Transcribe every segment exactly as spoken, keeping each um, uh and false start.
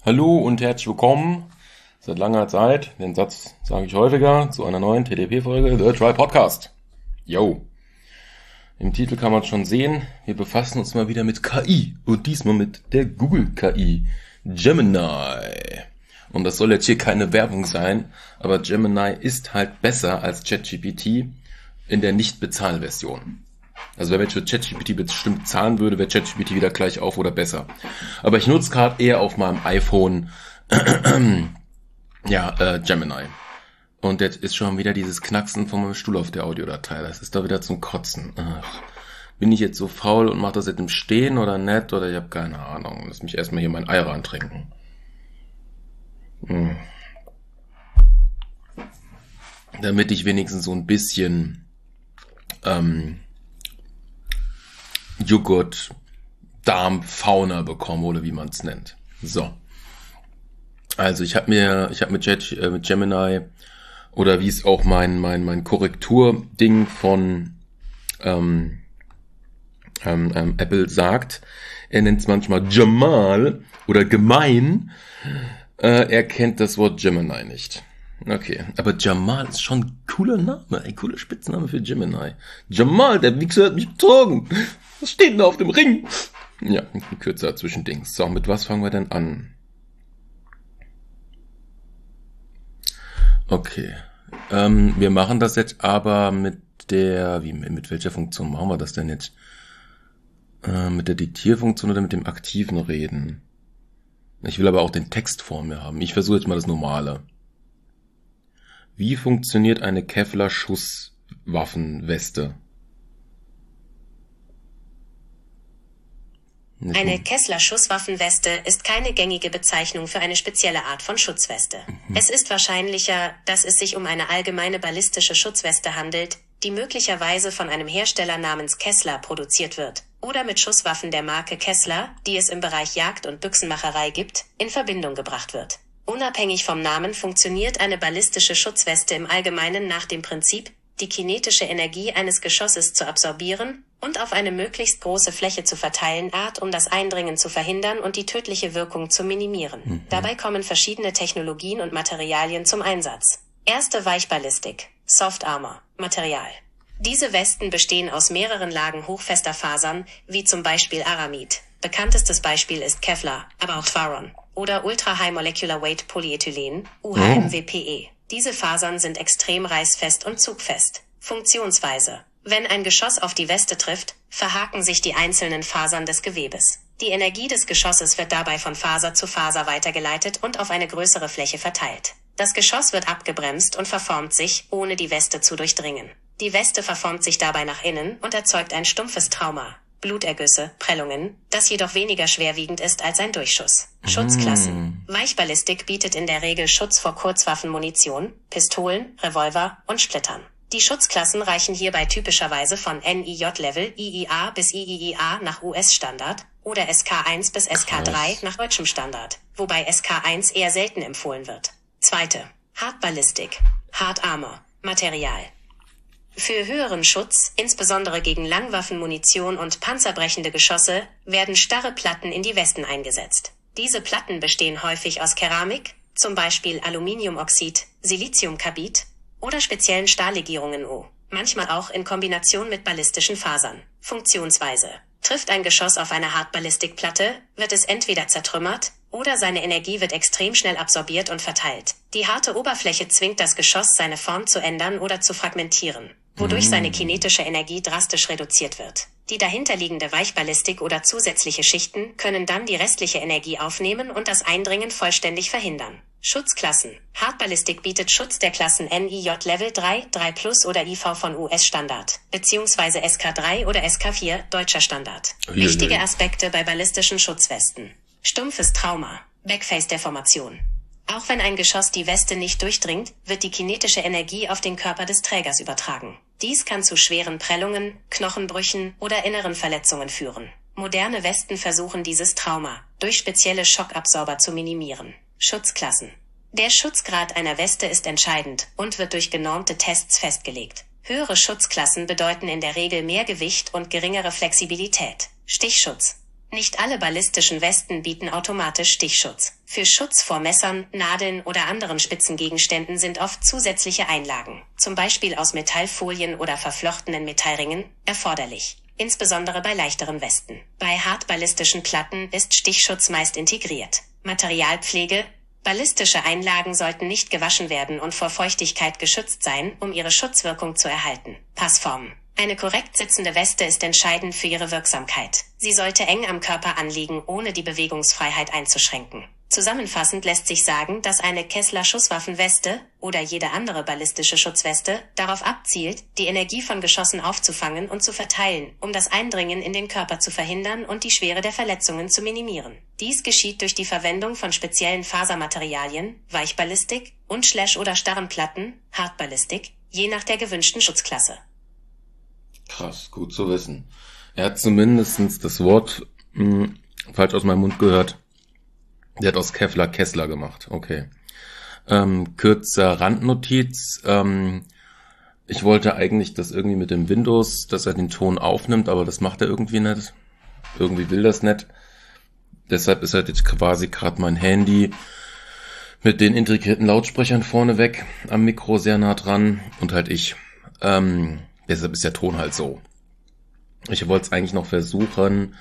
Hallo und herzlich willkommen seit langer Zeit, den Satz sage ich häufiger, zu einer neuen T D P-Folge, The Try Podcast. Yo. Im Titel kann man schon sehen, wir befassen uns mal wieder mit K I und diesmal mit der Google-K I, Gemini. Und das soll jetzt hier keine Werbung sein, aber Gemini ist halt besser als ChatGPT in der Nicht-Bezahl-Version. Also wenn man jetzt für ChatGPT bestimmt zahlen würde, wäre ChatGPT wieder gleich auf oder besser. Aber ich nutze gerade eher auf meinem iPhone ja, äh, Gemini. Und jetzt ist schon wieder dieses Knacksen von meinem Stuhl auf der Audiodatei. Das ist doch wieder zum Kotzen. Ach. Bin ich jetzt so faul und mache das jetzt im Stehen oder nicht? Oder ich habe keine Ahnung. Lass mich erstmal hier mein Ei rantrinken. Hm. Damit ich wenigstens so ein bisschen ähm, Joghurt, Darm, Fauna bekomme oder wie man es nennt. So. Also ich habe mir, ich habe mit, äh, mit Gemini oder wie es auch mein mein mein Korrekturding von ähm, ähm, ähm, Apple sagt, er nennt es manchmal Jamal oder gemein. Äh, er kennt das Wort Gemini nicht. Okay, aber Jamal ist schon ein cooler Name, ein cooler Spitzname für Gemini. Jamal, der Wichser hat mich betrogen. Was steht denn da auf dem Ring? Ja, ein kürzer Zwischendings. So, mit was fangen wir denn an? Okay, ähm, wir machen das jetzt aber mit der, wie, mit welcher Funktion machen wir das denn jetzt? Äh, mit der Diktierfunktion oder mit dem aktiven Reden? Ich will aber auch den Text vor mir haben. Ich versuche jetzt mal das Normale. Wie funktioniert eine Kevlar-Schusswaffenweste? Eine Kevlar-Schusswaffenweste ist keine gängige Bezeichnung für eine spezielle Art von Schutzweste. Mhm. Es ist wahrscheinlicher, dass es sich um eine allgemeine ballistische Schutzweste handelt, die möglicherweise von einem Hersteller namens Kevlar produziert wird oder mit Schusswaffen der Marke Kevlar, die es im Bereich Jagd- und Büchsenmacherei gibt, in Verbindung gebracht wird. Unabhängig vom Namen funktioniert eine ballistische Schutzweste im Allgemeinen nach dem Prinzip, die kinetische Energie eines Geschosses zu absorbieren und auf eine möglichst große Fläche zu verteilen, Art, um das Eindringen zu verhindern und die tödliche Wirkung zu minimieren. Mhm. Dabei kommen verschiedene Technologien und Materialien zum Einsatz. Erste Weichballistik, Soft Armor, Material. Diese Westen bestehen aus mehreren Lagen hochfester Fasern, wie zum Beispiel Aramid. Bekanntestes Beispiel ist Kevlar, aber auch Tharon. Oder Ultra High Molecular Weight Polyethylen, U H M W P E. Diese Fasern sind extrem reißfest und zugfest. Funktionsweise. Wenn ein Geschoss auf die Weste trifft, verhaken sich die einzelnen Fasern des Gewebes. Die Energie des Geschosses wird dabei von Faser zu Faser weitergeleitet und auf eine größere Fläche verteilt. Das Geschoss wird abgebremst und verformt sich, ohne die Weste zu durchdringen. Die Weste verformt sich dabei nach innen und erzeugt ein stumpfes Trauma. Blutergüsse, Prellungen, das jedoch weniger schwerwiegend ist als ein Durchschuss. Schutzklassen. Weichballistik bietet in der Regel Schutz vor Kurzwaffenmunition, Pistolen, Revolver und Splittern. Die Schutzklassen reichen hierbei typischerweise von N I J-Level I I A bis I I I A nach U S-Standard oder S K eins bis S K drei nach deutschem Standard, wobei S K eins eher selten empfohlen wird. Zweite. Hartballistik. Hard Armor. Material. Für höheren Schutz, insbesondere gegen Langwaffenmunition und panzerbrechende Geschosse, werden starre Platten in die Westen eingesetzt. Diese Platten bestehen häufig aus Keramik, zum Beispiel Aluminiumoxid, Siliziumkarbid oder speziellen Stahllegierungen O, manchmal auch in Kombination mit ballistischen Fasern. Funktionsweise. Trifft ein Geschoss auf eine Hartballistikplatte, wird es entweder zertrümmert, oder seine Energie wird extrem schnell absorbiert und verteilt. Die harte Oberfläche zwingt das Geschoss, seine Form zu ändern oder zu fragmentieren, wodurch seine kinetische Energie drastisch reduziert wird. Die dahinterliegende Weichballistik oder zusätzliche Schichten können dann die restliche Energie aufnehmen und das Eindringen vollständig verhindern. Schutzklassen. Hartballistik bietet Schutz der Klassen N I J Level drei, drei Plus oder I V von U S-Standard, beziehungsweise S K drei oder S K vier, deutscher Standard. Uiuiui. Wichtige Aspekte bei ballistischen Schutzwesten. Stumpfes Trauma. Backface-Deformation. Auch wenn ein Geschoss die Weste nicht durchdringt, wird die kinetische Energie auf den Körper des Trägers übertragen. Dies kann zu schweren Prellungen, Knochenbrüchen oder inneren Verletzungen führen. Moderne Westen versuchen dieses Trauma durch spezielle Schockabsorber zu minimieren. Schutzklassen. Der Schutzgrad einer Weste ist entscheidend und wird durch genormte Tests festgelegt. Höhere Schutzklassen bedeuten in der Regel mehr Gewicht und geringere Flexibilität. Stichschutz. Nicht alle ballistischen Westen bieten automatisch Stichschutz. Für Schutz vor Messern, Nadeln oder anderen spitzen Gegenständen sind oft zusätzliche Einlagen, zum Beispiel aus Metallfolien oder verflochtenen Metallringen, erforderlich. Insbesondere bei leichteren Westen. Bei hartballistischen Platten ist Stichschutz meist integriert. Materialpflege. Ballistische Einlagen sollten nicht gewaschen werden und vor Feuchtigkeit geschützt sein, um ihre Schutzwirkung zu erhalten. Passform. Eine korrekt sitzende Weste ist entscheidend für ihre Wirksamkeit. Sie sollte eng am Körper anliegen, ohne die Bewegungsfreiheit einzuschränken. Zusammenfassend lässt sich sagen, dass eine Kessler-Schusswaffenweste oder jede andere ballistische Schutzweste darauf abzielt, die Energie von Geschossen aufzufangen und zu verteilen, um das Eindringen in den Körper zu verhindern und die Schwere der Verletzungen zu minimieren. Dies geschieht durch die Verwendung von speziellen Fasermaterialien, Weichballistik und Slash- oder starren Platten, Hartballistik, je nach der gewünschten Schutzklasse. Krass, gut zu wissen. Er hat zumindestens das Wort mh, falsch aus meinem Mund gehört. Der hat aus Kevlar Kessler gemacht. Okay. Ähm, kürzer Randnotiz. Ähm, ich wollte eigentlich das irgendwie mit dem Windows, dass er den Ton aufnimmt, aber das macht er irgendwie nicht. Irgendwie will das nicht. Deshalb ist halt jetzt quasi gerade mein Handy mit den integrierten Lautsprechern vorne weg, am Mikro sehr nah dran und halt ich. Ähm, deshalb ist der Ton halt so. Ich wollte es eigentlich noch versuchen,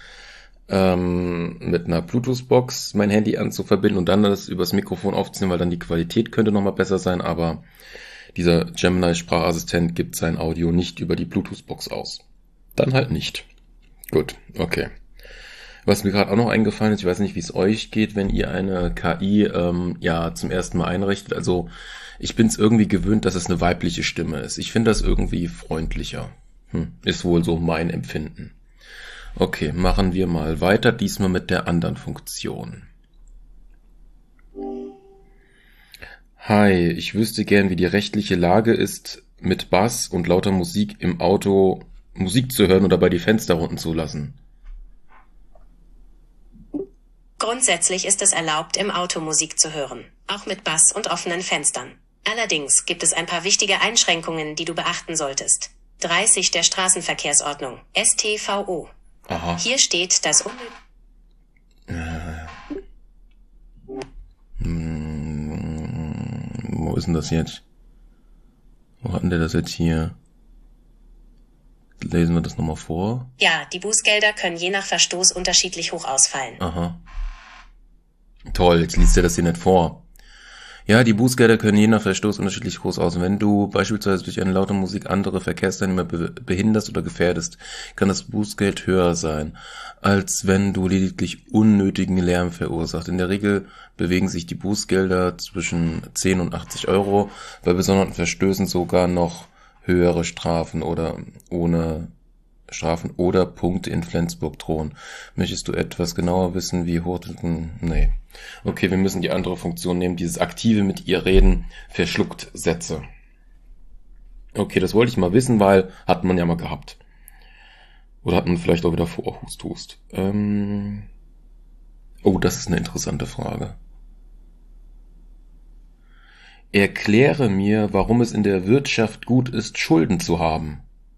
ähm, mit einer Bluetooth-Box mein Handy anzuverbinden und dann das übers Mikrofon aufzunehmen, weil dann die Qualität könnte nochmal besser sein, aber dieser Gemini-Sprachassistent gibt sein Audio nicht über die Bluetooth-Box aus. Dann halt nicht. Gut, okay. Was mir gerade auch noch eingefallen ist, ich weiß nicht, wie es euch geht, wenn ihr eine K I ähm, ja zum ersten Mal einrichtet. Also ich bin es irgendwie gewöhnt, dass es eine weibliche Stimme ist. Ich finde das irgendwie freundlicher. Hm, ist wohl so mein Empfinden. Okay, machen wir mal weiter, diesmal mit der anderen Funktion. Hi, ich wüsste gern, wie die rechtliche Lage ist, mit Bass und lauter Musik im Auto Musik zu hören oder dabei die Fenster unten zu lassen. Grundsätzlich ist es erlaubt, im Auto Musik zu hören, auch mit Bass und offenen Fenstern. Allerdings gibt es ein paar wichtige Einschränkungen, die du beachten solltest. dreißig der Straßenverkehrsordnung, S T V O. Aha. Hier steht, dass un Äh, hm, wo ist denn das jetzt? Wo hatten der das jetzt hier? Lesen wir das nochmal vor? Ja, die Bußgelder können je nach Verstoß unterschiedlich hoch ausfallen. Aha. Toll, jetzt liest er das hier nicht vor. Ja, die Bußgelder können je nach Verstoß unterschiedlich groß aus. Wenn du beispielsweise durch eine laute Musik andere Verkehrsteilnehmer be- behinderst oder gefährdest, kann das Bußgeld höher sein, als wenn du lediglich unnötigen Lärm verursachst. In der Regel bewegen sich die Bußgelder zwischen zehn und achtzig Euro, bei besonderen Verstößen sogar noch höhere Strafen oder ohne Strafen oder Punkte in Flensburg drohen. Möchtest du etwas genauer wissen, wie hoch... Nee. Okay, wir müssen die andere Funktion nehmen. Dieses aktive mit ihr reden verschluckt Sätze. Okay, das wollte ich mal wissen, weil hat man ja mal gehabt. Oder hat man vielleicht auch wieder vor Hust, Hust. Ähm oh, das ist eine interessante Frage. Erkläre mir, warum es in der Wirtschaft gut ist, Schulden zu haben.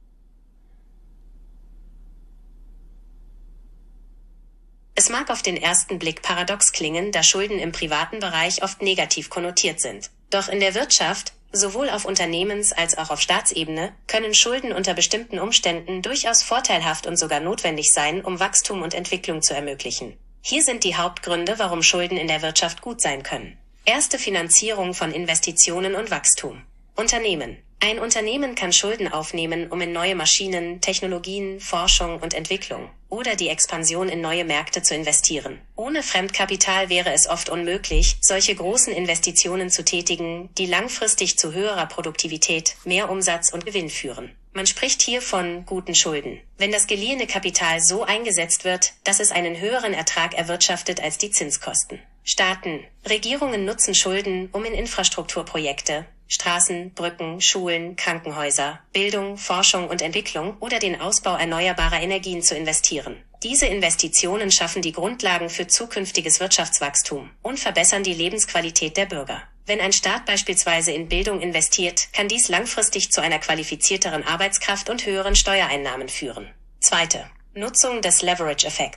Es mag auf den ersten Blick paradox klingen, da Schulden im privaten Bereich oft negativ konnotiert sind. Doch in der Wirtschaft, sowohl auf Unternehmens- als auch auf Staatsebene, können Schulden unter bestimmten Umständen durchaus vorteilhaft und sogar notwendig sein, um Wachstum und Entwicklung zu ermöglichen. Hier sind die Hauptgründe, warum Schulden in der Wirtschaft gut sein können. Erste Finanzierung von Investitionen und Wachstum. Unternehmen. Ein Unternehmen kann Schulden aufnehmen, um in neue Maschinen, Technologien, Forschung und Entwicklung oder die Expansion in neue Märkte zu investieren. Ohne Fremdkapital wäre es oft unmöglich, solche großen Investitionen zu tätigen, die langfristig zu höherer Produktivität, mehr Umsatz und Gewinn führen. Man spricht hier von guten Schulden, wenn das geliehene Kapital so eingesetzt wird, dass es einen höheren Ertrag erwirtschaftet als die Zinskosten. Staaten, Regierungen nutzen Schulden, um in Infrastrukturprojekte, Straßen, Brücken, Schulen, Krankenhäuser, Bildung, Forschung und Entwicklung oder den Ausbau erneuerbarer Energien zu investieren. Diese Investitionen schaffen die Grundlagen für zukünftiges Wirtschaftswachstum und verbessern die Lebensqualität der Bürger. Wenn ein Staat beispielsweise in Bildung investiert, kann dies langfristig zu einer qualifizierteren Arbeitskraft und höheren Steuereinnahmen führen. Zweite. Nutzung des Leverage-Effekts.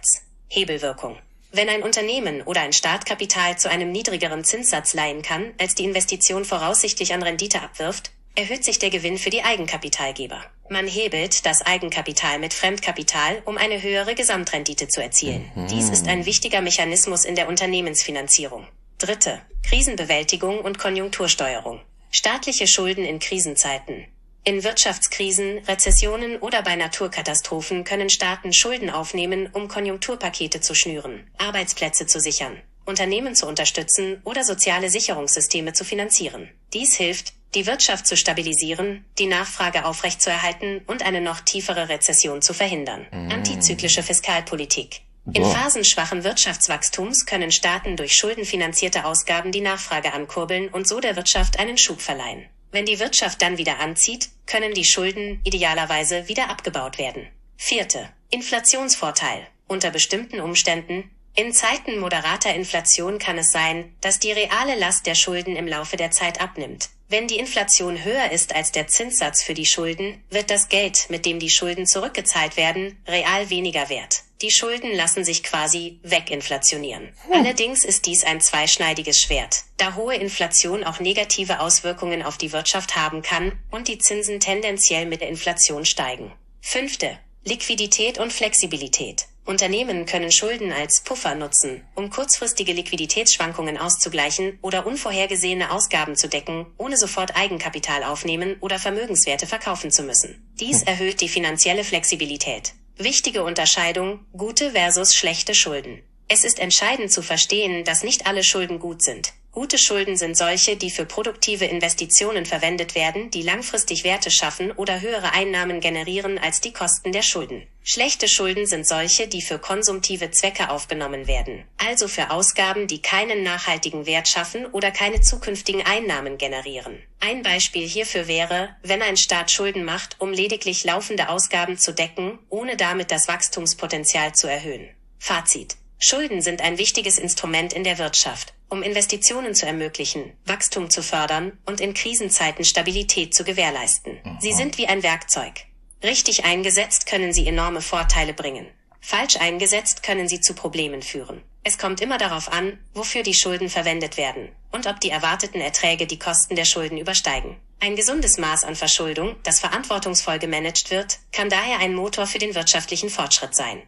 Hebelwirkung. Wenn ein Unternehmen oder ein Startkapital zu einem niedrigeren Zinssatz leihen kann, als die Investition voraussichtlich an Rendite abwirft, erhöht sich der Gewinn für die Eigenkapitalgeber. Man hebelt das Eigenkapital mit Fremdkapital, um eine höhere Gesamtrendite zu erzielen. Mhm. Dies ist ein wichtiger Mechanismus in der Unternehmensfinanzierung. Dritte. Krisenbewältigung und Konjunktursteuerung. Staatliche Schulden in Krisenzeiten. In Wirtschaftskrisen, Rezessionen oder bei Naturkatastrophen können Staaten Schulden aufnehmen, um Konjunkturpakete zu schnüren, Arbeitsplätze zu sichern, Unternehmen zu unterstützen oder soziale Sicherungssysteme zu finanzieren. Dies hilft, die Wirtschaft zu stabilisieren, die Nachfrage aufrechtzuerhalten und eine noch tiefere Rezession zu verhindern. Mm. Antizyklische Fiskalpolitik. In Boah. Phasen schwachen Wirtschaftswachstums können Staaten durch schuldenfinanzierte Ausgaben die Nachfrage ankurbeln und so der Wirtschaft einen Schub verleihen. Wenn die Wirtschaft dann wieder anzieht, können die Schulden idealerweise wieder abgebaut werden. Vierte. Inflationsvorteil. Unter bestimmten Umständen. In Zeiten moderater Inflation kann es sein, dass die reale Last der Schulden im Laufe der Zeit abnimmt. Wenn die Inflation höher ist als der Zinssatz für die Schulden, wird das Geld, mit dem die Schulden zurückgezahlt werden, real weniger wert. Die Schulden lassen sich quasi weginflationieren. Hm. Allerdings ist dies ein zweischneidiges Schwert, da hohe Inflation auch negative Auswirkungen auf die Wirtschaft haben kann und die Zinsen tendenziell mit der Inflation steigen. Fünfte. Liquidität und Flexibilität. Unternehmen können Schulden als Puffer nutzen, um kurzfristige Liquiditätsschwankungen auszugleichen oder unvorhergesehene Ausgaben zu decken, ohne sofort Eigenkapital aufnehmen oder Vermögenswerte verkaufen zu müssen. Dies erhöht die finanzielle Flexibilität. Wichtige Unterscheidung: gute versus schlechte Schulden. Es ist entscheidend zu verstehen, dass nicht alle Schulden gut sind. Gute Schulden sind solche, die für produktive Investitionen verwendet werden, die langfristig Werte schaffen oder höhere Einnahmen generieren als die Kosten der Schulden. Schlechte Schulden sind solche, die für konsumtive Zwecke aufgenommen werden, also für Ausgaben, die keinen nachhaltigen Wert schaffen oder keine zukünftigen Einnahmen generieren. Ein Beispiel hierfür wäre, wenn ein Staat Schulden macht, um lediglich laufende Ausgaben zu decken, ohne damit das Wachstumspotenzial zu erhöhen. Fazit: Schulden sind ein wichtiges Instrument in der Wirtschaft, um Investitionen zu ermöglichen, Wachstum zu fördern und in Krisenzeiten Stabilität zu gewährleisten. Aha. Sie sind wie ein Werkzeug. Richtig eingesetzt können sie enorme Vorteile bringen. Falsch eingesetzt können sie zu Problemen führen. Es kommt immer darauf an, wofür die Schulden verwendet werden und ob die erwarteten Erträge die Kosten der Schulden übersteigen. Ein gesundes Maß an Verschuldung, das verantwortungsvoll gemanagt wird, kann daher ein Motor für den wirtschaftlichen Fortschritt sein.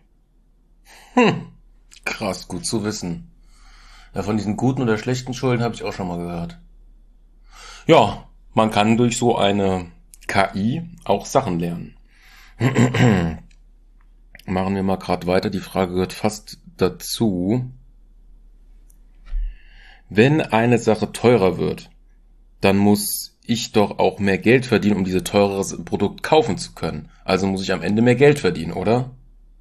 Hm. Krass, gut zu wissen. Ja, von diesen guten oder schlechten Schulden habe ich auch schon mal gehört. Ja, man kann durch so eine K I auch Sachen lernen. Machen wir mal gerade weiter. Die Frage gehört fast dazu. Wenn eine Sache teurer wird, dann muss ich doch auch mehr Geld verdienen, um dieses teure Produkt kaufen zu können. Also muss ich am Ende mehr Geld verdienen, oder?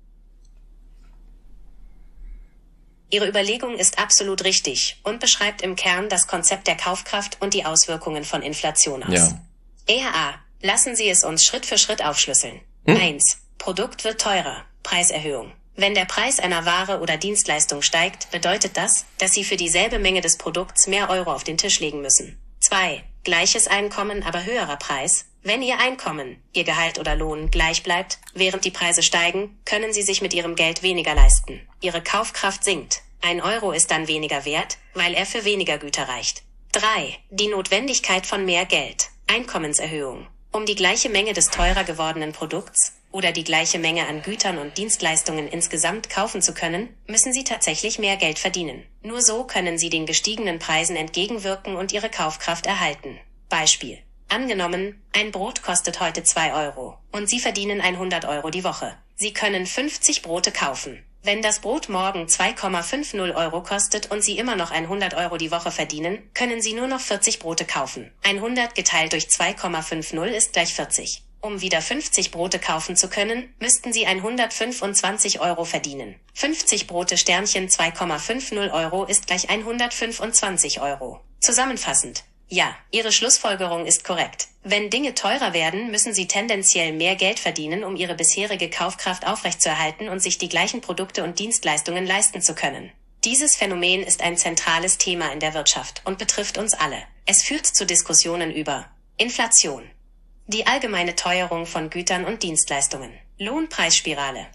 Ihre Überlegung ist absolut richtig und beschreibt im Kern das Konzept der Kaufkraft und die Auswirkungen von Inflation aus. Ja. E H A, lassen Sie es uns Schritt für Schritt aufschlüsseln. Hm? eins. Produkt wird teurer. Preiserhöhung. Wenn der Preis einer Ware oder Dienstleistung steigt, bedeutet das, dass Sie für dieselbe Menge des Produkts mehr Euro auf den Tisch legen müssen. zwei. Gleiches Einkommen, aber höherer Preis. Wenn Ihr Einkommen, Ihr Gehalt oder Lohn gleich bleibt, während die Preise steigen, können Sie sich mit Ihrem Geld weniger leisten. Ihre Kaufkraft sinkt. Ein Euro ist dann weniger wert, weil er für weniger Güter reicht. drei. Die Notwendigkeit von mehr Geld. Einkommenserhöhung. Um die gleiche Menge des teurer gewordenen Produkts oder die gleiche Menge an Gütern und Dienstleistungen insgesamt kaufen zu können, müssen Sie tatsächlich mehr Geld verdienen. Nur so können Sie den gestiegenen Preisen entgegenwirken und Ihre Kaufkraft erhalten. Beispiel: Angenommen, ein Brot kostet heute zwei Euro und Sie verdienen hundert Euro die Woche. Sie können fünfzig Brote kaufen. Wenn das Brot morgen zwei Komma fünfzig Euro kostet und Sie immer noch hundert Euro die Woche verdienen, können Sie nur noch vierzig Brote kaufen. hundert geteilt durch zwei Komma fünfzig ist gleich vierzig. Um wieder fünfzig Brote kaufen zu können, müssten Sie hundertfünfundzwanzig Euro verdienen. fünfzig Brote Sternchen zwei Komma fünfzig Euro ist gleich hundertfünfundzwanzig Euro. Zusammenfassend: Ja, Ihre Schlussfolgerung ist korrekt. Wenn Dinge teurer werden, müssen Sie tendenziell mehr Geld verdienen, um Ihre bisherige Kaufkraft aufrechtzuerhalten und sich die gleichen Produkte und Dienstleistungen leisten zu können. Dieses Phänomen ist ein zentrales Thema in der Wirtschaft und betrifft uns alle. Es führt zu Diskussionen über Inflation, die allgemeine Teuerung von Gütern und Dienstleistungen, Lohnpreisspirale,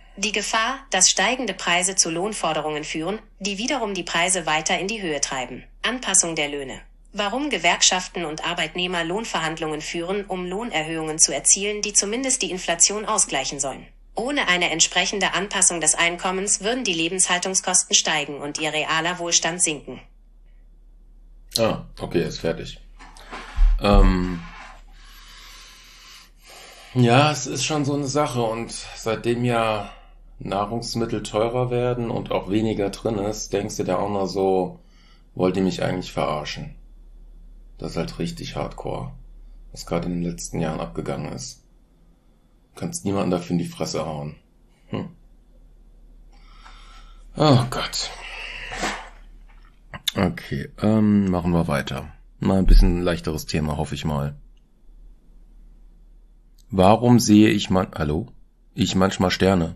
Die Gefahr, dass steigende Preise zu Lohnforderungen führen, die wiederum die Preise weiter in die Höhe treiben. Anpassung der Löhne. Warum Gewerkschaften und Arbeitnehmer Lohnverhandlungen führen, um Lohnerhöhungen zu erzielen, die zumindest die Inflation ausgleichen sollen. Ohne eine entsprechende Anpassung des Einkommens würden die Lebenshaltungskosten steigen und ihr realer Wohlstand sinken. Ah, okay, ist fertig. Ähm, ja, es ist schon so eine Sache und seitdem ja Nahrungsmittel teurer werden und auch weniger drin ist, denkst du dir auch noch so, wollt ihr mich eigentlich verarschen? Das ist halt richtig hardcore, was gerade in den letzten Jahren abgegangen ist. Du kannst niemanden dafür in die Fresse hauen. Hm. Oh Gott. Okay, ähm, machen wir weiter. Mal ein bisschen leichteres Thema, hoffe ich mal. Warum sehe ich man... Hallo? Ich manchmal Sterne.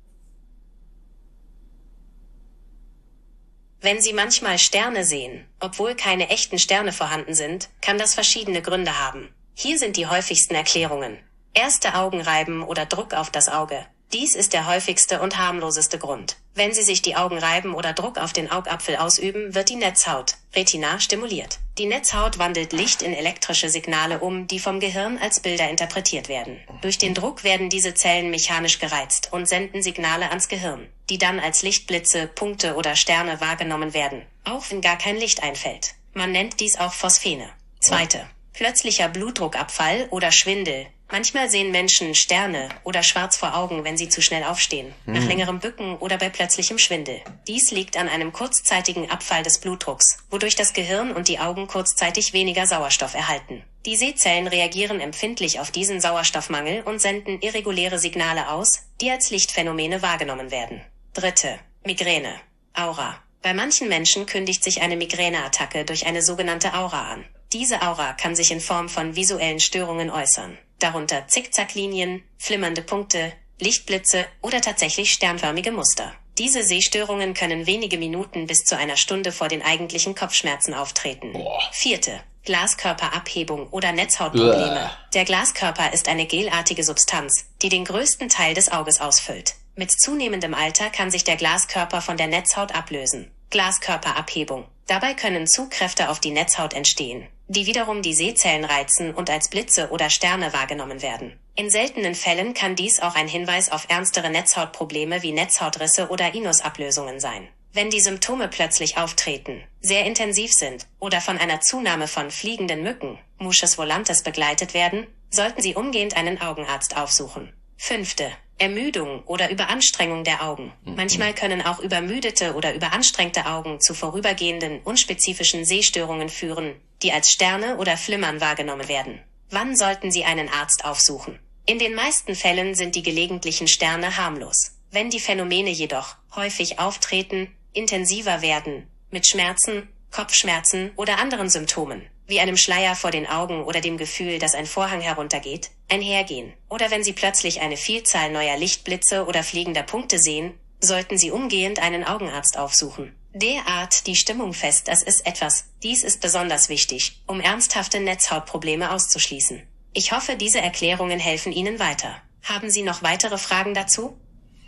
Wenn Sie manchmal Sterne sehen, obwohl keine echten Sterne vorhanden sind, kann das verschiedene Gründe haben. Hier sind die häufigsten Erklärungen. Erste Augenreiben oder Druck auf das Auge. Dies ist der häufigste und harmloseste Grund. Wenn Sie sich die Augen reiben oder Druck auf den Augapfel ausüben, wird die Netzhaut, Retina, stimuliert. Die Netzhaut wandelt Licht in elektrische Signale um, die vom Gehirn als Bilder interpretiert werden. Durch den Druck werden diese Zellen mechanisch gereizt und senden Signale ans Gehirn, die dann als Lichtblitze, Punkte oder Sterne wahrgenommen werden, auch wenn gar kein Licht einfällt. Man nennt dies auch Phosphene. Zweite. Plötzlicher Blutdruckabfall oder Schwindel. Manchmal sehen Menschen Sterne oder schwarz vor Augen, wenn sie zu schnell aufstehen, hm. nach längerem Bücken oder bei plötzlichem Schwindel. Dies liegt an einem kurzzeitigen Abfall des Blutdrucks, wodurch das Gehirn und die Augen kurzzeitig weniger Sauerstoff erhalten. Die Sehzellen reagieren empfindlich auf diesen Sauerstoffmangel und senden irreguläre Signale aus, die als Lichtphänomene wahrgenommen werden. Dritte. Migräne. Aura. Bei manchen Menschen kündigt sich eine Migräneattacke durch eine sogenannte Aura an. Diese Aura kann sich in Form von visuellen Störungen äußern, darunter Zickzacklinien, flimmernde Punkte, Lichtblitze oder tatsächlich sternförmige Muster. Diese Sehstörungen können wenige Minuten bis zu einer Stunde vor den eigentlichen Kopfschmerzen auftreten. Boah. Vierte. Glaskörperabhebung oder Netzhautprobleme. Uah. Der Glaskörper ist eine gelartige Substanz, die den größten Teil des Auges ausfüllt. Mit zunehmendem Alter kann sich der Glaskörper von der Netzhaut ablösen. Glaskörperabhebung. Dabei können Zugkräfte auf die Netzhaut entstehen, die wiederum die Sehzellen reizen und als Blitze oder Sterne wahrgenommen werden. In seltenen Fällen kann dies auch ein Hinweis auf ernstere Netzhautprobleme wie Netzhautrisse oder Inusablösungen sein. Wenn die Symptome plötzlich auftreten, sehr intensiv sind oder von einer Zunahme von fliegenden Mücken, Musches volantes, begleitet werden, sollten Sie umgehend einen Augenarzt aufsuchen. Fünfte. Ermüdung oder Überanstrengung der Augen. Manchmal können auch übermüdete oder überanstrengte Augen zu vorübergehenden, unspezifischen Sehstörungen führen, die als Sterne oder Flimmern wahrgenommen werden. Wann sollten Sie einen Arzt aufsuchen? In den meisten Fällen sind die gelegentlichen Sterne harmlos. Wenn die Phänomene jedoch häufig auftreten, intensiver werden, mit Schmerzen, Kopfschmerzen oder anderen Symptomen, wie einem Schleier vor den Augen oder dem Gefühl, dass ein Vorhang heruntergeht, einhergehen, oder wenn Sie plötzlich eine Vielzahl neuer Lichtblitze oder fliegender Punkte sehen, sollten Sie umgehend einen Augenarzt aufsuchen. Derart die Stimmung fest, das ist etwas, dies ist besonders wichtig, um ernsthafte Netzhautprobleme auszuschließen. Ich hoffe, diese Erklärungen helfen Ihnen weiter. Haben Sie noch weitere Fragen dazu?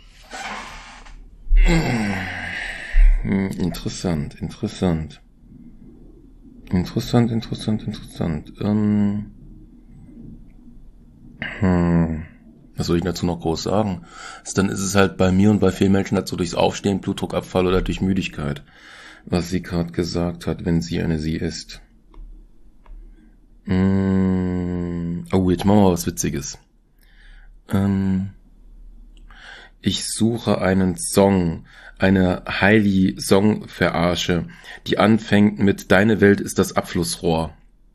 Interessant, interessant. Interessant, interessant, interessant. Ähm, hm, was soll ich dazu noch groß sagen? Also dann ist es halt bei mir und bei vielen Menschen dazu durchs Aufstehen, Blutdruckabfall oder durch Müdigkeit, was sie gerade gesagt hat, wenn sie eine sie ist. Hm, oh, jetzt machen wir mal was Witziges. Ähm, ich suche einen Song, eine Heidi-Song-Verarsche, die anfängt mit Deine Welt ist das Abflussrohr.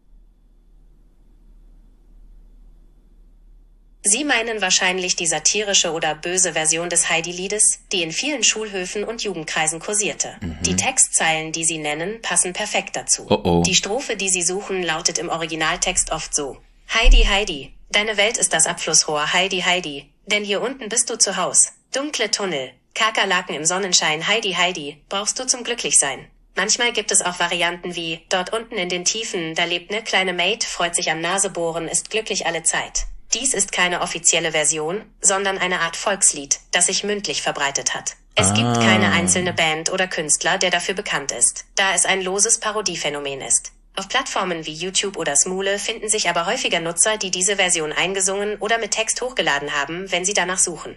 Sie meinen wahrscheinlich die satirische oder böse Version des Heidi-Liedes, die in vielen Schulhöfen und Jugendkreisen kursierte. Mhm. Die Textzeilen, die Sie nennen, passen perfekt dazu. Oh oh. Die Strophe, die Sie suchen, lautet im Originaltext oft so: Heidi, Heidi, deine Welt ist das Abflussrohr, Heidi, Heidi, denn hier unten bist du zu Haus. Dunkle Tunnel, Kakerlaken im Sonnenschein, Heidi, Heidi, brauchst du zum Glücklichsein. Manchmal gibt es auch Varianten wie: Dort unten in den Tiefen, da lebt ne kleine Maid, freut sich am Nasebohren, ist glücklich alle Zeit. Dies ist keine offizielle Version, sondern eine Art Volkslied, das sich mündlich verbreitet hat. Es Ah. gibt keine einzelne Band oder Künstler, der dafür bekannt ist, da es ein loses Parodiephänomen ist. Auf Plattformen wie YouTube oder Smule finden sich aber häufiger Nutzer, die diese Version eingesungen oder mit Text hochgeladen haben, wenn sie danach suchen.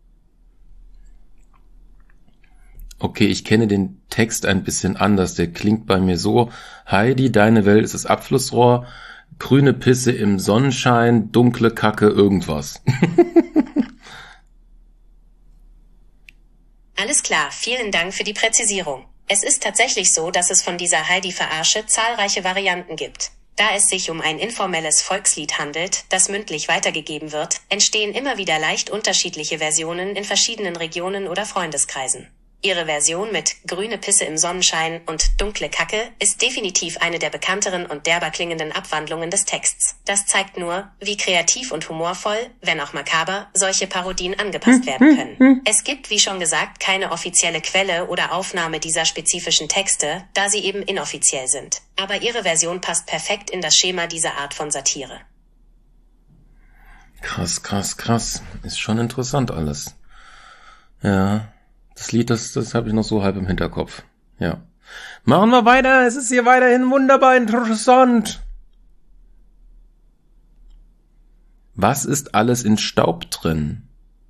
Okay, ich kenne den Text ein bisschen anders. Der klingt bei mir so: Heidi, deine Welt ist das Abflussrohr, grüne Pisse im Sonnenschein, dunkle Kacke, irgendwas. Alles klar, vielen Dank für die Präzisierung. Es ist tatsächlich so, dass es von dieser Heidi-Verarsche zahlreiche Varianten gibt. Da es sich um ein informelles Volkslied handelt, das mündlich weitergegeben wird, entstehen immer wieder leicht unterschiedliche Versionen in verschiedenen Regionen oder Freundeskreisen. Ihre Version mit grüne Pisse im Sonnenschein und dunkle Kacke ist definitiv eine der bekannteren und derber klingenden Abwandlungen des Texts. Das zeigt nur, wie kreativ und humorvoll, wenn auch makaber, solche Parodien angepasst werden können. Es gibt, wie schon gesagt, keine offizielle Quelle oder Aufnahme dieser spezifischen Texte, da sie eben inoffiziell sind. Aber ihre Version passt perfekt in das Schema dieser Art von Satire. Krass, krass, krass. Ist schon interessant alles. Ja. Das Lied, das, das habe ich noch so halb im Hinterkopf. Ja. Machen wir weiter. Es ist hier weiterhin wunderbar interessant. Was ist alles in Staub drin?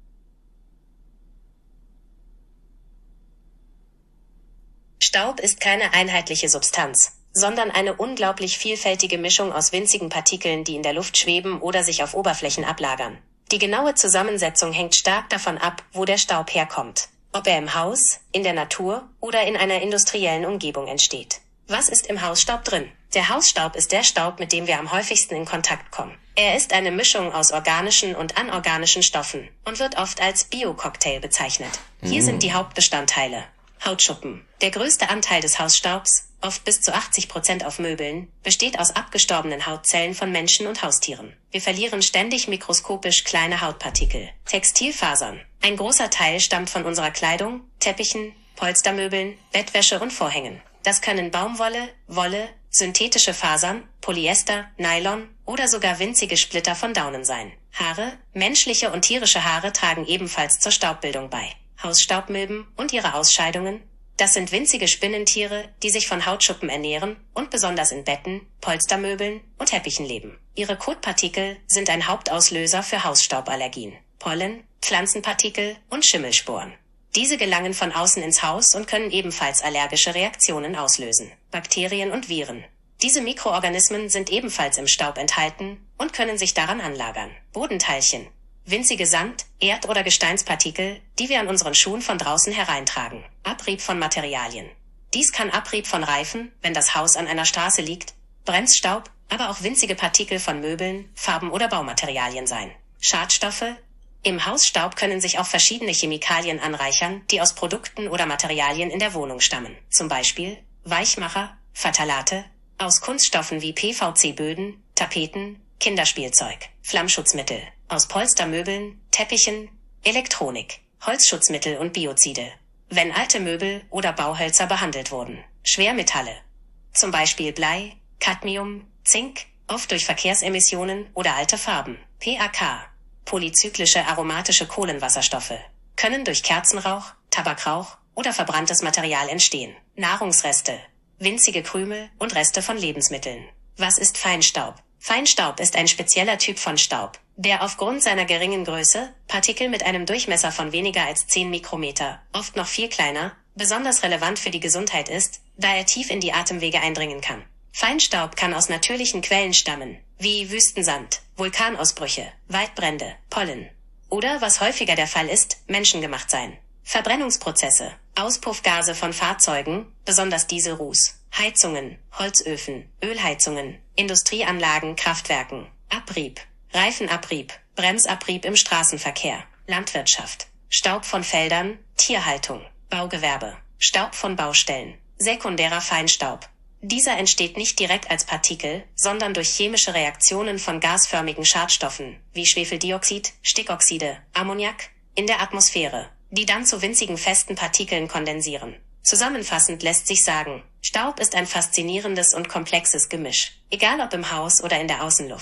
Staub ist keine einheitliche Substanz, sondern eine unglaublich vielfältige Mischung aus winzigen Partikeln, die in der Luft schweben oder sich auf Oberflächen ablagern. Die genaue Zusammensetzung hängt stark davon ab, wo der Staub herkommt. Ob er im Haus, in der Natur oder in einer industriellen Umgebung entsteht. Was ist im Hausstaub drin? Der Hausstaub ist der Staub, mit dem wir am häufigsten in Kontakt kommen. Er ist eine Mischung aus organischen und anorganischen Stoffen und wird oft als Bio-Cocktail bezeichnet. Hier Mm. sind die Hauptbestandteile. Hautschuppen. Der größte Anteil des Hausstaubs, oft bis zu achtzig Prozent auf Möbeln, besteht aus abgestorbenen Hautzellen von Menschen und Haustieren. Wir verlieren ständig mikroskopisch kleine Hautpartikel. Textilfasern. Ein großer Teil stammt von unserer Kleidung, Teppichen, Polstermöbeln, Bettwäsche und Vorhängen. Das können Baumwolle, Wolle, synthetische Fasern, Polyester, Nylon oder sogar winzige Splitter von Daunen sein. Haare. Menschliche und tierische Haare tragen ebenfalls zur Staubbildung bei. Hausstaubmilben und ihre Ausscheidungen. Das sind winzige Spinnentiere, die sich von Hautschuppen ernähren und besonders in Betten, Polstermöbeln und Teppichen leben. Ihre Kotpartikel sind ein Hauptauslöser für Hausstauballergien. Pollen, Pflanzenpartikel und Schimmelsporen. Diese gelangen von außen ins Haus und können ebenfalls allergische Reaktionen auslösen. Bakterien und Viren. Diese Mikroorganismen sind ebenfalls im Staub enthalten und können sich daran anlagern. Bodenteilchen. Winzige Sand-, Erd- oder Gesteinspartikel, die wir an unseren Schuhen von draußen hereintragen. Abrieb von Materialien. Dies kann Abrieb von Reifen, wenn das Haus an einer Straße liegt, Bremsstaub, aber auch winzige Partikel von Möbeln, Farben oder Baumaterialien sein. Schadstoffe. Im Hausstaub können sich auch verschiedene Chemikalien anreichern, die aus Produkten oder Materialien in der Wohnung stammen. Zum Beispiel Weichmacher, Phthalate, aus Kunststoffen wie P V C-Böden, Tapeten, Kinderspielzeug, Flammschutzmittel, aus Polstermöbeln, Teppichen, Elektronik, Holzschutzmittel und Biozide. Wenn alte Möbel oder Bauhölzer behandelt wurden. Schwermetalle. Zum Beispiel Blei, Cadmium, Zink, oft durch Verkehrsemissionen oder alte Farben. P A K. Polyzyklische aromatische Kohlenwasserstoffe. Können durch Kerzenrauch, Tabakrauch oder verbranntes Material entstehen. Nahrungsreste. Winzige Krümel und Reste von Lebensmitteln. Was ist Feinstaub? Feinstaub ist ein spezieller Typ von Staub, der aufgrund seiner geringen Größe, Partikel mit einem Durchmesser von weniger als zehn Mikrometer, oft noch viel kleiner, besonders relevant für die Gesundheit ist, da er tief in die Atemwege eindringen kann. Feinstaub kann aus natürlichen Quellen stammen, wie Wüstensand, Vulkanausbrüche, Waldbrände, Pollen. Oder, was häufiger der Fall ist, menschengemacht sein. Verbrennungsprozesse, Auspuffgase von Fahrzeugen, besonders Dieselruß, Heizungen, Holzöfen, Ölheizungen, Industrieanlagen, Kraftwerken, Abrieb, Reifenabrieb, Bremsabrieb im Straßenverkehr, Landwirtschaft, Staub von Feldern, Tierhaltung, Baugewerbe, Staub von Baustellen, sekundärer Feinstaub. Dieser entsteht nicht direkt als Partikel, sondern durch chemische Reaktionen von gasförmigen Schadstoffen, wie Schwefeldioxid, Stickoxide, Ammoniak, in der Atmosphäre, die dann zu winzigen festen Partikeln kondensieren. Zusammenfassend lässt sich sagen, Staub ist ein faszinierendes und komplexes Gemisch, egal ob im Haus oder in der Außenluft.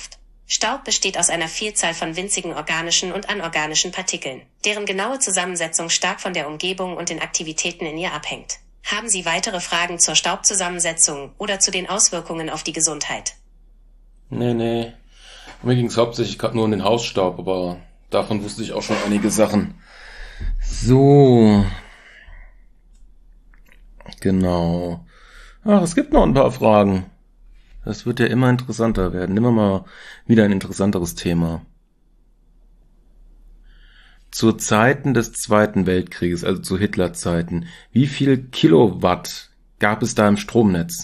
Staub besteht aus einer Vielzahl von winzigen organischen und anorganischen Partikeln, deren genaue Zusammensetzung stark von der Umgebung und den Aktivitäten in ihr abhängt. Haben Sie weitere Fragen zur Staubzusammensetzung oder zu den Auswirkungen auf die Gesundheit? Nee, nee. Mir ging es hauptsächlich gerade nur um den Hausstaub, aber davon wusste ich auch schon einige Sachen. So. Genau. Ach, es gibt noch ein paar Fragen. Das wird ja immer interessanter werden. Immer mal wieder ein interessanteres Thema. Zu Zeiten des Zweiten Weltkrieges, also zu Hitlerzeiten, wie viel Kilowatt gab es da im Stromnetz?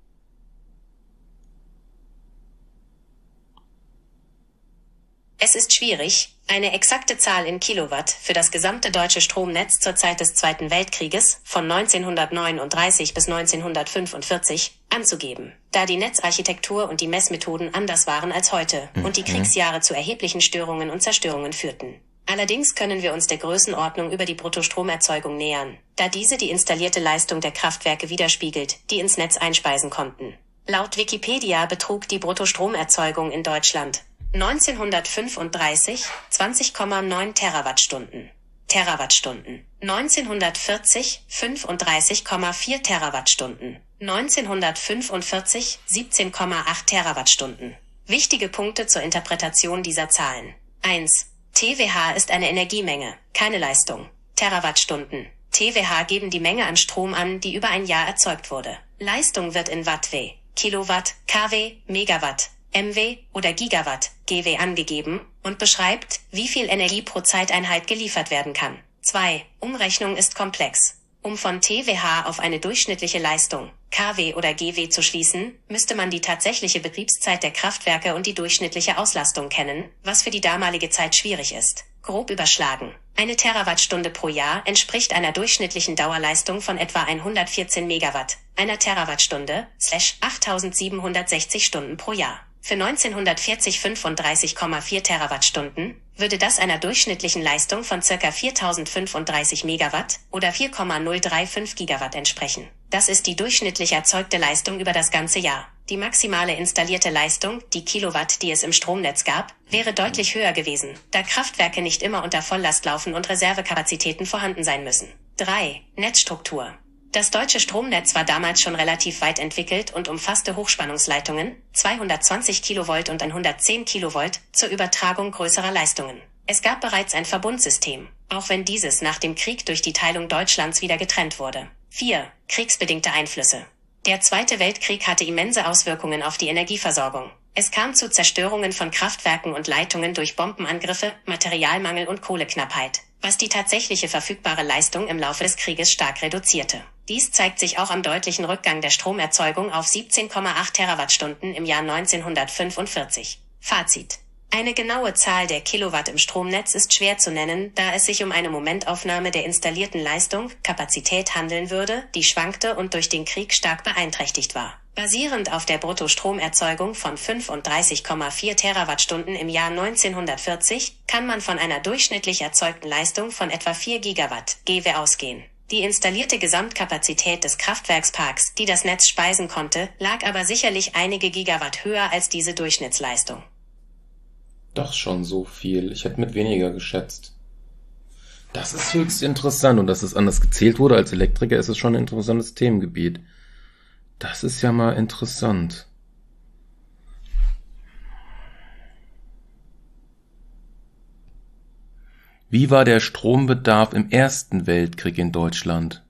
Es ist schwierig, eine exakte Zahl in Kilowatt für das gesamte deutsche Stromnetz zur Zeit des Zweiten Weltkrieges von neunzehnhundertneununddreißig bis neunzehnhundertfünfundvierzig anzugeben, da die Netzarchitektur und die Messmethoden anders waren als heute und die Kriegsjahre zu erheblichen Störungen und Zerstörungen führten. Allerdings können wir uns der Größenordnung über die Bruttostromerzeugung nähern, da diese die installierte Leistung der Kraftwerke widerspiegelt, die ins Netz einspeisen konnten. Laut Wikipedia betrug die Bruttostromerzeugung in Deutschland neunzehnhundertfünfunddreißig zwanzig Komma neun Terawattstunden. Terawattstunden. neunzehnhundertvierzig fünfunddreißig Komma vier Terawattstunden. neunzehnhundertfünfundvierzig siebzehn Komma acht Terawattstunden. Wichtige Punkte zur Interpretation dieser Zahlen. eins. T W H ist eine Energiemenge, keine Leistung. Terawattstunden. T W H geben die Menge an Strom an, die über ein Jahr erzeugt wurde. Leistung wird in Watt-W, Kilowatt, KW, Megawatt, M W oder Gigawatt, G W angegeben und beschreibt, wie viel Energie pro Zeiteinheit geliefert werden kann. zwei. Umrechnung ist komplex. Um von T W H auf eine durchschnittliche Leistung, K W oder G W zu schließen, müsste man die tatsächliche Betriebszeit der Kraftwerke und die durchschnittliche Auslastung kennen, was für die damalige Zeit schwierig ist. Grob überschlagen. Eine Terawattstunde pro Jahr entspricht einer durchschnittlichen Dauerleistung von etwa hundertvierzehn Megawatt, einer Terawattstunde, slash achttausendsiebenhundertsechzig Stunden pro Jahr. Für neunzehnhundertvierzig fünfunddreißig Komma vier Terawattstunden würde das einer durchschnittlichen Leistung von ca. viertausendfünfunddreißig Megawatt oder vier Komma null drei fünf Gigawatt entsprechen. Das ist die durchschnittlich erzeugte Leistung über das ganze Jahr. Die maximale installierte Leistung, die Kilowatt, die es im Stromnetz gab, wäre deutlich höher gewesen, da Kraftwerke nicht immer unter Volllast laufen und Reservekapazitäten vorhanden sein müssen. drei. Netzstruktur. Das deutsche Stromnetz war damals schon relativ weit entwickelt und umfasste Hochspannungsleitungen, zweihundertzwanzig Kilovolt und hundertzehn Kilovolt, zur Übertragung größerer Leistungen. Es gab bereits ein Verbundsystem, auch wenn dieses nach dem Krieg durch die Teilung Deutschlands wieder getrennt wurde. vier. Kriegsbedingte Einflüsse. Der Zweite Weltkrieg hatte immense Auswirkungen auf die Energieversorgung. Es kam zu Zerstörungen von Kraftwerken und Leitungen durch Bombenangriffe, Materialmangel und Kohleknappheit, was die tatsächliche verfügbare Leistung im Laufe des Krieges stark reduzierte. Dies zeigt sich auch am deutlichen Rückgang der Stromerzeugung auf siebzehn Komma acht Terawattstunden im Jahr neunzehnhundertfünfundvierzig. Fazit. Eine genaue Zahl der Kilowatt im Stromnetz ist schwer zu nennen, da es sich um eine Momentaufnahme der installierten Leistung, Kapazität handeln würde, die schwankte und durch den Krieg stark beeinträchtigt war. Basierend auf der Bruttostromerzeugung von fünfunddreißig Komma vier Terawattstunden im Jahr neunzehnhundertvierzig kann man von einer durchschnittlich erzeugten Leistung von etwa vier Gigawatt G W ausgehen. Die installierte Gesamtkapazität des Kraftwerksparks, die das Netz speisen konnte, lag aber sicherlich einige Gigawatt höher als diese Durchschnittsleistung. Doch schon so viel. Ich hätte mit weniger geschätzt. Das ist höchst interessant. Und dass es anders gezählt wurde als Elektriker, ist es schon ein interessantes Themengebiet. Das ist ja mal interessant. Wie war der Strombedarf im Ersten Weltkrieg in Deutschland?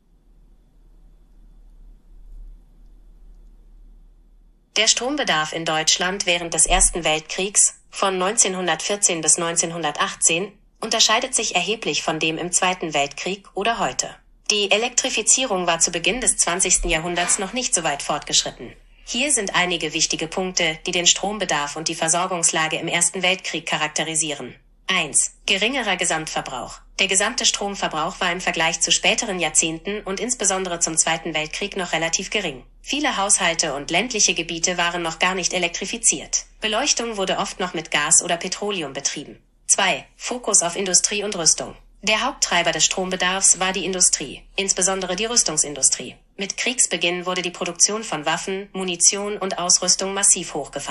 Der Strombedarf in Deutschland während des Ersten Weltkriegs von neunzehnhundertvierzehn bis neunzehnhundertachtzehn unterscheidet sich erheblich von dem im Zweiten Weltkrieg oder heute. Die Elektrifizierung war zu Beginn des zwanzigsten Jahrhunderts noch nicht so weit fortgeschritten. Hier sind einige wichtige Punkte, die den Strombedarf und die Versorgungslage im Ersten Weltkrieg charakterisieren. eins. Geringerer Gesamtverbrauch. Der gesamte Stromverbrauch war im Vergleich zu späteren Jahrzehnten und insbesondere zum Zweiten Weltkrieg noch relativ gering. Viele Haushalte und ländliche Gebiete waren noch gar nicht elektrifiziert. Beleuchtung wurde oft noch mit Gas oder Petroleum betrieben. zwei. Fokus auf Industrie und Rüstung. Der Haupttreiber des Strombedarfs war die Industrie, insbesondere die Rüstungsindustrie. Mit Kriegsbeginn wurde die Produktion von Waffen, Munition und Ausrüstung massiv hochgefahren.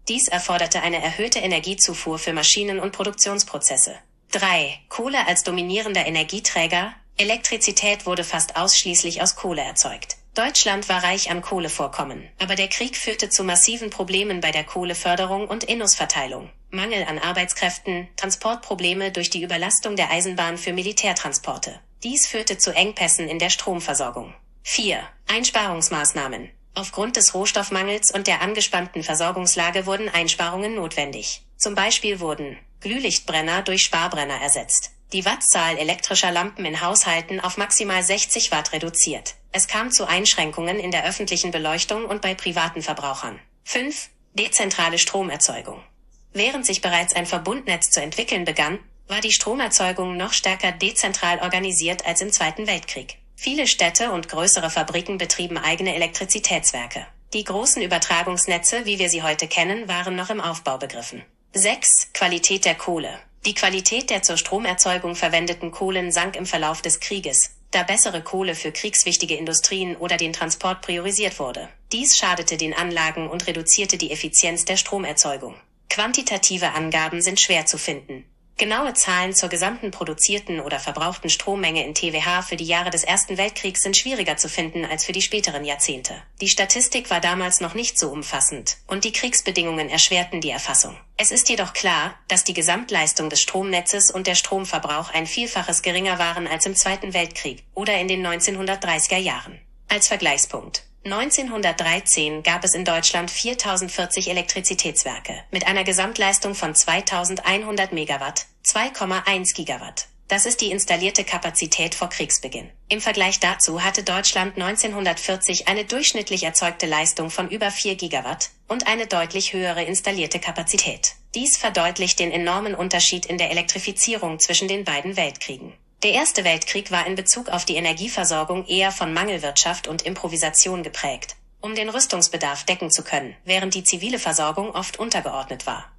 Dies erforderte eine erhöhte Energiezufuhr für Maschinen und Produktionsprozesse. drei. Kohle als dominierender Energieträger. Elektrizität wurde fast ausschließlich aus Kohle erzeugt. Deutschland war reich an Kohlevorkommen, aber der Krieg führte zu massiven Problemen bei der Kohleförderung und Inusverteilung. Mangel an Arbeitskräften, Transportprobleme durch die Überlastung der Eisenbahn für Militärtransporte. Dies führte zu Engpässen in der Stromversorgung. vier. Einsparungsmaßnahmen. Aufgrund des Rohstoffmangels und der angespannten Versorgungslage wurden Einsparungen notwendig. Zum Beispiel wurden Glühlichtbrenner durch Sparbrenner ersetzt. Die Wattzahl elektrischer Lampen in Haushalten auf maximal sechzig Watt reduziert. Es kam zu Einschränkungen in der öffentlichen Beleuchtung und bei privaten Verbrauchern. fünf. Dezentrale Stromerzeugung. Während sich bereits ein Verbundnetz zu entwickeln begann, war die Stromerzeugung noch stärker dezentral organisiert als im Zweiten Weltkrieg. Viele Städte und größere Fabriken betrieben eigene Elektrizitätswerke. Die großen Übertragungsnetze, wie wir sie heute kennen, waren noch im Aufbau begriffen. sechs. Qualität der Kohle. Die Qualität der zur Stromerzeugung verwendeten Kohlen sank im Verlauf des Krieges, da bessere Kohle für kriegswichtige Industrien oder den Transport priorisiert wurde. Dies schadete den Anlagen und reduzierte die Effizienz der Stromerzeugung. Quantitative Angaben sind schwer zu finden. Genaue Zahlen zur gesamten produzierten oder verbrauchten Strommenge in Terawatt für die Jahre des Ersten Weltkriegs sind schwieriger zu finden als für die späteren Jahrzehnte. Die Statistik war damals noch nicht so umfassend, und die Kriegsbedingungen erschwerten die Erfassung. Es ist jedoch klar, dass die Gesamtleistung des Stromnetzes und der Stromverbrauch ein Vielfaches geringer waren als im Zweiten Weltkrieg oder in den neunzehnhundertdreißiger Jahren. Als Vergleichspunkt: neunzehnhundertdreizehn gab es in Deutschland viertausendvierzig Elektrizitätswerke mit einer Gesamtleistung von zweitausendeinhundert Megawatt, zwei Komma eins Gigawatt. Das ist die installierte Kapazität vor Kriegsbeginn. Im Vergleich dazu hatte Deutschland neunzehnhundertvierzig eine durchschnittlich erzeugte Leistung von über vier Gigawatt und eine deutlich höhere installierte Kapazität. Dies verdeutlicht den enormen Unterschied in der Elektrifizierung zwischen den beiden Weltkriegen. Der Erste Weltkrieg war in Bezug auf die Energieversorgung eher von Mangelwirtschaft und Improvisation geprägt, um den Rüstungsbedarf decken zu können, während die zivile Versorgung oft untergeordnet war.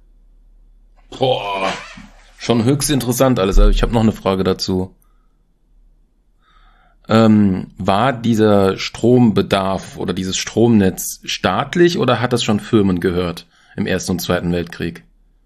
Boah, schon höchst interessant alles. Ich habe noch eine Frage dazu. Ähm, war dieser Strombedarf oder dieses Stromnetz staatlich oder hat das schon Firmen gehört im Ersten und Zweiten Weltkrieg?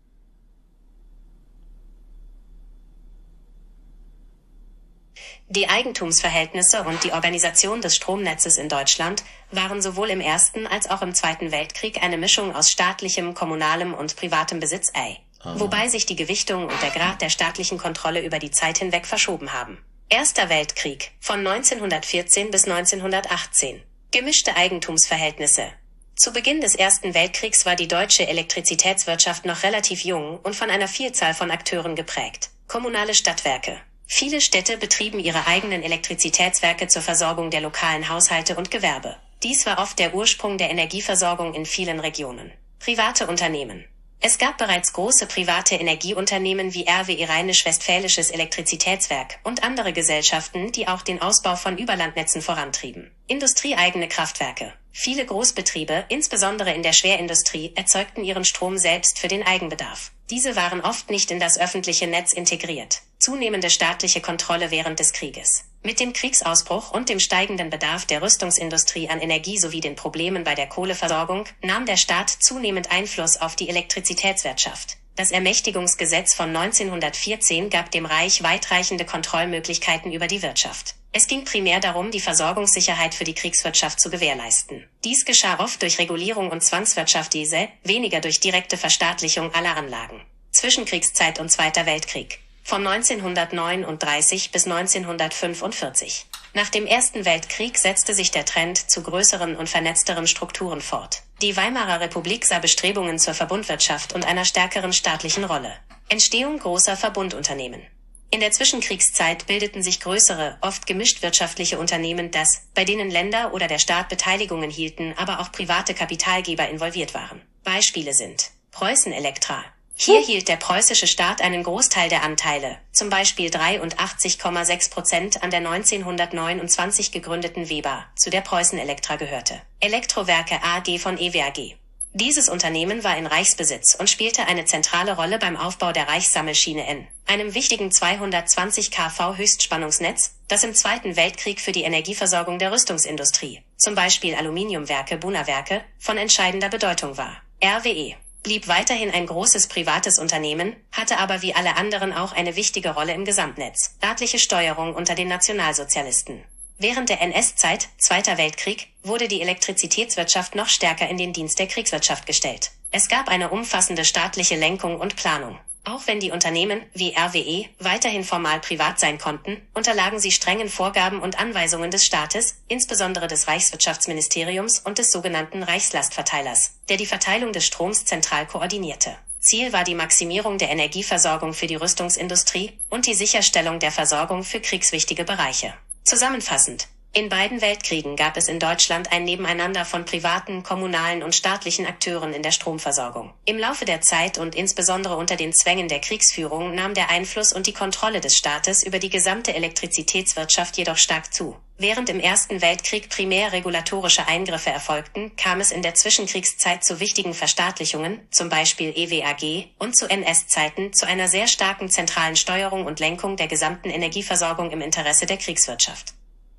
Die Eigentumsverhältnisse und die Organisation des Stromnetzes in Deutschland waren sowohl im Ersten als auch im Zweiten Weltkrieg eine Mischung aus staatlichem, kommunalem und privatem Besitz, wobei sich die Gewichtung und der Grad der staatlichen Kontrolle über die Zeit hinweg verschoben haben. Erster Weltkrieg von neunzehnhundertvierzehn bis neunzehnhundertachtzehn. Gemischte Eigentumsverhältnisse. Zu Beginn des Ersten Weltkriegs war die deutsche Elektrizitätswirtschaft noch relativ jung und von einer Vielzahl von Akteuren geprägt. Kommunale Stadtwerke. Viele Städte betrieben ihre eigenen Elektrizitätswerke zur Versorgung der lokalen Haushalte und Gewerbe. Dies war oft der Ursprung der Energieversorgung in vielen Regionen. Private Unternehmen. Es gab bereits große private Energieunternehmen wie R W E Rheinisch-Westfälisches Elektrizitätswerk und andere Gesellschaften, die auch den Ausbau von Überlandnetzen vorantrieben. Industrieeigene Kraftwerke. Viele Großbetriebe, insbesondere in der Schwerindustrie, erzeugten ihren Strom selbst für den Eigenbedarf. Diese waren oft nicht in das öffentliche Netz integriert. Zunehmende staatliche Kontrolle während des Krieges. Mit dem Kriegsausbruch und dem steigenden Bedarf der Rüstungsindustrie an Energie sowie den Problemen bei der Kohleversorgung nahm der Staat zunehmend Einfluss auf die Elektrizitätswirtschaft. Das Ermächtigungsgesetz von neunzehnhundertvierzehn gab dem Reich weitreichende Kontrollmöglichkeiten über die Wirtschaft. Es ging primär darum, die Versorgungssicherheit für die Kriegswirtschaft zu gewährleisten. Dies geschah oft durch Regulierung und Zwangswirtschaft, diese, weniger durch direkte Verstaatlichung aller Anlagen. Zwischenkriegszeit und Zweiter Weltkrieg. Von neunzehnhundertneununddreißig bis neunzehnhundertfünfundvierzig. Nach dem Ersten Weltkrieg setzte sich der Trend zu größeren und vernetzteren Strukturen fort. Die Weimarer Republik sah Bestrebungen zur Verbundwirtschaft und einer stärkeren staatlichen Rolle. Entstehung großer Verbundunternehmen. In der Zwischenkriegszeit bildeten sich größere, oft gemischt wirtschaftliche Unternehmen, das, bei denen Länder oder der Staat Beteiligungen hielten, aber auch private Kapitalgeber involviert waren. Beispiele sind Preußen Elektra. Hier hielt der preußische Staat einen Großteil der Anteile, zum Beispiel dreiundachtzig Komma sechs Prozent an der neunzehnhundertneunundzwanzig gegründeten Weber, zu der Preußen Elektra gehörte. Elektrowerke A G von E W A G. Dieses Unternehmen war in Reichsbesitz und spielte eine zentrale Rolle beim Aufbau der Reichssammelschiene N, einem wichtigen zweihundertzwanzig Kilovolt Höchstspannungsnetz, das im Zweiten Weltkrieg für die Energieversorgung der Rüstungsindustrie, zum Beispiel Aluminiumwerke, Buna-Werke, von entscheidender Bedeutung war. R W E. blieb weiterhin ein großes privates Unternehmen, hatte aber wie alle anderen auch eine wichtige Rolle im Gesamtnetz. Staatliche Steuerung unter den Nationalsozialisten. Während der N S-Zeit, Zweiter Weltkrieg, wurde die Elektrizitätswirtschaft noch stärker in den Dienst der Kriegswirtschaft gestellt. Es gab eine umfassende staatliche Lenkung und Planung. Auch wenn die Unternehmen, wie R W E, weiterhin formal privat sein konnten, unterlagen sie strengen Vorgaben und Anweisungen des Staates, insbesondere des Reichswirtschaftsministeriums und des sogenannten Reichslastverteilers, der die Verteilung des Stroms zentral koordinierte. Ziel war die Maximierung der Energieversorgung für die Rüstungsindustrie und die Sicherstellung der Versorgung für kriegswichtige Bereiche. Zusammenfassend: In beiden Weltkriegen gab es in Deutschland ein Nebeneinander von privaten, kommunalen und staatlichen Akteuren in der Stromversorgung. Im Laufe der Zeit und insbesondere unter den Zwängen der Kriegsführung nahm der Einfluss und die Kontrolle des Staates über die gesamte Elektrizitätswirtschaft jedoch stark zu. Während im Ersten Weltkrieg primär regulatorische Eingriffe erfolgten, kam es in der Zwischenkriegszeit zu wichtigen Verstaatlichungen, zum Beispiel E W A G, und zu N S-Zeiten zu einer sehr starken zentralen Steuerung und Lenkung der gesamten Energieversorgung im Interesse der Kriegswirtschaft.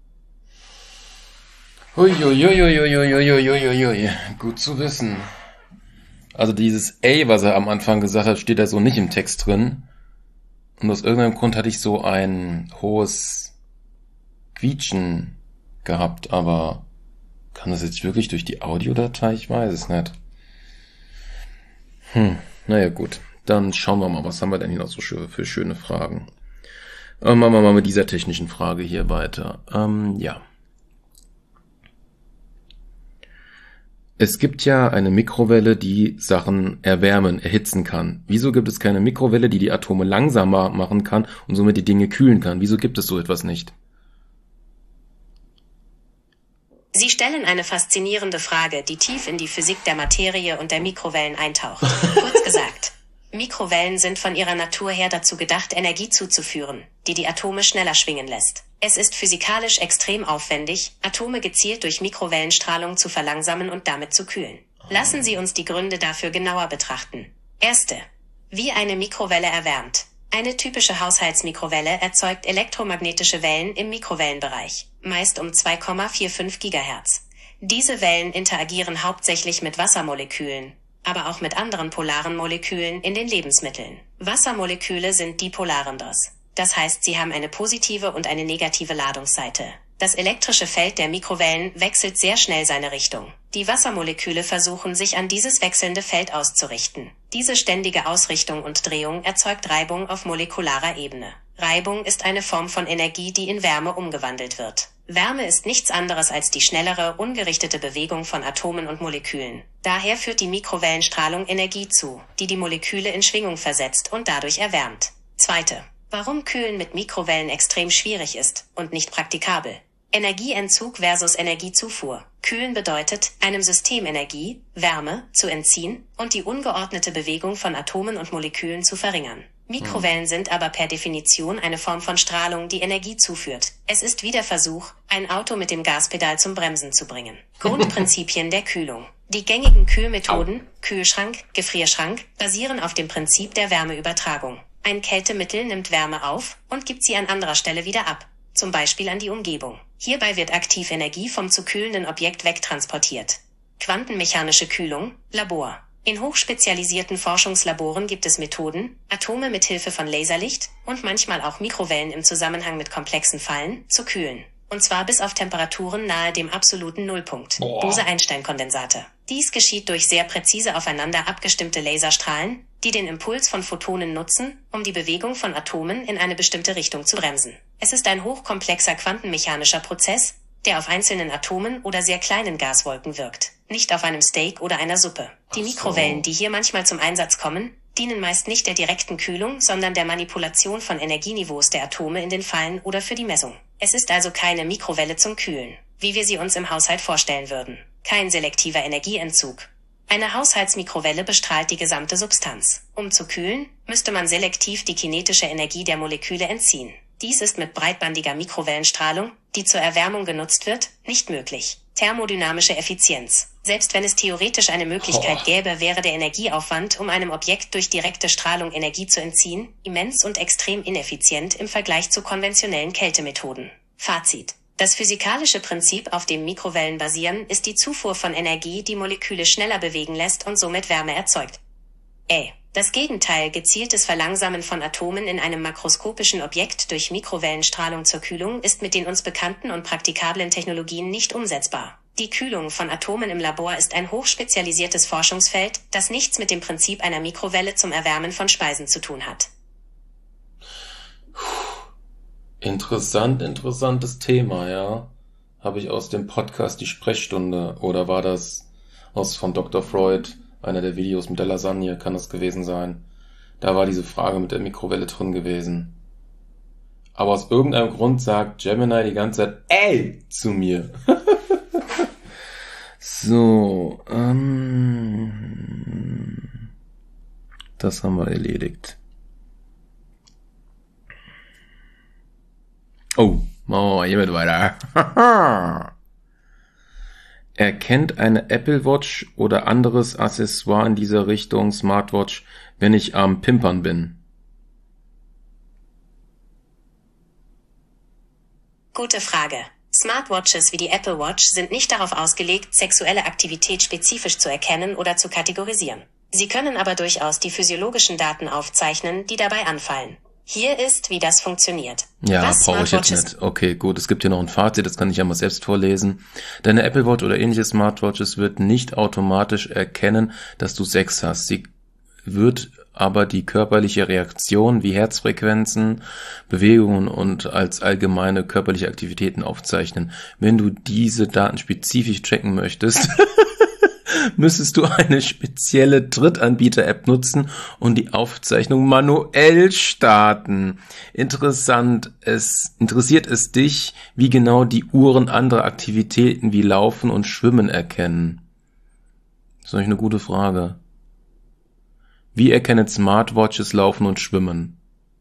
Uiuiuiuiuiuiuiui, gut zu wissen. Also dieses A, was er am Anfang gesagt hat, steht da so nicht im Text drin. Und aus irgendeinem Grund hatte ich so ein hohes Quietschen gehabt, aber kann das jetzt wirklich durch die Audiodatei? Ich weiß es nicht. Hm, naja gut, dann schauen wir mal, was haben wir denn hier noch so für schöne Fragen. Äh, machen wir mal mit dieser technischen Frage hier weiter. Ähm, ja. Es gibt ja eine Mikrowelle, die Sachen erwärmen, erhitzen kann. Wieso gibt es keine Mikrowelle, die die Atome langsamer machen kann und somit die Dinge kühlen kann? Wieso gibt es so etwas nicht? Sie stellen eine faszinierende Frage, die tief in die Physik der Materie und der Mikrowellen eintaucht. Kurz gesagt: Mikrowellen sind von ihrer Natur her dazu gedacht, Energie zuzuführen, die die Atome schneller schwingen lässt. Es ist physikalisch extrem aufwendig, Atome gezielt durch Mikrowellenstrahlung zu verlangsamen und damit zu kühlen. Lassen Sie uns die Gründe dafür genauer betrachten. Erste. Wie eine Mikrowelle erwärmt. Eine typische Haushaltsmikrowelle erzeugt elektromagnetische Wellen im Mikrowellenbereich, meist um zwei Komma fünfundvierzig Gigahertz. Diese Wellen interagieren hauptsächlich mit Wassermolekülen, aber auch mit anderen polaren Molekülen in den Lebensmitteln. Wassermoleküle sind dipolarendos. Das heißt, sie haben eine positive und eine negative Ladungsseite. Das elektrische Feld der Mikrowellen wechselt sehr schnell seine Richtung. Die Wassermoleküle versuchen, sich an dieses wechselnde Feld auszurichten. Diese ständige Ausrichtung und Drehung erzeugt Reibung auf molekularer Ebene. Reibung ist eine Form von Energie, die in Wärme umgewandelt wird. Wärme ist nichts anderes als die schnellere, ungerichtete Bewegung von Atomen und Molekülen. Daher führt die Mikrowellenstrahlung Energie zu, die die Moleküle in Schwingung versetzt und dadurch erwärmt. Zweite. Warum Kühlen mit Mikrowellen extrem schwierig ist und nicht praktikabel. Energieentzug versus Energiezufuhr. Kühlen bedeutet, einem System Energie, Wärme, zu entziehen und die ungeordnete Bewegung von Atomen und Molekülen zu verringern. Mikrowellen sind aber per Definition eine Form von Strahlung, die Energie zuführt. Es ist wie der Versuch, ein Auto mit dem Gaspedal zum Bremsen zu bringen. Grundprinzipien der Kühlung. Die gängigen Kühlmethoden, Kühlschrank, Gefrierschrank, basieren auf dem Prinzip der Wärmeübertragung. Ein Kältemittel nimmt Wärme auf und gibt sie an anderer Stelle wieder ab, zum Beispiel an die Umgebung. Hierbei wird aktiv Energie vom zu kühlenden Objekt wegtransportiert. Quantenmechanische Kühlung, Labor. In hochspezialisierten Forschungslaboren gibt es Methoden, Atome mit Hilfe von Laserlicht und manchmal auch Mikrowellen im Zusammenhang mit komplexen Fallen zu kühlen. Und zwar bis auf Temperaturen nahe dem absoluten Nullpunkt. Bose-Einstein-Kondensate. Dies geschieht durch sehr präzise aufeinander abgestimmte Laserstrahlen, die den Impuls von Photonen nutzen, um die Bewegung von Atomen in eine bestimmte Richtung zu bremsen. Es ist ein hochkomplexer quantenmechanischer Prozess, der auf einzelnen Atomen oder sehr kleinen Gaswolken wirkt, nicht auf einem Steak oder einer Suppe. Die Mikrowellen, die hier manchmal zum Einsatz kommen, dienen meist nicht der direkten Kühlung, sondern der Manipulation von Energieniveaus der Atome in den Fallen oder für die Messung. Es ist also keine Mikrowelle zum Kühlen, wie wir sie uns im Haushalt vorstellen würden. Kein selektiver Energieentzug. Eine Haushaltsmikrowelle bestrahlt die gesamte Substanz. Um zu kühlen, müsste man selektiv die kinetische Energie der Moleküle entziehen. Dies ist mit breitbandiger Mikrowellenstrahlung, die zur Erwärmung genutzt wird, nicht möglich. Thermodynamische Effizienz. Selbst wenn es theoretisch eine Möglichkeit gäbe, wäre der Energieaufwand, um einem Objekt durch direkte Strahlung Energie zu entziehen, immens und extrem ineffizient im Vergleich zu konventionellen Kältemethoden. Fazit. Das physikalische Prinzip, auf dem Mikrowellen basieren, ist die Zufuhr von Energie, die Moleküle schneller bewegen lässt und somit Wärme erzeugt. Äh, das Gegenteil, gezieltes Verlangsamen von Atomen in einem makroskopischen Objekt durch Mikrowellenstrahlung zur Kühlung ist mit den uns bekannten und praktikablen Technologien nicht umsetzbar. Die Kühlung von Atomen im Labor ist ein hochspezialisiertes Forschungsfeld, das nichts mit dem Prinzip einer Mikrowelle zum Erwärmen von Speisen zu tun hat. Interessant, interessantes Thema, ja. Habe ich aus dem Podcast Die Sprechstunde oder war das aus von Doktor Freud, einer der Videos mit der Lasagne, kann das gewesen sein. Da war diese Frage mit der Mikrowelle drin gewesen. Aber aus irgendeinem Grund sagt Gemini die ganze Zeit ey zu mir. So, ähm, das haben wir erledigt. Oh, machen wir mal hiermit weiter. Erkennt eine Apple Watch oder anderes Accessoire in dieser Richtung Smartwatch, wenn ich am Pimpern bin? Gute Frage. Smartwatches wie die Apple Watch sind nicht darauf ausgelegt, sexuelle Aktivität spezifisch zu erkennen oder zu kategorisieren. Sie können aber durchaus die physiologischen Daten aufzeichnen, die dabei anfallen. Hier ist, wie das funktioniert. Ja, brauche ich jetzt nicht. Okay, gut, es gibt hier noch ein Fazit, das kann ich ja mal selbst vorlesen. Deine Apple Watch oder ähnliche Smartwatches wird nicht automatisch erkennen, dass du Sex hast. Sie wird aber die körperliche Reaktion wie Herzfrequenzen, Bewegungen und als allgemeine körperliche Aktivitäten aufzeichnen. Wenn du diese Daten spezifisch tracken möchtest, müsstest du eine spezielle Drittanbieter-App nutzen und die Aufzeichnung manuell starten. Interessant, es interessiert es dich, wie genau die Uhren andere Aktivitäten wie Laufen und Schwimmen erkennen? Das ist eigentlich eine gute Frage. Wie erkennen Smartwatches Laufen und Schwimmen?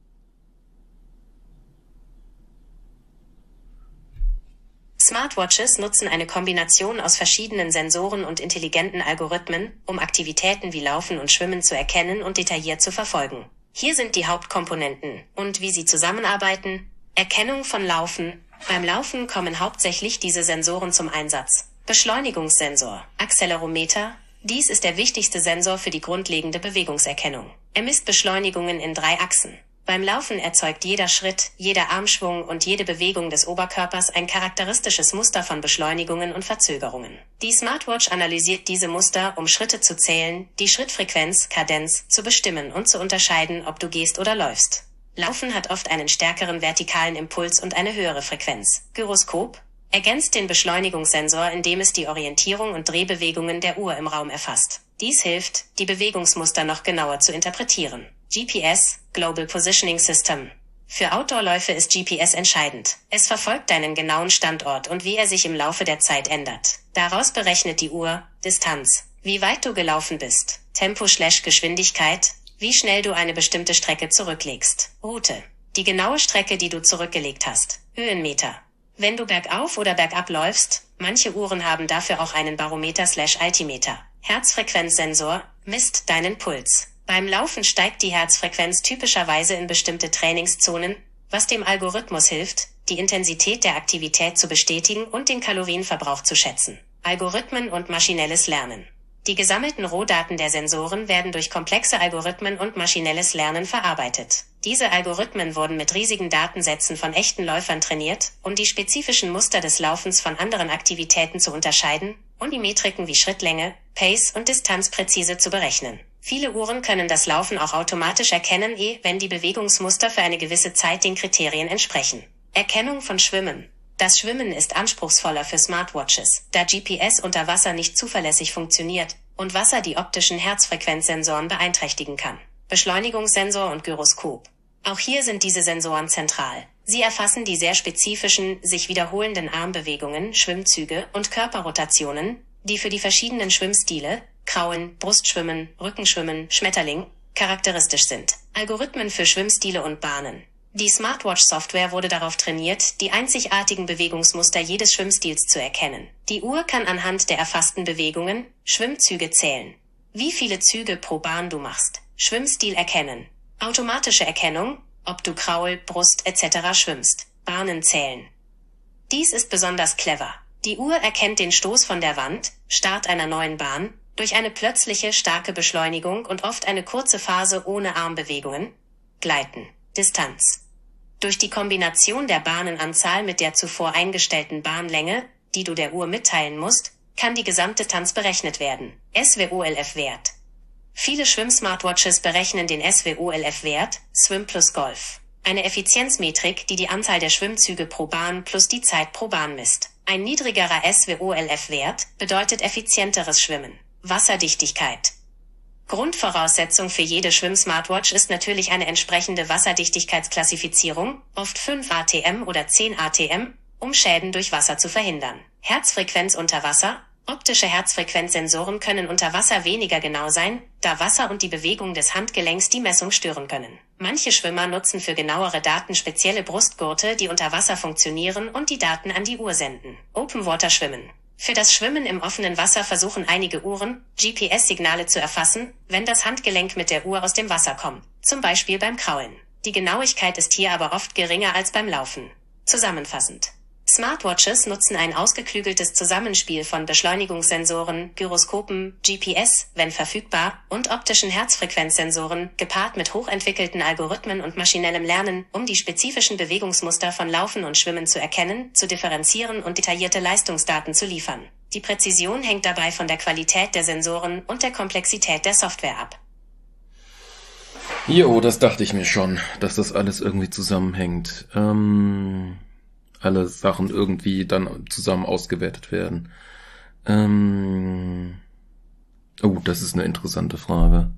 Smartwatches nutzen eine Kombination aus verschiedenen Sensoren und intelligenten Algorithmen, um Aktivitäten wie Laufen und Schwimmen zu erkennen und detailliert zu verfolgen. Hier sind die Hauptkomponenten und wie sie zusammenarbeiten. Erkennung von Laufen. Beim Laufen kommen hauptsächlich diese Sensoren zum Einsatz. Beschleunigungssensor, Accelerometer. Dies ist der wichtigste Sensor für die grundlegende Bewegungserkennung. Er misst Beschleunigungen in drei Achsen. Beim Laufen erzeugt jeder Schritt, jeder Armschwung und jede Bewegung des Oberkörpers ein charakteristisches Muster von Beschleunigungen und Verzögerungen. Die Smartwatch analysiert diese Muster, um Schritte zu zählen, die Schrittfrequenz, Kadenz, zu bestimmen und zu unterscheiden, ob du gehst oder läufst. Laufen hat oft einen stärkeren vertikalen Impuls und eine höhere Frequenz. Gyroskop ergänzt den Beschleunigungssensor, indem es die Orientierung und Drehbewegungen der Uhr im Raum erfasst. Dies hilft, die Bewegungsmuster noch genauer zu interpretieren. G P S, Global Positioning System. Für Outdoor-Läufe ist G P S entscheidend. Es verfolgt deinen genauen Standort und wie er sich im Laufe der Zeit ändert. Daraus berechnet die Uhr Distanz, wie weit du gelaufen bist, Tempo/Geschwindigkeit, wie schnell du eine bestimmte Strecke zurücklegst, Route, die genaue Strecke, die du zurückgelegt hast, Höhenmeter. Wenn du bergauf oder bergab läufst, manche Uhren haben dafür auch einen Barometer/Altimeter. Herzfrequenzsensor misst deinen Puls. Beim Laufen steigt die Herzfrequenz typischerweise in bestimmte Trainingszonen, was dem Algorithmus hilft, die Intensität der Aktivität zu bestätigen und den Kalorienverbrauch zu schätzen. Algorithmen und maschinelles Lernen. Die gesammelten Rohdaten der Sensoren werden durch komplexe Algorithmen und maschinelles Lernen verarbeitet. Diese Algorithmen wurden mit riesigen Datensätzen von echten Läufern trainiert, um die spezifischen Muster des Laufens von anderen Aktivitäten zu unterscheiden und die Metriken wie Schrittlänge, Pace und Distanz präzise zu berechnen. Viele Uhren können das Laufen auch automatisch erkennen, wenn die Bewegungsmuster für eine gewisse Zeit den Kriterien entsprechen. Erkennung von Schwimmen. Das Schwimmen ist anspruchsvoller für Smartwatches, da G P S unter Wasser nicht zuverlässig funktioniert und Wasser die optischen Herzfrequenzsensoren beeinträchtigen kann. Beschleunigungssensor und Gyroskop. Auch hier sind diese Sensoren zentral. Sie erfassen die sehr spezifischen, sich wiederholenden Armbewegungen, Schwimmzüge und Körperrotationen, die für die verschiedenen Schwimmstile, Kraulen, Brustschwimmen, Rückenschwimmen, Schmetterling, charakteristisch sind. Algorithmen für Schwimmstile und Bahnen. Die Smartwatch-Software wurde darauf trainiert, die einzigartigen Bewegungsmuster jedes Schwimmstils zu erkennen. Die Uhr kann anhand der erfassten Bewegungen, Schwimmzüge zählen. Wie viele Züge pro Bahn du machst. Schwimmstil erkennen. Automatische Erkennung, ob du Kraul, Brust et cetera schwimmst. Bahnen zählen. Dies ist besonders clever. Die Uhr erkennt den Stoß von der Wand, Start einer neuen Bahn, Durch eine plötzliche, starke Beschleunigung und oft eine kurze Phase ohne Armbewegungen. Gleiten. Distanz. Durch die Kombination der Bahnenanzahl mit der zuvor eingestellten Bahnlänge, die du der Uhr mitteilen musst, kann die Gesamtdistanz berechnet werden. S W O L F-Wert. Viele Schwimm-Smartwatches berechnen den S W O L F-Wert, Swim plus Golf. Eine Effizienzmetrik, die die Anzahl der Schwimmzüge pro Bahn plus die Zeit pro Bahn misst. Ein niedrigerer S W O L F-Wert bedeutet effizienteres Schwimmen. Wasserdichtigkeit. Grundvoraussetzung für jede Schwimm-Smartwatch ist natürlich eine entsprechende Wasserdichtigkeitsklassifizierung, oft fünf A T M oder zehn A T M, um Schäden durch Wasser zu verhindern. Herzfrequenz unter Wasser. Optische Herzfrequenzsensoren können unter Wasser weniger genau sein, da Wasser und die Bewegung des Handgelenks die Messung stören können. Manche Schwimmer nutzen für genauere Daten spezielle Brustgurte, die unter Wasser funktionieren und die Daten an die Uhr senden. Open Water Schwimmen. Für das Schwimmen im offenen Wasser versuchen einige Uhren, G P S-Signale zu erfassen, wenn das Handgelenk mit der Uhr aus dem Wasser kommt, zum Beispiel beim Kraulen. Die Genauigkeit ist hier aber oft geringer als beim Laufen. Zusammenfassend. Smartwatches nutzen ein ausgeklügeltes Zusammenspiel von Beschleunigungssensoren, Gyroskopen, G P S, wenn verfügbar, und optischen Herzfrequenzsensoren, gepaart mit hochentwickelten Algorithmen und maschinellem Lernen, um die spezifischen Bewegungsmuster von Laufen und Schwimmen zu erkennen, zu differenzieren und detaillierte Leistungsdaten zu liefern. Die Präzision hängt dabei von der Qualität der Sensoren und der Komplexität der Software ab. Jo, das dachte ich mir schon, dass das alles irgendwie zusammenhängt. Ähm... alle Sachen irgendwie dann zusammen ausgewertet werden. Ähm oh, das ist eine interessante Frage.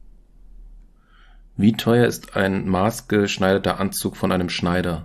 Wie teuer ist ein maßgeschneiderter Anzug von einem Schneider?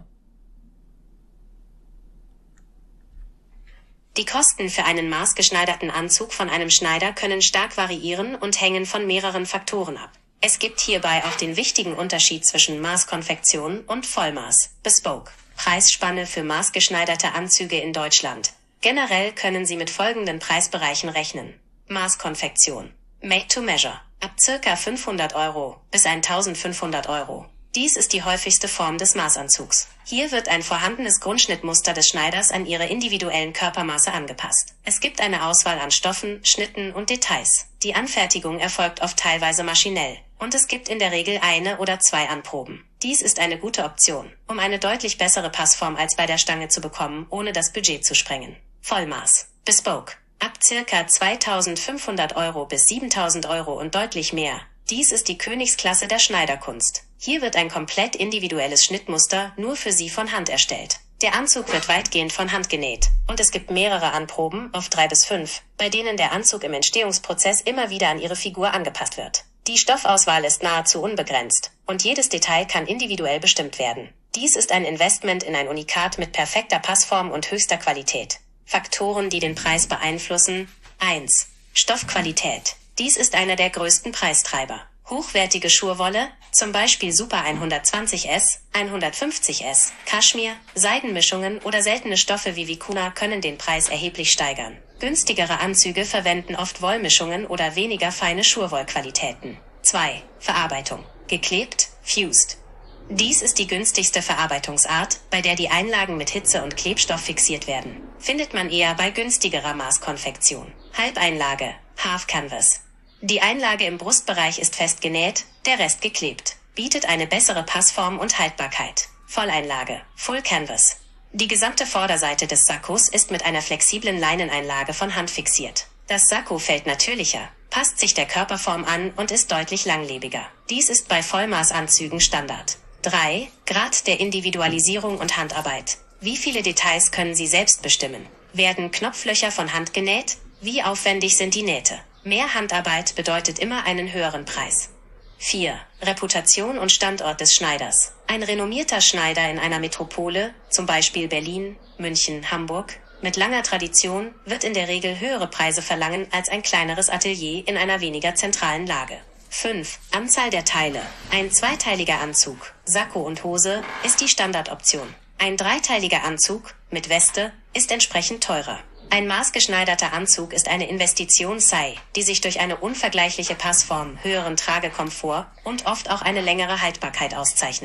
Die Kosten für einen maßgeschneiderten Anzug von einem Schneider können stark variieren und hängen von mehreren Faktoren ab. Es gibt hierbei auch den wichtigen Unterschied zwischen Maßkonfektion und Vollmaß, Bespoke. Preisspanne für maßgeschneiderte Anzüge in Deutschland. Generell können Sie mit folgenden Preisbereichen rechnen. Maßkonfektion. Made to measure. Ab circa fünfhundert Euro bis eintausendfünfhundert Euro. Dies ist die häufigste Form des Maßanzugs. Hier wird ein vorhandenes Grundschnittmuster des Schneiders an Ihre individuellen Körpermaße angepasst. Es gibt eine Auswahl an Stoffen, Schnitten und Details. Die Anfertigung erfolgt oft teilweise maschinell. Und es gibt in der Regel eine oder zwei Anproben. Dies ist eine gute Option, um eine deutlich bessere Passform als bei der Stange zu bekommen, ohne das Budget zu sprengen. Vollmaß. Bespoke. Ab circa zweitausendfünfhundert Euro bis siebentausend Euro und deutlich mehr. Dies ist die Königsklasse der Schneiderkunst. Hier wird ein komplett individuelles Schnittmuster nur für Sie von Hand erstellt. Der Anzug wird weitgehend von Hand genäht. Und es gibt mehrere Anproben, oft drei bis fünf, bei denen der Anzug im Entstehungsprozess immer wieder an Ihre Figur angepasst wird. Die Stoffauswahl ist nahezu unbegrenzt und jedes Detail kann individuell bestimmt werden. Dies ist ein Investment in ein Unikat mit perfekter Passform und höchster Qualität. Faktoren, die den Preis beeinflussen. eins. Stoffqualität. Dies ist einer der größten Preistreiber. Hochwertige Schurwolle, zum Beispiel Super hundertzwanzig S, hundertfünfzig S, Kaschmir, Seidenmischungen oder seltene Stoffe wie Vicuna können den Preis erheblich steigern. Günstigere Anzüge verwenden oft Wollmischungen oder weniger feine Schurwollqualitäten. zwei. Verarbeitung. Geklebt, fused. Dies ist die günstigste Verarbeitungsart, bei der die Einlagen mit Hitze und Klebstoff fixiert werden. Findet man eher bei günstigerer Maßkonfektion. Halbeinlage, Half Canvas. Die Einlage im Brustbereich ist fest genäht, der Rest geklebt. Bietet eine bessere Passform und Haltbarkeit. Volleinlage, Full Canvas. Die gesamte Vorderseite des Sakkos ist mit einer flexiblen Leineneinlage von Hand fixiert. Das Sakko fällt natürlicher, passt sich der Körperform an und ist deutlich langlebiger. Dies ist bei Vollmaßanzügen Standard. drei. Grad der Individualisierung und Handarbeit. Wie viele Details können Sie selbst bestimmen? Werden Knopflöcher von Hand genäht? Wie aufwendig sind die Nähte? Mehr Handarbeit bedeutet immer einen höheren Preis. vier. Reputation und Standort des Schneiders. Ein renommierter Schneider in einer Metropole, zum Beispiel Berlin, München, Hamburg, mit langer Tradition, wird in der Regel höhere Preise verlangen als ein kleineres Atelier in einer weniger zentralen Lage. fünf. Anzahl der Teile. Ein zweiteiliger Anzug, Sakko und Hose, ist die Standardoption. Ein dreiteiliger Anzug, mit Weste, ist entsprechend teurer. Ein maßgeschneiderter Anzug ist eine Investition sei, die sich durch eine unvergleichliche Passform, höheren Tragekomfort und oft auch eine längere Haltbarkeit auszeichnet.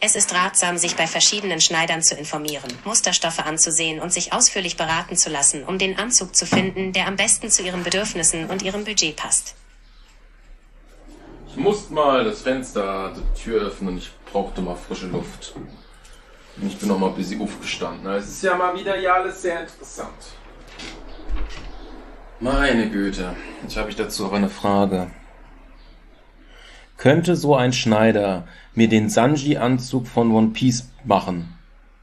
Es ist ratsam, sich bei verschiedenen Schneidern zu informieren, Musterstoffe anzusehen und sich ausführlich beraten zu lassen, um den Anzug zu finden, der am besten zu Ihren Bedürfnissen und Ihrem Budget passt. Ich musste mal das Fenster, die Tür öffnen, ich brauchte mal frische Luft. Und ich bin noch mal ein bisschen aufgestanden. Es ist ja mal wieder ja alles sehr interessant. Meine Güte, jetzt habe ich dazu aber eine Frage. Könnte so ein Schneider mir den Sanji-Anzug von One Piece machen?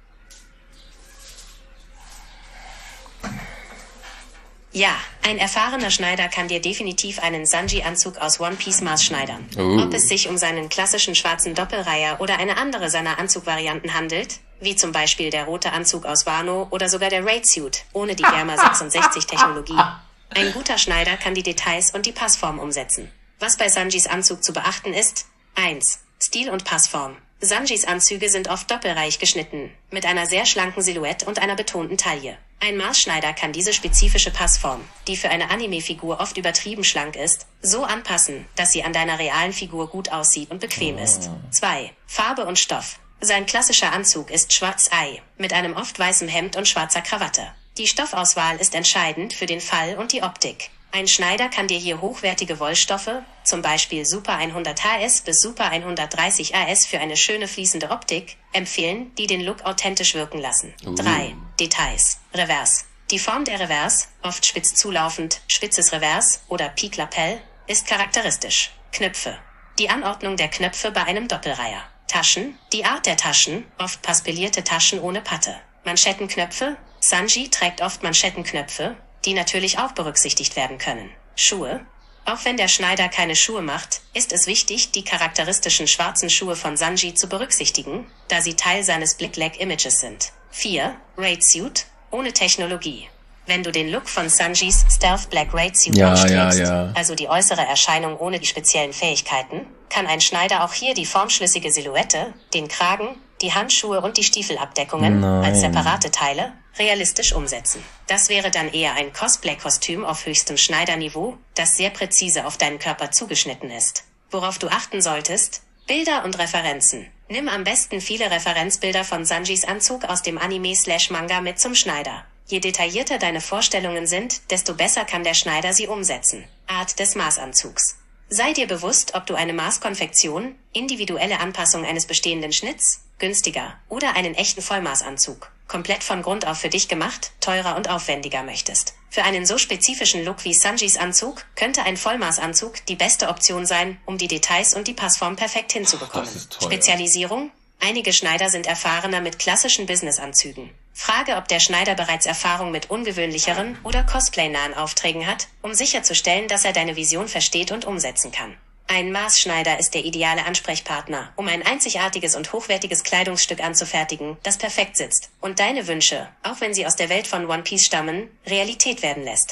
Ja, ein erfahrener Schneider kann dir definitiv einen Sanji-Anzug aus One Piece Maß schneidern. Oh. Ob es sich um seinen klassischen schwarzen Doppelreiher oder eine andere seiner Anzugvarianten handelt, wie zum Beispiel der rote Anzug aus Wano oder sogar der Raid-Suit ohne die Gamma sechsundsechzig-Technologie. Ein guter Schneider kann die Details und die Passform umsetzen. Was bei Sanjis Anzug zu beachten ist: eins. Stil und Passform. Sanjis Anzüge sind oft doppelreich geschnitten, mit einer sehr schlanken Silhouette und einer betonten Taille. Ein Maßschneider kann diese spezifische Passform, die für eine Anime-Figur oft übertrieben schlank ist, so anpassen, dass sie an deiner realen Figur gut aussieht und bequem ist. zwei. Farbe und Stoff. Sein klassischer Anzug ist schwarz-ei, mit einem oft weißem Hemd und schwarzer Krawatte. Die Stoffauswahl ist entscheidend für den Fall und die Optik. Ein Schneider kann dir hier hochwertige Wollstoffe, zum Beispiel Super hundert H S bis Super hundertdreißig A S für eine schöne fließende Optik, empfehlen, die den Look authentisch wirken lassen. Uh. drei. Details. Revers. Die Form der Revers, oft spitz zulaufend, spitzes Revers oder Pique Lapel, ist charakteristisch. Knöpfe. Die Anordnung der Knöpfe bei einem Doppelreiher. Taschen. Die Art der Taschen, oft paspellierte Taschen ohne Patte. Manschettenknöpfe. Sanji trägt oft Manschettenknöpfe, die natürlich auch berücksichtigt werden können. Schuhe. Auch wenn der Schneider keine Schuhe macht, ist es wichtig, die charakteristischen schwarzen Schuhe von Sanji zu berücksichtigen, da sie Teil seines Blick-Lag-Images sind. vier. Raid-Suit, ohne Technologie. Wenn du den Look von Sanjis Stealth Black Raid-Suit Ja, anstrebst, ja, ja. also die äußere Erscheinung ohne die speziellen Fähigkeiten, kann ein Schneider auch hier die formschlüssige Silhouette, den Kragen, die Handschuhe und die Stiefelabdeckungen Nein. als separate Teile realistisch umsetzen. Das wäre dann eher ein Cosplay-Kostüm auf höchstem Schneiderniveau, das sehr präzise auf deinen Körper zugeschnitten ist. Worauf du achten solltest: Bilder und Referenzen. Nimm am besten viele Referenzbilder von Sanjis Anzug aus dem Anime/Manga mit zum Schneider. Je detaillierter deine Vorstellungen sind, desto besser kann der Schneider sie umsetzen. Art des Maßanzugs. Sei dir bewusst, ob du eine Maßkonfektion, individuelle Anpassung eines bestehenden Schnitts, günstiger, oder einen echten Vollmaßanzug, komplett von Grund auf für dich gemacht, teurer und aufwendiger möchtest. Für einen so spezifischen Look wie Sanjis Anzug könnte ein Vollmaßanzug die beste Option sein, um die Details und die Passform perfekt hinzubekommen. Das ist teuer. Spezialisierung? Einige Schneider sind erfahrener mit klassischen Businessanzügen. Frage, ob der Schneider bereits Erfahrung mit ungewöhnlicheren oder cosplaynahen Aufträgen hat, um sicherzustellen, dass er deine Vision versteht und umsetzen kann. Ein Maßschneider ist der ideale Ansprechpartner, um ein einzigartiges und hochwertiges Kleidungsstück anzufertigen, das perfekt sitzt und deine Wünsche, auch wenn sie aus der Welt von One Piece stammen, Realität werden lässt.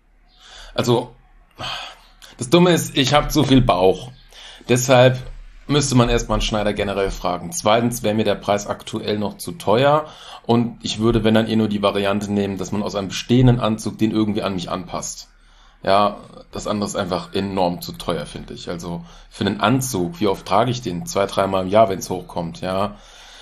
Also, das Dumme ist, ich habe zu viel Bauch. Deshalb müsste man erstmal einen Schneider generell fragen. Zweitens wäre mir der Preis aktuell noch zu teuer und ich würde, wenn dann eh nur die Variante nehmen, dass man aus einem bestehenden Anzug den irgendwie an mich anpasst. Ja, das andere ist einfach enorm zu teuer, finde ich. Also für einen Anzug, wie oft trage ich den? Zwei, dreimal im Jahr, wenn es hochkommt, ja.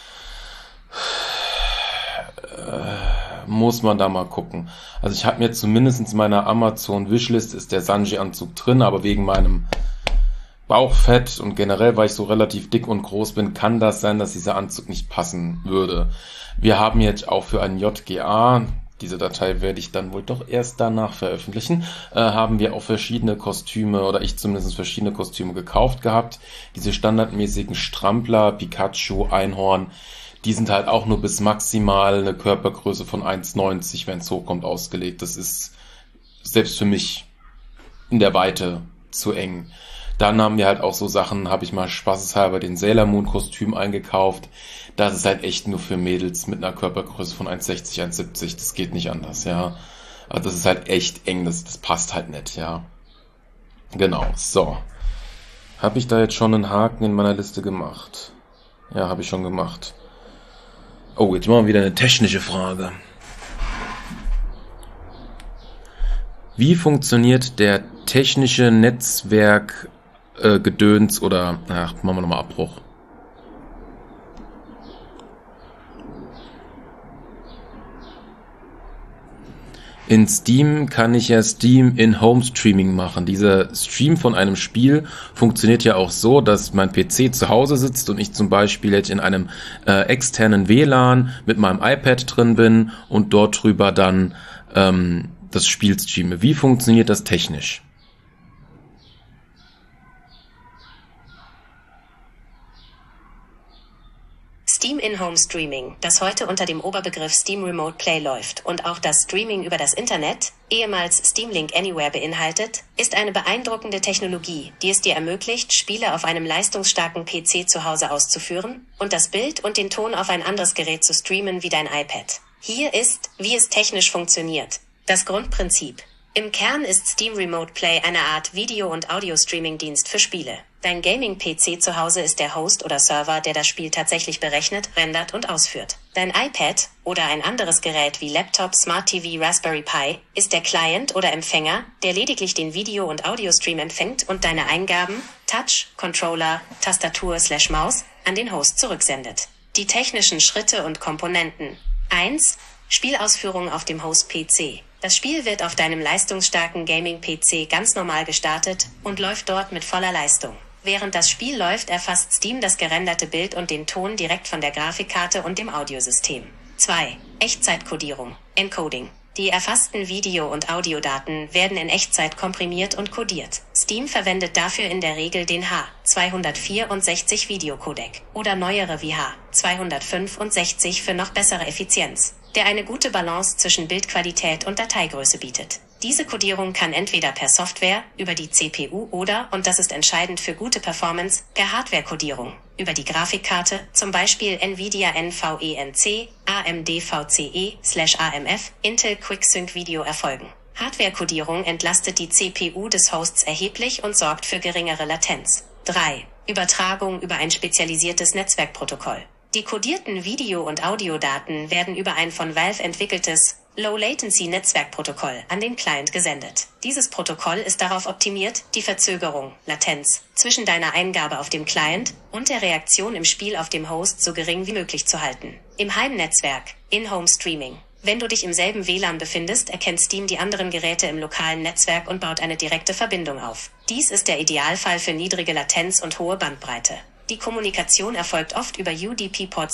Äh, muss man da mal gucken. Also ich habe mir zumindest in meiner Amazon-Wishlist ist der Sanji-Anzug drin, aber wegen meinem Bauchfett und generell, weil ich so relativ dick und groß bin, kann das sein, dass dieser Anzug nicht passen würde. Wir haben jetzt auch für einen J G A, diese Datei werde ich dann wohl doch erst danach veröffentlichen, äh, haben wir auch verschiedene Kostüme, oder ich zumindest verschiedene Kostüme gekauft gehabt. Diese standardmäßigen Strampler, Pikachu, Einhorn, die sind halt auch nur bis maximal eine Körpergröße von eins neunzig, wenn es hochkommt, ausgelegt. Das ist selbst für mich in der Weite zu eng. Dann haben wir halt auch so Sachen, habe ich mal spaßeshalber den Sailor Moon Kostüm eingekauft. Das ist halt echt nur für Mädels mit einer Körpergröße von eins sechzig, eins siebzig. Das geht nicht anders, ja. Also das ist halt echt eng, das, das passt halt nicht, ja. Genau, so. Habe ich da jetzt schon einen Haken in meiner Liste gemacht? Ja, habe ich schon gemacht. Oh, jetzt machen wir wieder eine technische Frage. Wie funktioniert der technische Netzwerk Gedöns oder, ach, machen wir nochmal Abbruch. In Steam kann ich ja Steam In-Home-Streaming machen. Dieser Stream von einem Spiel funktioniert ja auch so, dass mein P C zu Hause sitzt und ich zum Beispiel jetzt in einem äh, externen W L A N mit meinem iPad drin bin und dort drüber dann ähm, das Spiel streame. Wie funktioniert das technisch? Steam In-Home Streaming, das heute unter dem Oberbegriff Steam Remote Play läuft und auch das Streaming über das Internet, ehemals Steam Link Anywhere beinhaltet, ist eine beeindruckende Technologie, die es dir ermöglicht, Spiele auf einem leistungsstarken P C zu Hause auszuführen und das Bild und den Ton auf ein anderes Gerät zu streamen wie dein iPad. Hier ist, wie es technisch funktioniert. Das Grundprinzip. Im Kern ist Steam Remote Play eine Art Video- und Audio-Streaming-Dienst für Spiele. Dein Gaming-P C zu Hause ist der Host oder Server, der das Spiel tatsächlich berechnet, rendert und ausführt. Dein iPad oder ein anderes Gerät wie Laptop, Smart T V, Raspberry Pi ist der Client oder Empfänger, der lediglich den Video- und Audio-Stream empfängt und deine Eingaben, Touch, Controller, Tastatur slash Maus, an den Host zurücksendet. Die technischen Schritte und Komponenten. eins. Spielausführung auf dem Host-P C. Das Spiel wird auf deinem leistungsstarken Gaming-P C ganz normal gestartet und läuft dort mit voller Leistung. Während das Spiel läuft, erfasst Steam das gerenderte Bild und den Ton direkt von der Grafikkarte und dem Audiosystem. zwei. Echtzeitkodierung, Encoding. Die erfassten Video- und Audiodaten werden in Echtzeit komprimiert und kodiert. Steam verwendet dafür in der Regel den H zweihundertvierundsechzig Videocodec oder neuere wie H zweihundertfünfundsechzig für noch bessere Effizienz, der eine gute Balance zwischen Bildqualität und Dateigröße bietet. Diese Kodierung kann entweder per Software, über die C P U oder, und das ist entscheidend für gute Performance, per Hardware-Kodierung, über die Grafikkarte, zum Beispiel Nvidia N V E N C, A M D V C E, slash A M F, Intel QuickSync Video erfolgen. Hardware-Kodierung entlastet die C P U des Hosts erheblich und sorgt für geringere Latenz. drei. Übertragung über ein spezialisiertes Netzwerkprotokoll. Die kodierten Video- und Audiodaten werden über ein von Valve entwickeltes Low-Latency-Netzwerkprotokoll an den Client gesendet. Dieses Protokoll ist darauf optimiert, die Verzögerung, Latenz, zwischen deiner Eingabe auf dem Client und der Reaktion im Spiel auf dem Host so gering wie möglich zu halten. Im Heimnetzwerk, In-Home Streaming. Wenn du dich im selben W L A N befindest, erkennt Steam die anderen Geräte im lokalen Netzwerk und baut eine direkte Verbindung auf. Dies ist der Idealfall für niedrige Latenz und hohe Bandbreite. Die Kommunikation erfolgt oft über U D P-Port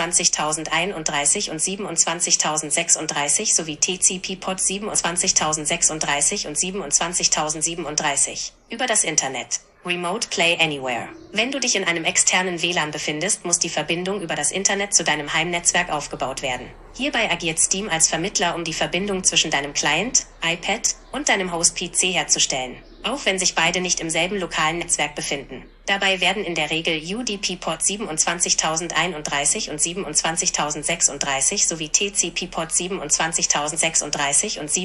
siebenundzwanzigtausendeinunddreißig und siebenundzwanzigtausendsechsunddreißig sowie T C P-Port siebenundzwanzigtausendsechsunddreißig und siebenundzwanzigtausendsiebenunddreißig. Über das Internet. Remote Play Anywhere. Wenn du dich in einem externen W L A N befindest, muss die Verbindung über das Internet zu deinem Heimnetzwerk aufgebaut werden. Hierbei agiert Steam als Vermittler, um die Verbindung zwischen deinem Client, iPad und deinem Host-P C herzustellen, auch wenn sich beide nicht im selben lokalen Netzwerk befinden. Dabei werden in der Regel U D P-Port siebenundzwanzigtausendeinunddreißig und siebenundzwanzigtausendsechsunddreißig sowie T C P-Port siebenundzwanzigtausendsechsunddreißig und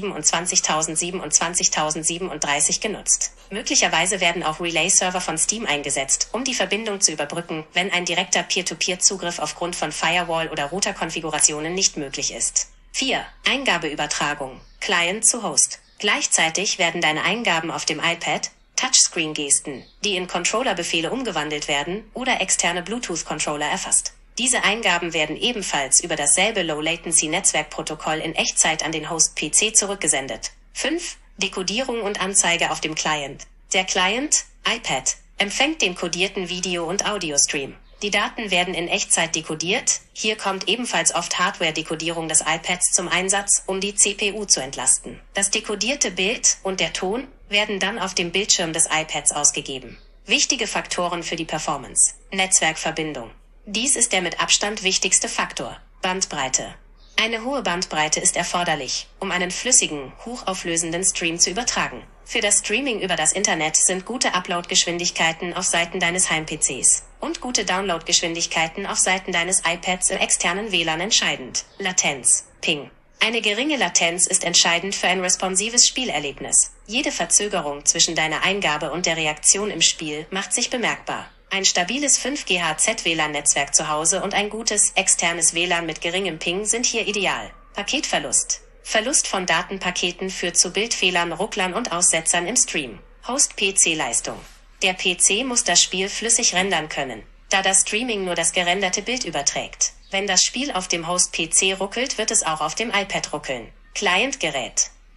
siebenundzwanzigtausendsiebenundzwanzigtausendsiebenunddreißig genutzt. Möglicherweise werden auch Relay-Server von Steam eingesetzt, um die Verbindung zu überbrücken, wenn ein direkter Peer-to-Peer-Zugriff aufgrund von Firewall- oder Router-Konfigurationen nicht möglich ist. vier. Eingabeübertragung, Client zu Host. Gleichzeitig werden deine Eingaben auf dem iPad, Touchscreen-Gesten, die in Controller-Befehle umgewandelt werden, oder externe Bluetooth-Controller erfasst. Diese Eingaben werden ebenfalls über dasselbe Low-Latency-Netzwerkprotokoll in Echtzeit an den Host-P C zurückgesendet. fünf. Dekodierung und Anzeige auf dem Client. Der Client, iPad, empfängt den kodierten Video- und Audiostream. Die Daten werden in Echtzeit dekodiert, hier kommt ebenfalls oft Hardware-Dekodierung des iPads zum Einsatz, um die C P U zu entlasten. Das dekodierte Bild und der Ton werden dann auf dem Bildschirm des iPads ausgegeben. Wichtige Faktoren für die Performance. Netzwerkverbindung. Dies ist der mit Abstand wichtigste Faktor. Bandbreite. Eine hohe Bandbreite ist erforderlich, um einen flüssigen, hochauflösenden Stream zu übertragen. Für das Streaming über das Internet sind gute Upload-Geschwindigkeiten auf Seiten deines Heim-P Cs und gute Download-Geschwindigkeiten auf Seiten deines iPads im externen W L A N entscheidend. Latenz, Ping. Eine geringe Latenz ist entscheidend für ein responsives Spielerlebnis. Jede Verzögerung zwischen deiner Eingabe und der Reaktion im Spiel macht sich bemerkbar. Ein stabiles fünf G H Z W L A N-Netzwerk zu Hause und ein gutes, externes W L A N mit geringem Ping sind hier ideal. Paketverlust. Verlust von Datenpaketen führt zu Bildfehlern, Rucklern und Aussetzern im Stream. Host-P C-Leistung. Der P C muss das Spiel flüssig rendern können, da das Streaming nur das gerenderte Bild überträgt. Wenn das Spiel auf dem Host-P C ruckelt, wird es auch auf dem iPad ruckeln. Client-Gerät.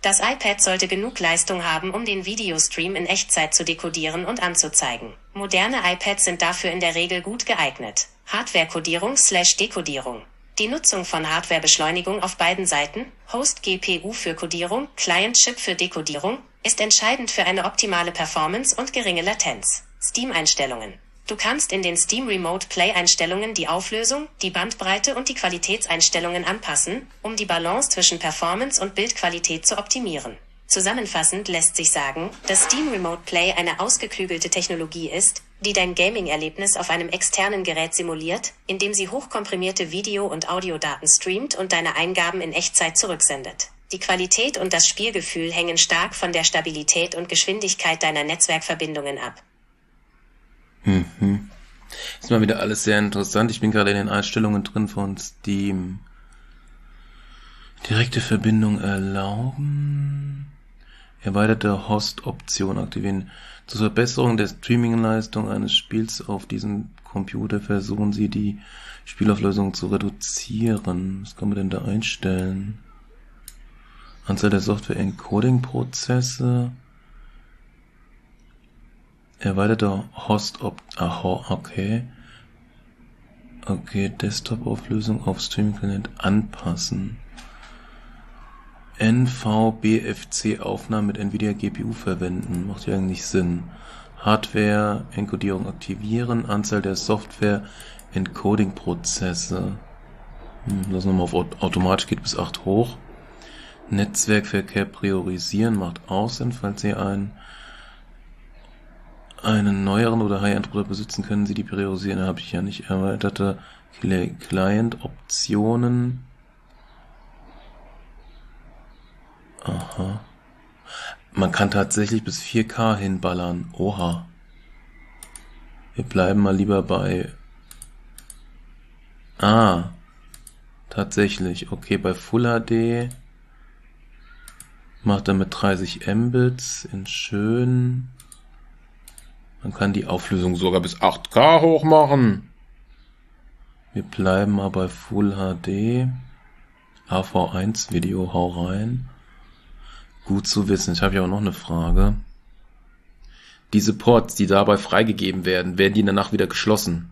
Das iPad sollte genug Leistung haben, um den Videostream in Echtzeit zu dekodieren und anzuzeigen. Moderne iPads sind dafür in der Regel gut geeignet. Hardware-Kodierung slash Dekodierung. Die Nutzung von Hardwarebeschleunigung auf beiden Seiten, Host-G P U für Kodierung, Client-Chip für Dekodierung, ist entscheidend für eine optimale Performance und geringe Latenz. Steam-Einstellungen. Du kannst in den Steam Remote Play-Einstellungen die Auflösung, die Bandbreite und die Qualitätseinstellungen anpassen, um die Balance zwischen Performance und Bildqualität zu optimieren. Zusammenfassend lässt sich sagen, dass Steam Remote Play eine ausgeklügelte Technologie ist, die dein Gaming-Erlebnis auf einem externen Gerät simuliert, indem sie hochkomprimierte Video- und Audiodaten streamt und deine Eingaben in Echtzeit zurücksendet. Die Qualität und das Spielgefühl hängen stark von der Stabilität und Geschwindigkeit deiner Netzwerkverbindungen ab. Mhm. Ist mal wieder alles sehr interessant. Ich bin gerade in den Einstellungen drin von Steam. Direkte Verbindung erlauben. Erweiterte Host-Option aktivieren. Zur Verbesserung der Streaming-Leistung eines Spiels auf diesem Computer versuchen Sie, die Spielauflösung zu reduzieren. Was kann man denn da einstellen? Anzahl der Software-Encoding-Prozesse. Erweiterte Host-Op... Ah, okay. Okay, Desktop-Auflösung auf Streaming-Client anpassen. N V B F C-Aufnahmen mit Nvidia G P U verwenden. Macht ja eigentlich Sinn. Hardware-Enkodierung aktivieren. Anzahl der Software-Encoding-Prozesse. Hm, lassen wir mal auf automatisch, geht bis acht hoch. Netzwerkverkehr priorisieren macht auch Sinn, falls Sie einen einen neueren oder High-End-Produkt besitzen, können Sie die priorisieren. Da habe ich ja nicht. Erweiterte Client-Optionen. Aha. Man kann tatsächlich bis vier K hinballern. Oha. Wir bleiben mal lieber bei... Ah. Tatsächlich. Okay, bei Full H D macht er mit dreißig Mbits in schön. Man kann die Auflösung sogar bis acht K hoch machen. Wir bleiben mal bei Full H D. A V eins Video, hau rein. Gut zu wissen. Ich habe ja auch noch eine Frage. Diese Ports, die dabei freigegeben werden, werden die danach wieder geschlossen?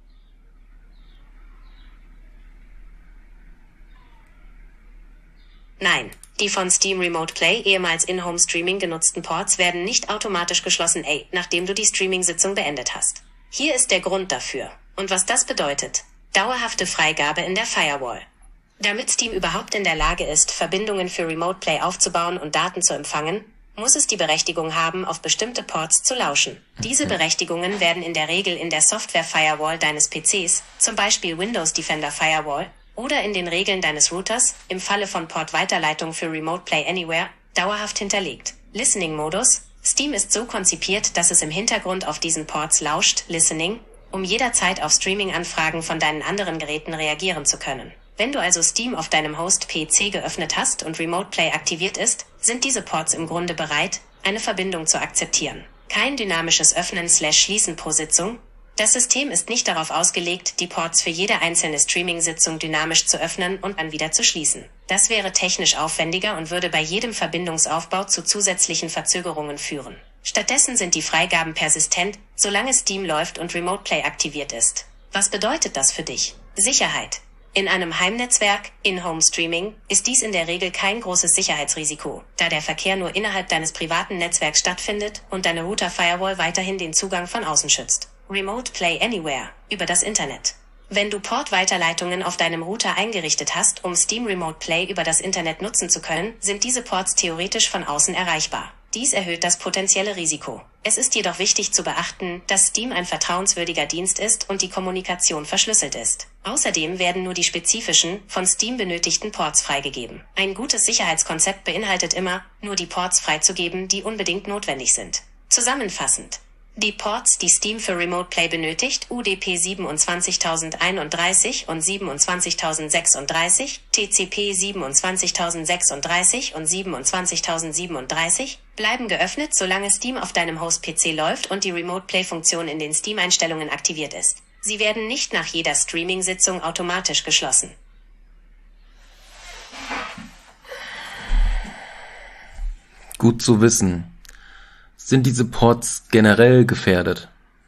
Nein. Die von Steam Remote Play ehemals In-Home Streaming genutzten Ports werden nicht automatisch geschlossen, ey, nachdem du die Streaming-Sitzung beendet hast. Hier ist der Grund dafür. Und was das bedeutet: dauerhafte Freigabe in der Firewall. Damit Steam überhaupt in der Lage ist, Verbindungen für Remote Play aufzubauen und Daten zu empfangen, muss es die Berechtigung haben, auf bestimmte Ports zu lauschen. Diese Berechtigungen werden in der Regel in der Software-Firewall deines P Cs, zum Beispiel Windows Defender Firewall, oder in den Regeln deines Routers, im Falle von Port-Weiterleitung für Remote Play Anywhere, dauerhaft hinterlegt. Listening-Modus: Steam ist so konzipiert, dass es im Hintergrund auf diesen Ports lauscht, Listening, um jederzeit auf Streaming-Anfragen von deinen anderen Geräten reagieren zu können. Wenn du also Steam auf deinem Host-P C geöffnet hast und Remote Play aktiviert ist, sind diese Ports im Grunde bereit, eine Verbindung zu akzeptieren. Kein dynamisches Öffnen/Schließen pro Sitzung. Das System ist nicht darauf ausgelegt, die Ports für jede einzelne Streaming-Sitzung dynamisch zu öffnen und dann wieder zu schließen. Das wäre technisch aufwendiger und würde bei jedem Verbindungsaufbau zu zusätzlichen Verzögerungen führen. Stattdessen sind die Freigaben persistent, solange Steam läuft und Remote Play aktiviert ist. Was bedeutet das für dich? Sicherheit. In einem Heimnetzwerk, In-Home-Streaming, ist dies in der Regel kein großes Sicherheitsrisiko, da der Verkehr nur innerhalb deines privaten Netzwerks stattfindet und deine Router-Firewall weiterhin den Zugang von außen schützt. Remote Play Anywhere, über das Internet. Wenn du Port-Weiterleitungen auf deinem Router eingerichtet hast, um Steam Remote Play über das Internet nutzen zu können, sind diese Ports theoretisch von außen erreichbar. Dies erhöht das potenzielle Risiko. Es ist jedoch wichtig zu beachten, dass Steam ein vertrauenswürdiger Dienst ist und die Kommunikation verschlüsselt ist. Außerdem werden nur die spezifischen, von Steam benötigten Ports freigegeben. Ein gutes Sicherheitskonzept beinhaltet immer, nur die Ports freizugeben, die unbedingt notwendig sind. Zusammenfassend: die Ports, die Steam für Remote Play benötigt, U D P siebenundzwanzigtausendeinunddreißig und siebenundzwanzigtausendsechsunddreißig, T C P siebenundzwanzigtausendsechsunddreißig und siebenundzwanzigtausendsiebenunddreißig, bleiben geöffnet, solange Steam auf deinem Host-P C läuft und die Remote Play-Funktion in den Steam-Einstellungen aktiviert ist. Sie werden nicht nach jeder Streaming-Sitzung automatisch geschlossen. Gut zu wissen. Sind diese Ports generell gefährdet?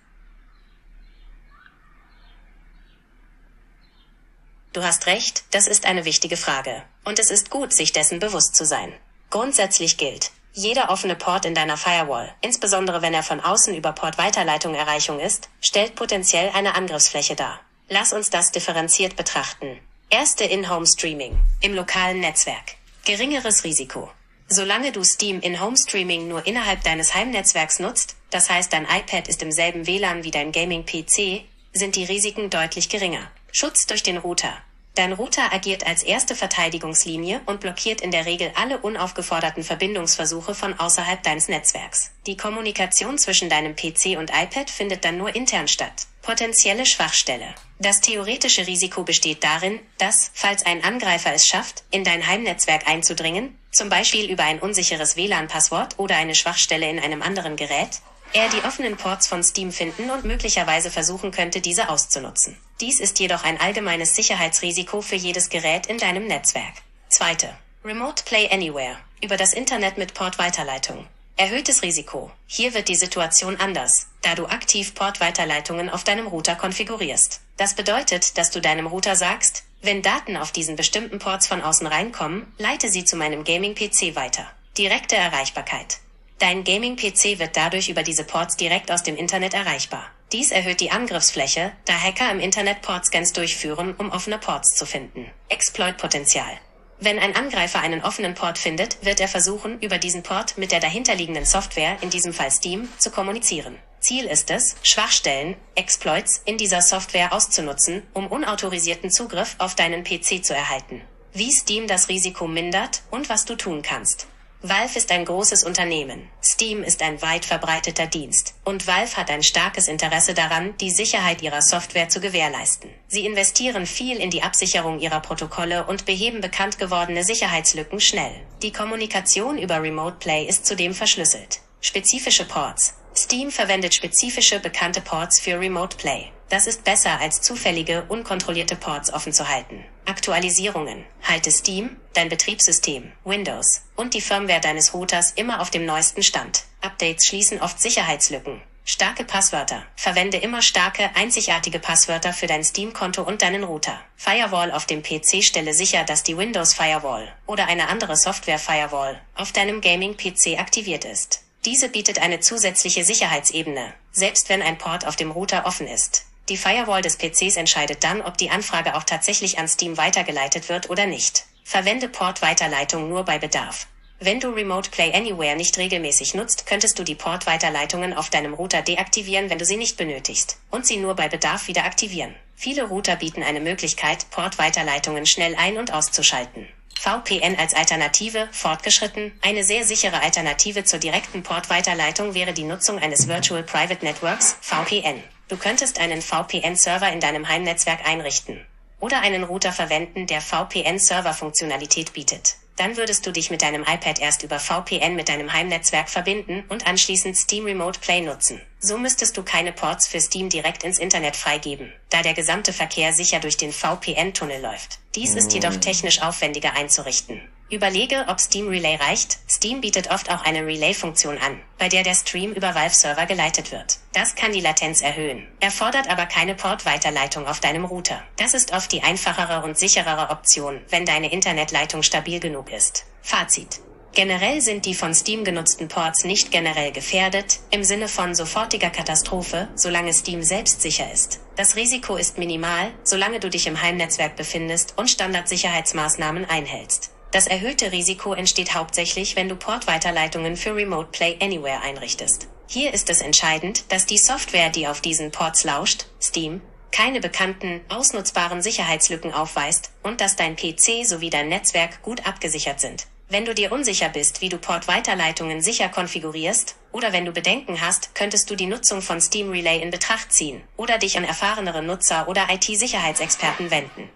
Du hast recht, das ist eine wichtige Frage. Und es ist gut, sich dessen bewusst zu sein. Grundsätzlich gilt, jeder offene Port in deiner Firewall, insbesondere wenn er von außen über Portweiterleitung Erreichung ist, stellt potenziell eine Angriffsfläche dar. Lass uns das differenziert betrachten. Erste In-Home-Streaming im lokalen Netzwerk. Geringeres Risiko. Solange du Steam In-Home-Streaming nur innerhalb deines Heimnetzwerks nutzt, das heißt dein iPad ist im selben W L A N wie dein Gaming-P C, sind die Risiken deutlich geringer. Schutz durch den Router. Dein Router agiert als erste Verteidigungslinie und blockiert in der Regel alle unaufgeforderten Verbindungsversuche von außerhalb deines Netzwerks. Die Kommunikation zwischen deinem P C und iPad findet dann nur intern statt. Potenzielle Schwachstelle. Das theoretische Risiko besteht darin, dass, falls ein Angreifer es schafft, in dein Heimnetzwerk einzudringen, zum Beispiel über ein unsicheres W L A N-Passwort oder eine Schwachstelle in einem anderen Gerät, er die offenen Ports von Steam finden und möglicherweise versuchen könnte, diese auszunutzen. Dies ist jedoch ein allgemeines Sicherheitsrisiko für jedes Gerät in deinem Netzwerk. Zweite. Remote Play Anywhere. Über das Internet mit Portweiterleitung. Erhöhtes Risiko. Hier wird die Situation anders, da du aktiv Portweiterleitungen auf deinem Router konfigurierst. Das bedeutet, dass du deinem Router sagst, wenn Daten auf diesen bestimmten Ports von außen reinkommen, leite sie zu meinem Gaming-P C weiter. Direkte Erreichbarkeit. Dein Gaming-P C wird dadurch über diese Ports direkt aus dem Internet erreichbar. Dies erhöht die Angriffsfläche, da Hacker im Internet Portscans durchführen, um offene Ports zu finden. Exploit-Potenzial. Wenn ein Angreifer einen offenen Port findet, wird er versuchen, über diesen Port mit der dahinterliegenden Software, in diesem Fall Steam, zu kommunizieren. Ziel ist es, Schwachstellen, Exploits, in dieser Software auszunutzen, um unautorisierten Zugriff auf deinen P C zu erhalten. Wie Steam das Risiko mindert und was du tun kannst. Valve ist ein großes Unternehmen. Steam ist ein weit verbreiteter Dienst. Und Valve hat ein starkes Interesse daran, die Sicherheit ihrer Software zu gewährleisten. Sie investieren viel in die Absicherung ihrer Protokolle und beheben bekannt gewordene Sicherheitslücken schnell. Die Kommunikation über Remote Play ist zudem verschlüsselt. Spezifische Ports. Steam verwendet spezifische bekannte Ports für Remote Play. Das ist besser als zufällige, unkontrollierte Ports offen zu halten. Aktualisierungen. Halte Steam, dein Betriebssystem, Windows und die Firmware deines Routers immer auf dem neuesten Stand. Updates schließen oft Sicherheitslücken. Starke Passwörter. Verwende immer starke, einzigartige Passwörter für dein Steam-Konto und deinen Router. Firewall auf dem P C. Stelle sicher, dass die Windows Firewall oder eine andere Software Firewall auf deinem Gaming-P C aktiviert ist. Diese bietet eine zusätzliche Sicherheitsebene, selbst wenn ein Port auf dem Router offen ist. Die Firewall des P Cs entscheidet dann, ob die Anfrage auch tatsächlich an Steam weitergeleitet wird oder nicht. Verwende Portweiterleitung nur bei Bedarf. Wenn du Remote Play Anywhere nicht regelmäßig nutzt, könntest du die Portweiterleitungen auf deinem Router deaktivieren, wenn du sie nicht benötigst, und sie nur bei Bedarf wieder aktivieren. Viele Router bieten eine Möglichkeit, Portweiterleitungen schnell ein- und auszuschalten. V P N als Alternative, fortgeschritten. Eine sehr sichere Alternative zur direkten Portweiterleitung wäre die Nutzung eines Virtual Private Networks, V P N. Du könntest einen V P N-Server in deinem Heimnetzwerk einrichten. Oder einen Router verwenden, der V P N-Server-Funktionalität bietet. Dann würdest du dich mit deinem iPad erst über V P N mit deinem Heimnetzwerk verbinden und anschließend Steam Remote Play nutzen. So müsstest du keine Ports für Steam direkt ins Internet freigeben, da der gesamte Verkehr sicher durch den V P N-Tunnel läuft. Dies ist jedoch technisch aufwendiger einzurichten. Überlege, ob Steam Relay reicht. Steam bietet oft auch eine Relay-Funktion an, bei der der Stream über Valve-Server geleitet wird. Das kann die Latenz erhöhen, erfordert aber keine Portweiterleitung auf deinem Router. Das ist oft die einfachere und sicherere Option, wenn deine Internetleitung stabil genug ist. Fazit. Generell sind die von Steam genutzten Ports nicht generell gefährdet, im Sinne von sofortiger Katastrophe, solange Steam selbst sicher ist. Das Risiko ist minimal, solange du dich im Heimnetzwerk befindest und Standardsicherheitsmaßnahmen einhältst. Das erhöhte Risiko entsteht hauptsächlich, wenn du Portweiterleitungen für Remote Play Anywhere einrichtest. Hier ist es entscheidend, dass die Software, die auf diesen Ports lauscht, Steam, keine bekannten, ausnutzbaren Sicherheitslücken aufweist und dass dein P C sowie dein Netzwerk gut abgesichert sind. Wenn du dir unsicher bist, wie du Portweiterleitungen sicher konfigurierst, oder wenn du Bedenken hast, könntest du die Nutzung von Steam Relay in Betracht ziehen oder dich an erfahrenere Nutzer oder I T-Sicherheitsexperten wenden.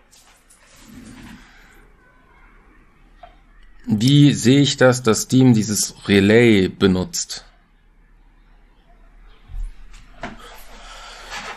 Wie sehe ich das, dass Steam dieses Relay benutzt?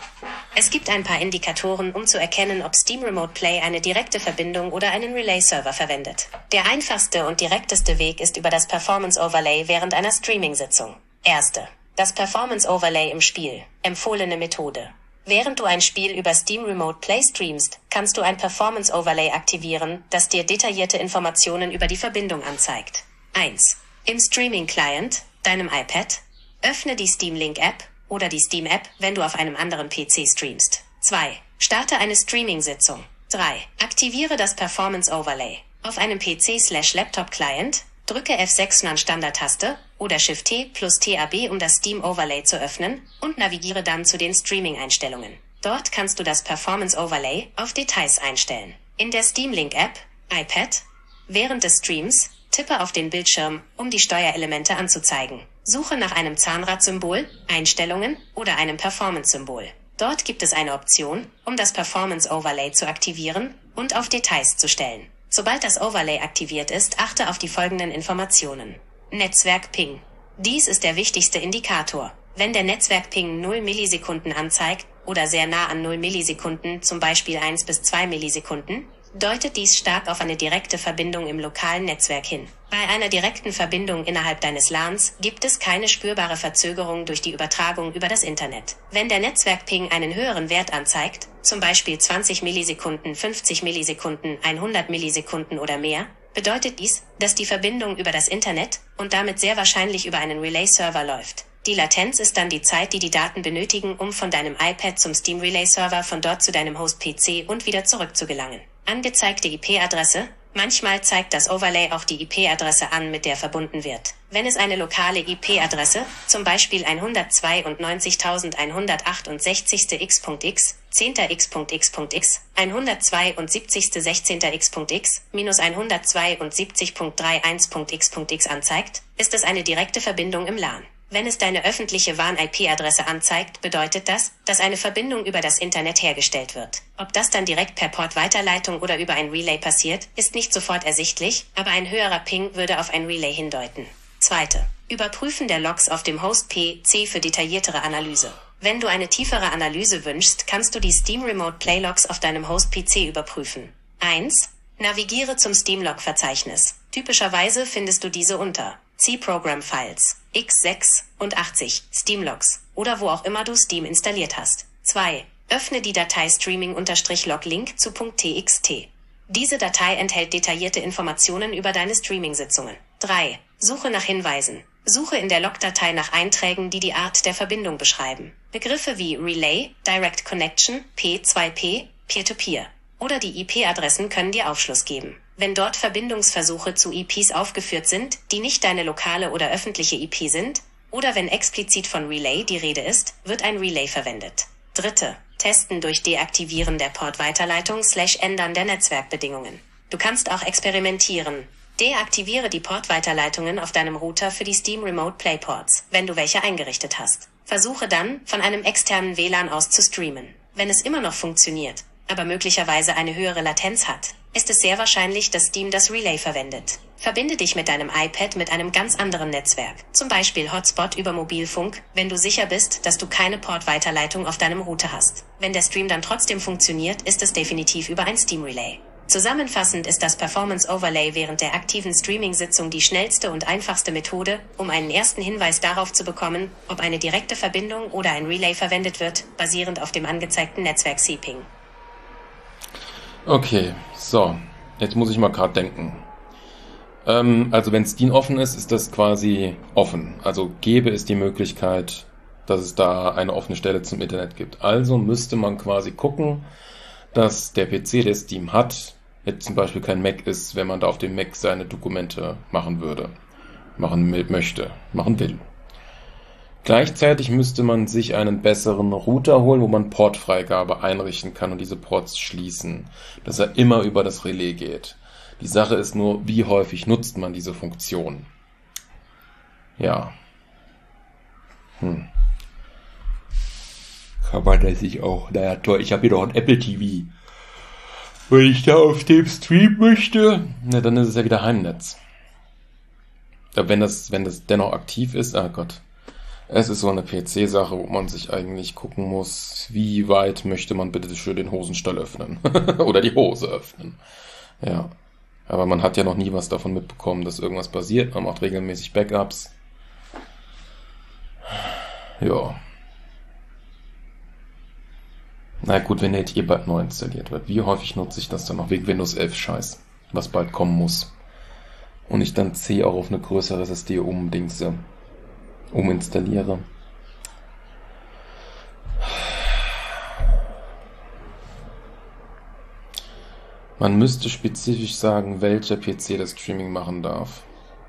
Es gibt ein paar Indikatoren, um zu erkennen, ob Steam Remote Play eine direkte Verbindung oder einen Relay-Server verwendet. Der einfachste und direkteste Weg ist über das Performance Overlay während einer Streaming-Sitzung. Erste. Das Performance Overlay im Spiel. Empfohlene Methode. Während du ein Spiel über Steam Remote Play streamst, kannst du ein Performance Overlay aktivieren, das dir detaillierte Informationen über die Verbindung anzeigt. eins. Im Streaming Client, deinem iPad, öffne die Steam Link App oder die Steam App, wenn du auf einem anderen P C streamst. zwei. Starte eine Streaming-Sitzung. drei. Aktiviere das Performance Overlay. Auf einem P C slash Laptop Client, drücke F sechs an Standardtaste oder Shift T plus Tab, um das Steam Overlay zu öffnen und navigiere dann zu den Streaming-Einstellungen. Dort kannst du das Performance Overlay auf Details einstellen. In der Steam Link App, iPad, während des Streams, tippe auf den Bildschirm, um die Steuerelemente anzuzeigen. Suche nach einem Zahnradsymbol, Einstellungen oder einem Performance-Symbol. Dort gibt es eine Option, um das Performance Overlay zu aktivieren und auf Details zu stellen. Sobald das Overlay aktiviert ist, achte auf die folgenden Informationen. Netzwerk-Ping. Dies ist der wichtigste Indikator. Wenn der Netzwerk-Ping null Millisekunden anzeigt oder sehr nah an null Millisekunden, zum Beispiel eins bis zwei Millisekunden, deutet dies stark auf eine direkte Verbindung im lokalen Netzwerk hin. Bei einer direkten Verbindung innerhalb deines LANs gibt es keine spürbare Verzögerung durch die Übertragung über das Internet. Wenn der Netzwerkping einen höheren Wert anzeigt, zum Beispiel zwanzig Millisekunden, fünfzig Millisekunden, hundert Millisekunden oder mehr, bedeutet dies, dass die Verbindung über das Internet und damit sehr wahrscheinlich über einen Relay-Server läuft. Die Latenz ist dann die Zeit, die die Daten benötigen, um von deinem iPad zum Steam Relay-Server, von dort zu deinem Host-P C und wieder zurückzugelangen. Angezeigte I P-Adresse. Manchmal zeigt das Overlay auch die I P-Adresse an, mit der verbunden wird. Wenn es eine lokale I P-Adresse, zum Beispiel hundertzweiundneunzigtausendeinhundertachtundsechzig x Punkt x, zehn x Punkt x Punkt x, hundertzweiundsiebzig sechzehn x Punkt x, minus hundertzweiundsiebzig Punkt einunddreißig Punkt x Punkt x anzeigt, ist es eine direkte Verbindung im LAN. Wenn es deine öffentliche W A N-I P-Adresse anzeigt, bedeutet das, dass eine Verbindung über das Internet hergestellt wird. Ob das dann direkt per Portweiterleitung oder über ein Relay passiert, ist nicht sofort ersichtlich, aber ein höherer Ping würde auf ein Relay hindeuten. Zweite. Überprüfen der Logs auf dem Host-P C für detailliertere Analyse. Wenn du eine tiefere Analyse wünschst, kannst du die Steam Remote Play Logs auf deinem Host-P C überprüfen. eins. Navigiere zum Steam-Log-Verzeichnis. Typischerweise findest du diese unter C-Program-Files, x sechs und achtzig, Steam-Logs oder wo auch immer du Steam installiert hast. zwei. Öffne die Datei streaming-log-link zu .txt. Diese Datei enthält detaillierte Informationen über deine Streaming-Sitzungen. drei. Suche nach Hinweisen. Suche in der Logdatei nach Einträgen, die die Art der Verbindung beschreiben. Begriffe wie Relay, Direct Connection, P zwei P, Peer-to-Peer oder die I P-Adressen können dir Aufschluss geben. Wenn dort Verbindungsversuche zu I Ps aufgeführt sind, die nicht deine lokale oder öffentliche I P sind, oder wenn explizit von Relay die Rede ist, wird ein Relay verwendet. Dritte. Testen durch Deaktivieren der Portweiterleitung slash Ändern der Netzwerkbedingungen. Du kannst auch experimentieren. Deaktiviere die Portweiterleitungen auf deinem Router für die Steam Remote Play Ports, wenn du welche eingerichtet hast. Versuche dann, von einem externen W L A N aus zu streamen. Wenn es immer noch funktioniert, aber möglicherweise eine höhere Latenz hat, ist es sehr wahrscheinlich, dass Steam das Relay verwendet. Verbinde dich mit deinem iPad mit einem ganz anderen Netzwerk, zum Beispiel Hotspot über Mobilfunk, wenn du sicher bist, dass du keine Portweiterleitung auf deinem Router hast. Wenn der Stream dann trotzdem funktioniert, ist es definitiv über ein Steam Relay. Zusammenfassend ist das Performance Overlay während der aktiven Streaming-Sitzung die schnellste und einfachste Methode, um einen ersten Hinweis darauf zu bekommen, ob eine direkte Verbindung oder ein Relay verwendet wird, basierend auf dem angezeigten Netzwerk-C-Ping. Okay, so, jetzt muss ich mal gerade denken. Ähm, also wenn Steam offen ist, ist das quasi offen. Also gäbe es die Möglichkeit, dass es da eine offene Stelle zum Internet gibt. Also müsste man quasi gucken, dass der P C, der Steam hat, jetzt zum Beispiel kein Mac ist, wenn man da auf dem Mac seine Dokumente machen würde, machen möchte, machen will. Gleichzeitig müsste man sich einen besseren Router holen, wo man Portfreigabe einrichten kann und diese Ports schließen, dass er immer über das Relais geht. Die Sache ist nur, wie häufig nutzt man diese Funktion? Ja. Hm. Kann man das sich auch, naja toll, ich habe hier doch ein Apple T V. Wenn ich da auf dem streamen möchte, na, dann ist es ja wieder Heimnetz. Aber wenn das, wenn das dennoch aktiv ist, ah Gott. Es ist so eine P C-Sache, wo man sich eigentlich gucken muss, wie weit möchte man bitte schön den Hosenstall öffnen. Oder die Hose öffnen. Ja. Aber man hat ja noch nie was davon mitbekommen, dass irgendwas passiert. Man macht regelmäßig Backups. Ja. Na gut, wenn jetzt eh bald neu installiert wird. Wie häufig nutze ich das dann noch wegen Windows elf Scheiß, was bald kommen muss. Und ich dann C auch auf eine größere S S D umdingse, uminstalliere. Man müsste spezifisch sagen, welcher P C das Streaming machen darf.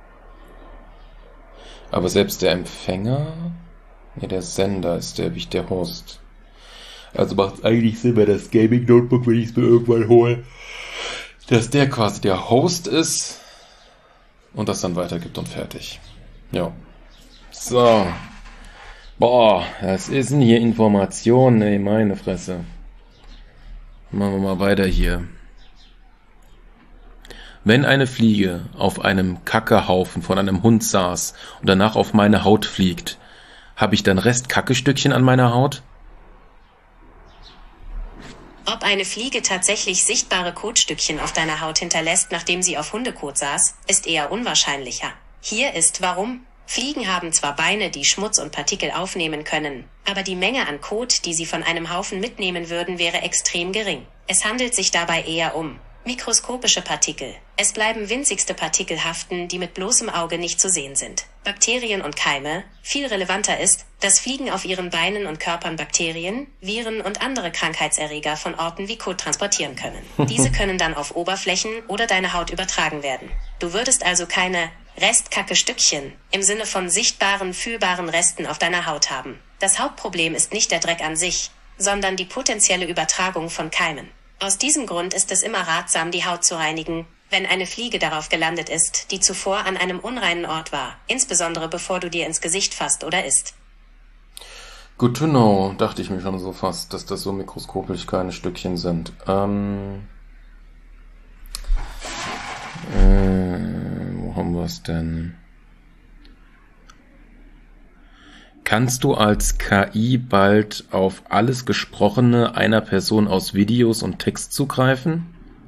Aber selbst der Empfänger, ja, der Sender ist der, wie ich der Host. Also macht es eigentlich Sinn, wenn das Gaming Notebook, wenn ich es mir irgendwann hole, dass der quasi der Host ist und das dann weitergibt und fertig. Ja. So. Boah, was ist denn hier Information? Ey, meine Fresse. Machen wir mal weiter hier. Wenn eine Fliege auf einem Kackehaufen von einem Hund saß und danach auf meine Haut fliegt, habe ich dann Rest-Kackestückchen an meiner Haut? Ob eine Fliege tatsächlich sichtbare Kotstückchen auf deiner Haut hinterlässt, nachdem sie auf Hundekot saß, ist eher unwahrscheinlicher. Hier ist warum. Fliegen haben zwar Beine, die Schmutz und Partikel aufnehmen können, aber die Menge an Kot, die sie von einem Haufen mitnehmen würden, wäre extrem gering. Es handelt sich dabei eher um mikroskopische Partikel. Es bleiben winzigste Partikel haften, die mit bloßem Auge nicht zu sehen sind. Bakterien und Keime. Viel relevanter ist, dass Fliegen auf ihren Beinen und Körpern Bakterien, Viren und andere Krankheitserreger von Orten wie Kot transportieren können. Diese können dann auf Oberflächen oder deine Haut übertragen werden. Du würdest also keine Restkacke-Stückchen im Sinne von sichtbaren, fühlbaren Resten auf deiner Haut haben. Das Hauptproblem ist nicht der Dreck an sich, sondern die potenzielle Übertragung von Keimen. Aus diesem Grund ist es immer ratsam, die Haut zu reinigen, wenn eine Fliege darauf gelandet ist, die zuvor an einem unreinen Ort war, insbesondere bevor du dir ins Gesicht fasst oder isst. Good to know, dachte ich mir schon so fast, dass das so mikroskopisch kleine Stückchen sind. Ähm, äh, wo haben wir es denn? Kannst du als K I bald auf alles Gesprochene einer Person aus Videos und Text zugreifen?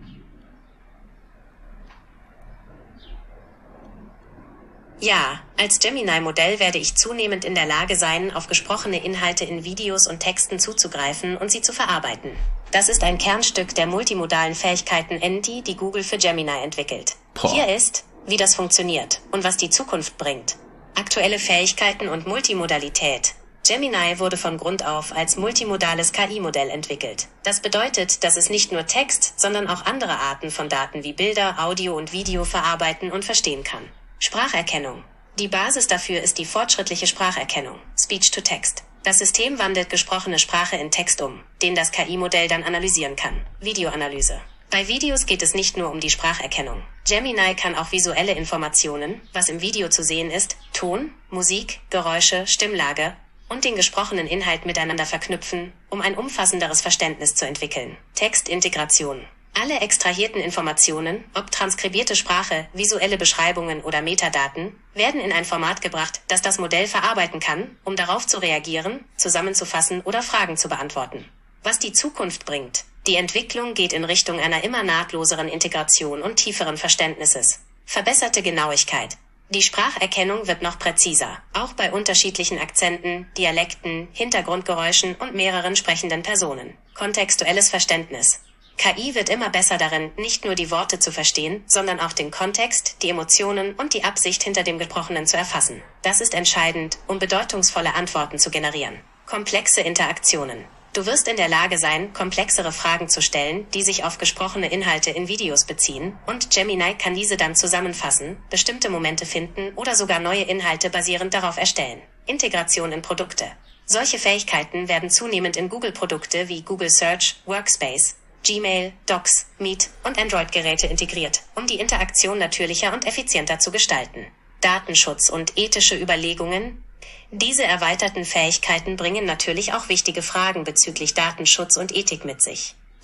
Ja, als Gemini-Modell werde ich zunehmend in der Lage sein, auf gesprochene Inhalte in Videos und Texten zuzugreifen und sie zu verarbeiten. Das ist ein Kernstück der multimodalen Fähigkeiten N D, die Google für Gemini entwickelt. Boah. Hier ist, wie das funktioniert und was die Zukunft bringt. Aktuelle Fähigkeiten und Multimodalität. Gemini wurde von Grund auf als multimodales K I-Modell entwickelt. Das bedeutet, dass es nicht nur Text, sondern auch andere Arten von Daten wie Bilder, Audio und Video verarbeiten und verstehen kann. Spracherkennung. Die Basis dafür ist die fortschrittliche Spracherkennung, Speech-to-Text. Das System wandelt gesprochene Sprache in Text um, den das K I-Modell dann analysieren kann. Videoanalyse. Bei Videos geht es nicht nur um die Spracherkennung. Gemini kann auch visuelle Informationen, was im Video zu sehen ist, Ton, Musik, Geräusche, Stimmlage und den gesprochenen Inhalt miteinander verknüpfen, um ein umfassenderes Verständnis zu entwickeln. Textintegration. Alle extrahierten Informationen, ob transkribierte Sprache, visuelle Beschreibungen oder Metadaten, werden in ein Format gebracht, das das Modell verarbeiten kann, um darauf zu reagieren, zusammenzufassen oder Fragen zu beantworten. Was die Zukunft bringt. Die Entwicklung geht in Richtung einer immer nahtloseren Integration und tieferen Verständnisses. Verbesserte Genauigkeit. Die Spracherkennung wird noch präziser, auch bei unterschiedlichen Akzenten, Dialekten, Hintergrundgeräuschen und mehreren sprechenden Personen. Kontextuelles Verständnis. K I wird immer besser darin, nicht nur die Worte zu verstehen, sondern auch den Kontext, die Emotionen und die Absicht hinter dem Gesprochenen zu erfassen. Das ist entscheidend, um bedeutungsvolle Antworten zu generieren. Komplexe Interaktionen. Du wirst in der Lage sein, komplexere Fragen zu stellen, die sich auf gesprochene Inhalte in Videos beziehen, und Gemini kann diese dann zusammenfassen, bestimmte Momente finden oder sogar neue Inhalte basierend darauf erstellen. Integration in Produkte. Solche Fähigkeiten werden zunehmend in Google-Produkte wie Google Search, Workspace, Gmail, Docs, Meet und Android-Geräte integriert, um die Interaktion natürlicher und effizienter zu gestalten. Datenschutz und ethische Überlegungen. Diese erweiterten Fähigkeiten bringen natürlich auch wichtige Fragen bezüglich Datenschutz und Ethik mit sich.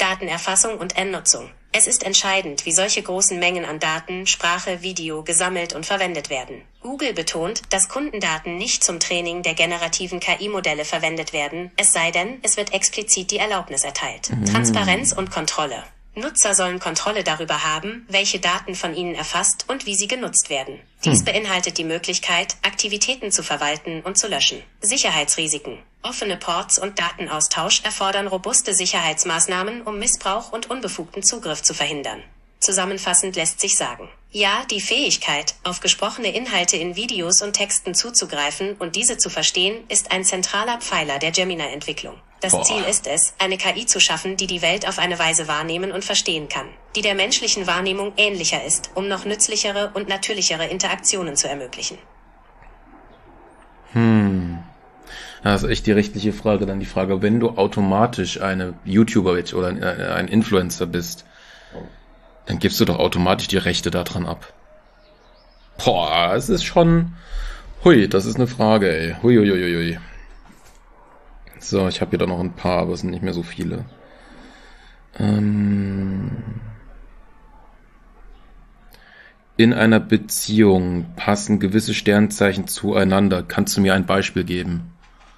Datenerfassung und Endnutzung. Es ist entscheidend, wie solche großen Mengen an Daten, Sprache, Video gesammelt und verwendet werden. Google betont, dass Kundendaten nicht zum Training der generativen K I-Modelle verwendet werden, es sei denn, es wird explizit die Erlaubnis erteilt. Mhm. Transparenz und Kontrolle. Nutzer sollen Kontrolle darüber haben, welche Daten von ihnen erfasst und wie sie genutzt werden. Dies hm. beinhaltet die Möglichkeit, Aktivitäten zu verwalten und zu löschen. Sicherheitsrisiken. Offene Ports und Datenaustausch erfordern robuste Sicherheitsmaßnahmen, um Missbrauch und unbefugten Zugriff zu verhindern. Zusammenfassend lässt sich sagen: Ja, die Fähigkeit, auf gesprochene Inhalte in Videos und Texten zuzugreifen und diese zu verstehen, ist ein zentraler Pfeiler der Gemini-Entwicklung. Das Boah. Ziel ist es, eine K I zu schaffen, die die Welt auf eine Weise wahrnehmen und verstehen kann, die der menschlichen Wahrnehmung ähnlicher ist, um noch nützlichere und natürlichere Interaktionen zu ermöglichen. Hm. Das ist echt die rechtliche Frage. Dann die Frage, wenn du automatisch eine YouTuber oder ein Influencer bist, dann gibst du doch automatisch die Rechte daran ab. Boah, es ist schon... Hui, das ist eine Frage, ey. Hui, hui, hui, hui. So, ich habe hier doch noch ein paar, aber es sind nicht mehr so viele. Ähm... In einer Beziehung passen gewisse Sternzeichen zueinander. Kannst du mir ein Beispiel geben?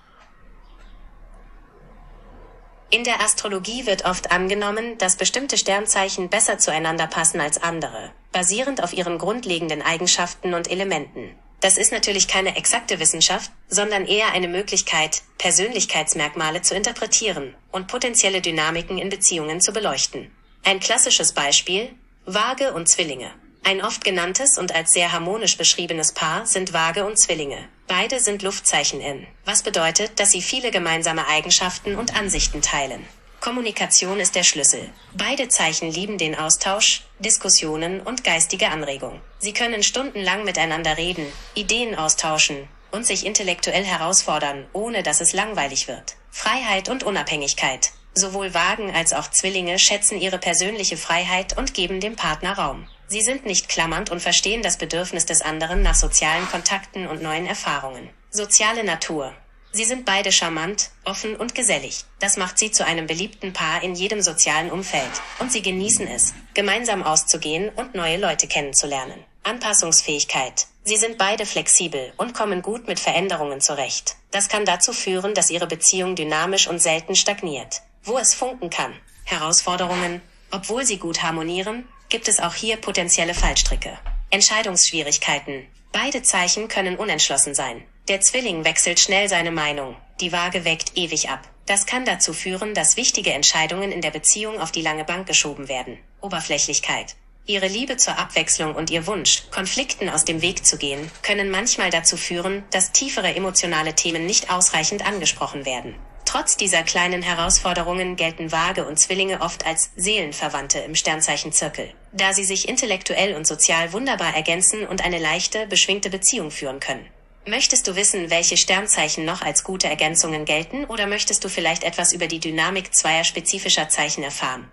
In der Astrologie wird oft angenommen, dass bestimmte Sternzeichen besser zueinander passen als andere, basierend auf ihren grundlegenden Eigenschaften und Elementen. Das ist natürlich keine exakte Wissenschaft, sondern eher eine Möglichkeit, Persönlichkeitsmerkmale zu interpretieren und potenzielle Dynamiken in Beziehungen zu beleuchten. Ein klassisches Beispiel: Waage und Zwillinge. Ein oft genanntes und als sehr harmonisch beschriebenes Paar sind Waage und Zwillinge. Beide sind Luftzeichen in, was bedeutet, dass sie viele gemeinsame Eigenschaften und Ansichten teilen. Kommunikation ist der Schlüssel. Beide Zeichen lieben den Austausch, Diskussionen und geistige Anregung. Sie können stundenlang miteinander reden, Ideen austauschen und sich intellektuell herausfordern, ohne dass es langweilig wird. Freiheit und Unabhängigkeit. Sowohl Waagen als auch Zwillinge schätzen ihre persönliche Freiheit und geben dem Partner Raum. Sie sind nicht klammernd und verstehen das Bedürfnis des anderen nach sozialen Kontakten und neuen Erfahrungen. Soziale Natur. Sie sind beide charmant, offen und gesellig. Das macht sie zu einem beliebten Paar in jedem sozialen Umfeld. Und sie genießen es, gemeinsam auszugehen und neue Leute kennenzulernen. Anpassungsfähigkeit. Sie sind beide flexibel und kommen gut mit Veränderungen zurecht. Das kann dazu führen, dass ihre Beziehung dynamisch und selten stagniert. Wo es funken kann. Herausforderungen. Obwohl sie gut harmonieren, gibt es auch hier potenzielle Fallstricke. Entscheidungsschwierigkeiten. Beide Zeichen können unentschlossen sein. Der Zwilling wechselt schnell seine Meinung, die Waage wägt ewig ab. Das kann dazu führen, dass wichtige Entscheidungen in der Beziehung auf die lange Bank geschoben werden. Oberflächlichkeit. Ihre Liebe zur Abwechslung und ihr Wunsch, Konflikten aus dem Weg zu gehen, können manchmal dazu führen, dass tiefere emotionale Themen nicht ausreichend angesprochen werden. Trotz dieser kleinen Herausforderungen gelten Waage und Zwillinge oft als Seelenverwandte im Sternzeichen-Zirkel, da sie sich intellektuell und sozial wunderbar ergänzen und eine leichte, beschwingte Beziehung führen können. Möchtest du wissen, welche Sternzeichen noch als gute Ergänzungen gelten, oder möchtest du vielleicht etwas über die Dynamik zweier spezifischer Zeichen erfahren?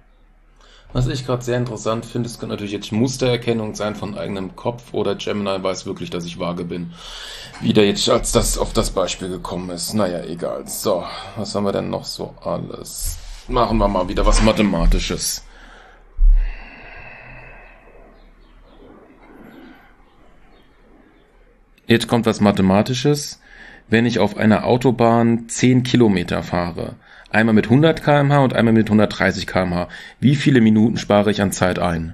Was ich gerade sehr interessant finde, es könnte natürlich jetzt Mustererkennung sein von eigenem Kopf, oder Gemini weiß wirklich, dass ich Waage bin. Wie der jetzt als das auf das Beispiel gekommen ist. Naja, egal. So, was haben wir denn noch so alles? Machen wir mal wieder was Mathematisches. Jetzt kommt was Mathematisches. Wenn ich auf einer Autobahn zehn Kilometer fahre, einmal mit hundert Kilometer pro Stunde und einmal mit hundertdreißig Kilometer pro Stunde, wie viele Minuten spare ich an Zeit ein?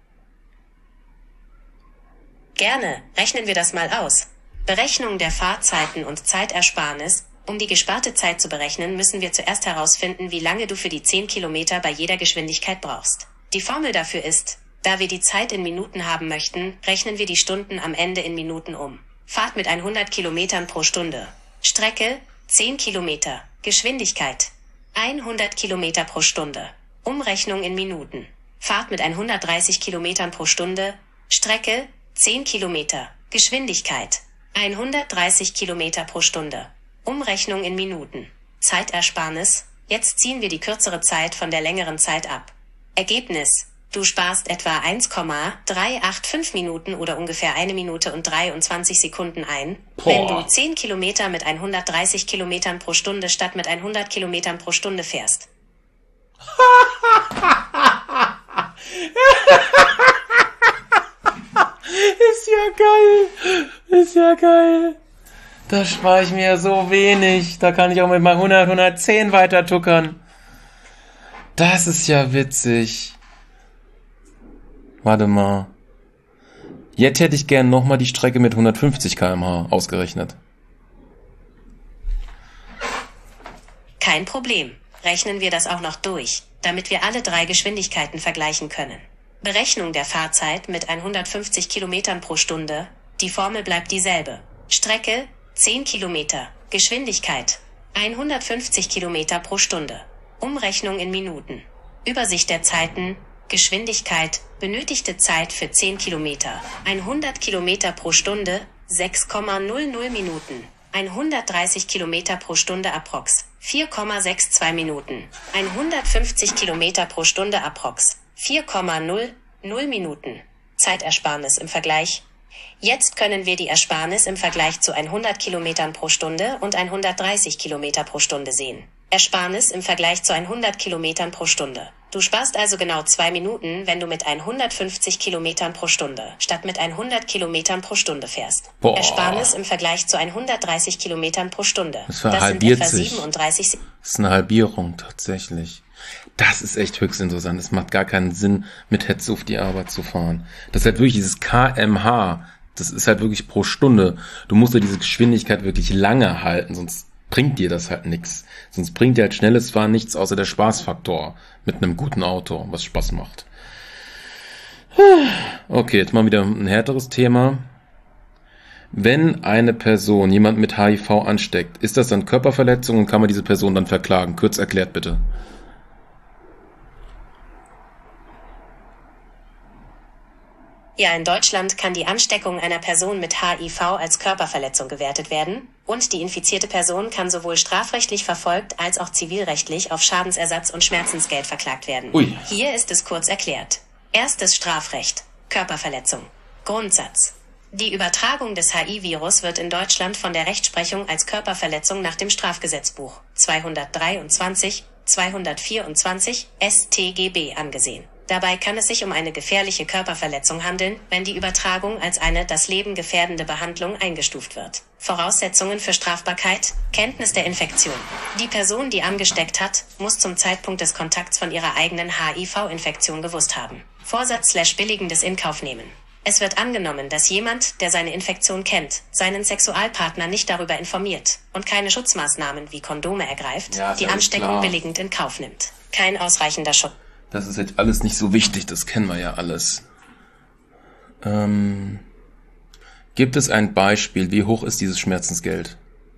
Gerne, rechnen wir das mal aus. Berechnung der Fahrzeiten und Zeitersparnis. Um die gesparte Zeit zu berechnen, müssen wir zuerst herausfinden, wie lange du für die zehn Kilometer bei jeder Geschwindigkeit brauchst. Die Formel dafür ist: Da wir die Zeit in Minuten haben möchten, rechnen wir die Stunden am Ende in Minuten um. Fahrt mit hundert Kilometern pro Stunde. Strecke zehn Kilometer. Geschwindigkeit hundert Kilometer pro Stunde. Umrechnung in Minuten. Fahrt mit hundertdreißig Kilometern pro Stunde. Strecke zehn Kilometer. Geschwindigkeit hundertdreißig Kilometer pro Stunde. Umrechnung in Minuten. Zeitersparnis. Jetzt ziehen wir die kürzere Zeit von der längeren Zeit ab. Ergebnis: Du sparst etwa eins Komma drei acht fünf Minuten oder ungefähr eine Minute und dreiundzwanzig Sekunden ein, Boah. wenn du zehn Kilometer mit hundertdreißig Kilometern pro Stunde statt mit hundert Kilometern pro Stunde fährst. Ist ja geil. Ist ja geil. Da spare ich mir so wenig. Da kann ich auch mit mal hundert, hundertzehn weiter tuckern. Das ist ja witzig. Warte mal. Jetzt hätte ich gern nochmal die Strecke mit hundertfünfzig Kilometer pro Stunde ausgerechnet. Kein Problem. Rechnen wir das auch noch durch, damit wir alle drei Geschwindigkeiten vergleichen können. Berechnung der Fahrzeit mit hundertfünfzig Kilometern pro Stunde. Die Formel bleibt dieselbe. Strecke zehn Kilometer. Geschwindigkeit hundertfünfzig Kilometer pro Stunde. Umrechnung in Minuten. Übersicht der Zeiten. Geschwindigkeit, benötigte Zeit für zehn Kilometer. hundert Kilometer pro Stunde, sechs Komma null null Minuten. hundertdreißig Kilometer pro Stunde approx, vier Komma zweiundsechzig Minuten. hundertfünfzig Kilometer pro Stunde approx, vier Komma null null Minuten. Zeitersparnis im Vergleich. Jetzt können wir die Ersparnis im Vergleich zu hundert Kilometern pro Stunde und hundertdreißig Kilometer pro Stunde sehen. Ersparnis im Vergleich zu hundert Kilometern pro Stunde. Du sparst also genau zwei Minuten, wenn du mit hundertfünfzig Kilometern pro Stunde statt mit hundert Kilometern pro Stunde fährst. Boah. Ersparnis im Vergleich zu hundertdreißig Kilometern pro Stunde. Das Das sind verhalbiert etwa sich. siebenunddreißig. Das ist eine Halbierung tatsächlich. Das ist echt höchst interessant. Es macht gar keinen Sinn, mit Hetze auf die Arbeit zu fahren. Das ist halt wirklich dieses Kilometer pro Stunde. Das ist halt wirklich pro Stunde. Du musst ja diese Geschwindigkeit wirklich lange halten, sonst bringt dir das halt nichts. Sonst bringt dir halt schnelles Fahren nichts außer der Spaßfaktor mit einem guten Auto, was Spaß macht. Okay, jetzt mal wieder ein härteres Thema. Wenn eine Person jemand mit H I V ansteckt, ist das dann Körperverletzung und kann man diese Person dann verklagen? Kurz erklärt bitte. Ja, in Deutschland kann die Ansteckung einer Person mit H I V als Körperverletzung gewertet werden und die infizierte Person kann sowohl strafrechtlich verfolgt als auch zivilrechtlich auf Schadensersatz und Schmerzensgeld verklagt werden. Ui. Hier ist es kurz erklärt. Erstes Strafrecht. Körperverletzung. Grundsatz. Die Übertragung des H I V-Virus wird in Deutschland von der Rechtsprechung als Körperverletzung nach dem Strafgesetzbuch zweihundertdreiundzwanzig, zweihundertvierundzwanzig S t G B angesehen. Dabei kann es sich um eine gefährliche Körperverletzung handeln, wenn die Übertragung als eine das Leben gefährdende Behandlung eingestuft wird. Voraussetzungen für Strafbarkeit: Kenntnis der Infektion. Die Person, die angesteckt hat, muss zum Zeitpunkt des Kontakts von ihrer eigenen H I V-Infektion gewusst haben. Vorsatz/billigendes Inkauf nehmen. Es wird angenommen, dass jemand, der seine Infektion kennt, seinen Sexualpartner nicht darüber informiert und keine Schutzmaßnahmen wie Kondome ergreift, Ja, ist die alles Ansteckung klar. billigend in Kauf nimmt. Kein ausreichender Schutz. Das ist jetzt alles nicht so wichtig, das kennen wir ja alles. Ähm, gibt es ein Beispiel, wie hoch ist dieses Schmerzensgeld?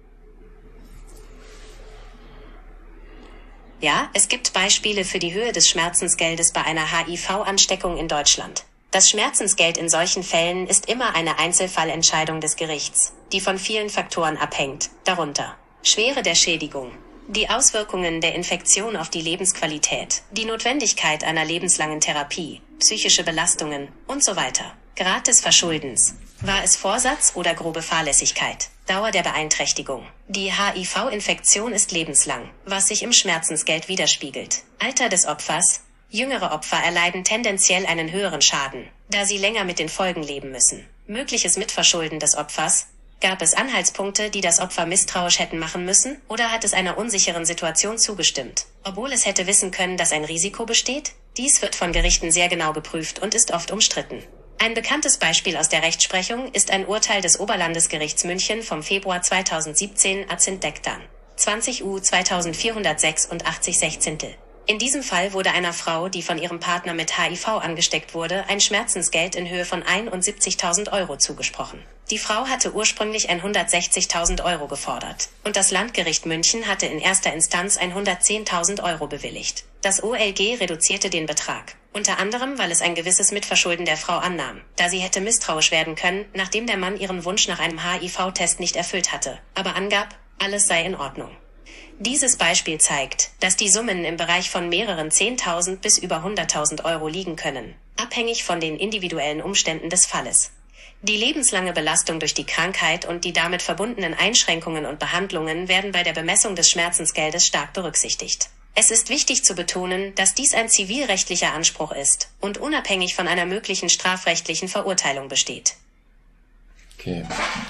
Ja, es gibt Beispiele für die Höhe des Schmerzensgeldes bei einer H I V-Ansteckung in Deutschland. Das Schmerzensgeld in solchen Fällen ist immer eine Einzelfallentscheidung des Gerichts, die von vielen Faktoren abhängt, darunter Schwere der Schädigung, die Auswirkungen der Infektion auf die Lebensqualität, die Notwendigkeit einer lebenslangen Therapie, psychische Belastungen und so weiter. Grad des Verschuldens. War es Vorsatz oder grobe Fahrlässigkeit? Dauer der Beeinträchtigung. Die H I V-Infektion ist lebenslang, was sich im Schmerzensgeld widerspiegelt. Alter des Opfers. Jüngere Opfer erleiden tendenziell einen höheren Schaden, da sie länger mit den Folgen leben müssen. Mögliches Mitverschulden des Opfers. Gab es Anhaltspunkte, die das Opfer misstrauisch hätten machen müssen, oder hat es einer unsicheren Situation zugestimmt, obwohl es hätte wissen können, dass ein Risiko besteht? Dies wird von Gerichten sehr genau geprüft und ist oft umstritten. Ein bekanntes Beispiel aus der Rechtsprechung ist ein Urteil des Oberlandesgerichts München vom Februar zweitausendsiebzehn Azindektan. zwanzig U zweitausendvierhundertsechsundachtzig Sechzehntel. In diesem Fall wurde einer Frau, die von ihrem Partner mit H I V angesteckt wurde, ein Schmerzensgeld in Höhe von einundsiebzigtausend Euro zugesprochen. Die Frau hatte ursprünglich hundertsechzigtausend Euro gefordert und das Landgericht München hatte in erster Instanz hundertzehntausend Euro bewilligt. Das O L G reduzierte den Betrag, unter anderem, weil es ein gewisses Mitverschulden der Frau annahm, da sie hätte misstrauisch werden können, nachdem der Mann ihren Wunsch nach einem H I V-Test nicht erfüllt hatte, aber angab, alles sei in Ordnung. Dieses Beispiel zeigt, dass die Summen im Bereich von mehreren Zehntausend bis über hunderttausend Euro liegen können, abhängig von den individuellen Umständen des Falles. Die lebenslange Belastung durch die Krankheit und die damit verbundenen Einschränkungen und Behandlungen werden bei der Bemessung des Schmerzensgeldes stark berücksichtigt. Es ist wichtig zu betonen, dass dies ein zivilrechtlicher Anspruch ist und unabhängig von einer möglichen strafrechtlichen Verurteilung besteht. Okay.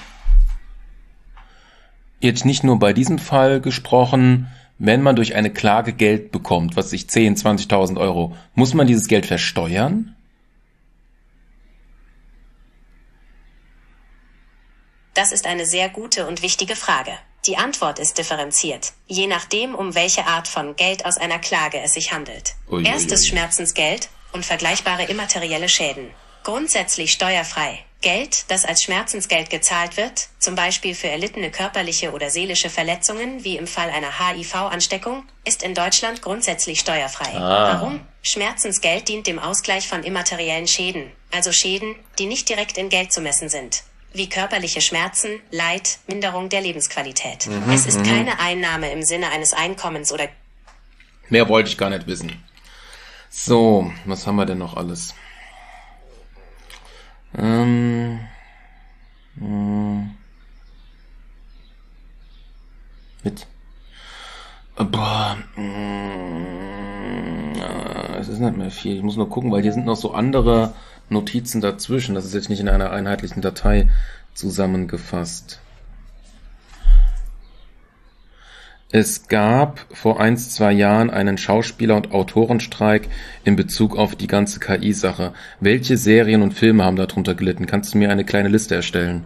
Jetzt nicht nur bei diesem Fall gesprochen, wenn man durch eine Klage Geld bekommt, was sich zehn, zwanzigtausend Euro, muss man dieses Geld versteuern? Das ist eine sehr gute und wichtige Frage. Die Antwort ist differenziert, je nachdem, um welche Art von Geld aus einer Klage es sich handelt. Ui, Erstes ui, ui. Schmerzensgeld und vergleichbare immaterielle Schäden. Grundsätzlich steuerfrei. Geld, das als Schmerzensgeld gezahlt wird, zum Beispiel für erlittene körperliche oder seelische Verletzungen, wie im Fall einer H I V-Ansteckung, ist in Deutschland grundsätzlich steuerfrei. Ah. Warum? Schmerzensgeld dient dem Ausgleich von immateriellen Schäden, also Schäden, die nicht direkt in Geld zu messen sind, wie körperliche Schmerzen, Leid, Minderung der Lebensqualität. Mhm, es ist mhm. keine Einnahme im Sinne eines Einkommens oder... Mehr wollte ich gar nicht wissen. So, was haben wir denn noch alles? Ähm, mh, mit. Boah, mh, es ist nicht mehr viel. Ich muss nur gucken, weil hier sind noch so andere Notizen dazwischen. Das ist jetzt nicht in einer einheitlichen Datei zusammengefasst. Es gab vor ein, zwei Jahren einen Schauspieler- und Autorenstreik in Bezug auf die ganze K I-Sache. Welche Serien und Filme haben darunter gelitten? Kannst du mir eine kleine Liste erstellen?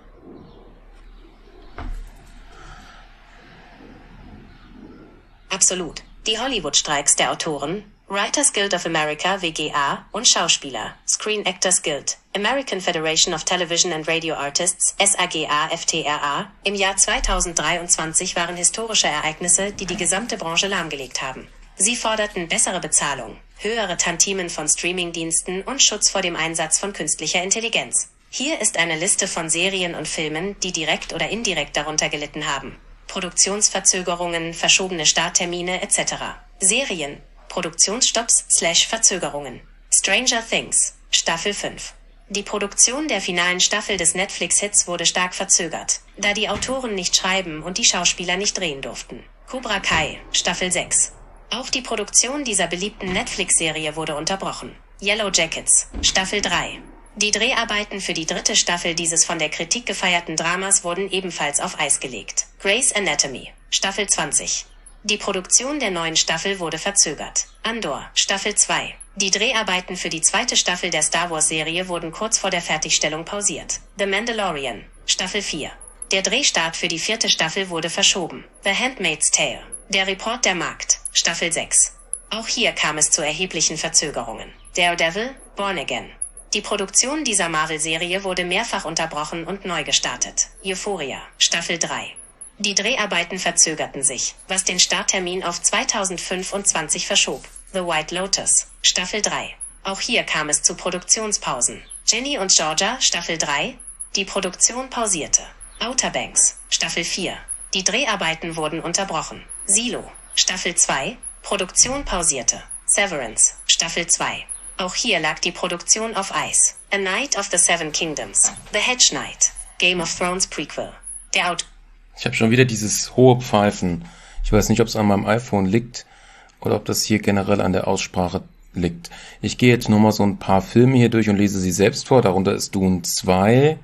Absolut. Die Hollywood-Streiks der Autoren, Writers Guild of America W G A und Schauspieler, Screen Actors Guild, American Federation of Television and Radio Artists, S A G A F T R A, im Jahr zweitausenddreiundzwanzig waren historische Ereignisse, die die gesamte Branche lahmgelegt haben. Sie forderten bessere Bezahlung, höhere Tantiemen von Streamingdiensten und Schutz vor dem Einsatz von künstlicher Intelligenz. Hier ist eine Liste von Serien und Filmen, die direkt oder indirekt darunter gelitten haben. Produktionsverzögerungen, verschobene Starttermine et cetera. Serien, Produktionsstopps slash Verzögerungen. Stranger Things, Staffel fünf. Die Produktion der finalen Staffel des Netflix-Hits wurde stark verzögert, da die Autoren nicht schreiben und die Schauspieler nicht drehen durften. Cobra Kai, Staffel sechs. Auch die Produktion dieser beliebten Netflix-Serie wurde unterbrochen. Yellow Jackets, Staffel drei. Die Dreharbeiten für die dritte Staffel dieses von der Kritik gefeierten Dramas wurden ebenfalls auf Eis gelegt. Grey's Anatomy, Staffel zwanzig. Die Produktion der neuen Staffel wurde verzögert. Andor, Staffel zwei. Die Dreharbeiten für die zweite Staffel der Star Wars-Serie wurden kurz vor der Fertigstellung pausiert. The Mandalorian, Staffel vier. Der Drehstart für die vierte Staffel wurde verschoben. The Handmaid's Tale. Der Report der Magd, Staffel sechs. Auch hier kam es zu erheblichen Verzögerungen. Daredevil, Born Again. Die Produktion dieser Marvel-Serie wurde mehrfach unterbrochen und neu gestartet. Euphoria, Staffel drei. Die Dreharbeiten verzögerten sich, was den Starttermin auf zweitausendfünfundzwanzig verschob. The White Lotus, Staffel drei. Auch hier kam es zu Produktionspausen. Jenny und Georgia, Staffel drei. Die Produktion pausierte. Outer Banks, Staffel vier. Die Dreharbeiten wurden unterbrochen. Silo, Staffel zwei. Produktion pausierte. Severance, Staffel zwei. Auch hier lag die Produktion auf Eis. A Knight of the Seven Kingdoms, The Hedge Knight, Game of Thrones Prequel. Der Autor. Ich habe schon wieder dieses hohe Pfeifen. Ich weiß nicht, ob es an meinem iPhone liegt oder ob das hier generell an der Aussprache liegt. Ich gehe jetzt nur mal so ein paar Filme hier durch und lese sie selbst vor. Darunter ist Dune zwei,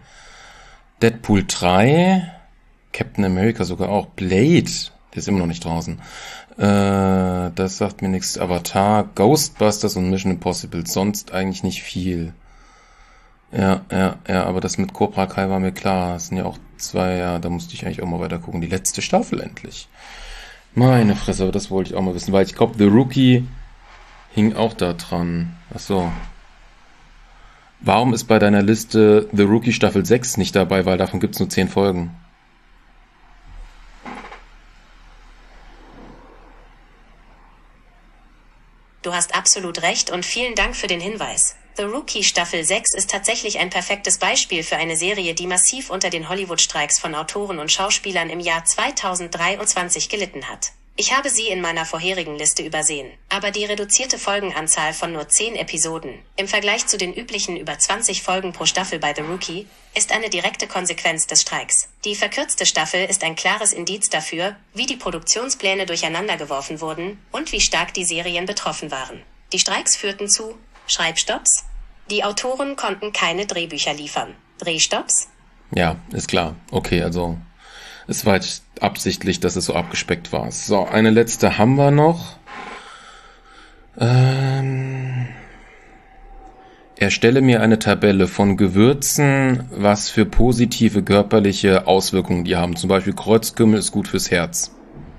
Deadpool drei, Captain America sogar auch, Blade, der ist immer noch nicht draußen. Äh, das sagt mir nichts. Avatar, Ghostbusters und Mission Impossible. Sonst eigentlich nicht viel. Ja, ja, ja, aber das mit Cobra Kai war mir klar. Das sind ja auch zwei, ja, da musste ich eigentlich auch mal weiter gucken. Die letzte Staffel endlich. Meine Fresse, aber das wollte ich auch mal wissen, weil ich glaube, The Rookie hing auch da dran. Ach so. Warum ist bei deiner Liste The Rookie Staffel sechs nicht dabei? Weil davon gibt's nur zehn Folgen. Du hast absolut recht und vielen Dank für den Hinweis. The Rookie Staffel sechs ist tatsächlich ein perfektes Beispiel für eine Serie, die massiv unter den Hollywood-Streiks von Autoren und Schauspielern im Jahr zweitausenddreiundzwanzig gelitten hat. Ich habe sie in meiner vorherigen Liste übersehen, aber die reduzierte Folgenanzahl von nur zehn Episoden, im Vergleich zu den üblichen über zwanzig Folgen pro Staffel bei The Rookie, ist eine direkte Konsequenz des Streiks. Die verkürzte Staffel ist ein klares Indiz dafür, wie die Produktionspläne durcheinandergeworfen wurden und wie stark die Serien betroffen waren. Die Streiks führten zu Schreibstopps. Die Autoren konnten keine Drehbücher liefern. Drehstopps? Ja, ist klar. Okay, also es war jetzt absichtlich, dass es so abgespeckt war. So, eine letzte haben wir noch. Ähm, erstelle mir eine Tabelle von Gewürzen, was für positive körperliche Auswirkungen die haben. Zum Beispiel Kreuzkümmel ist gut fürs Herz.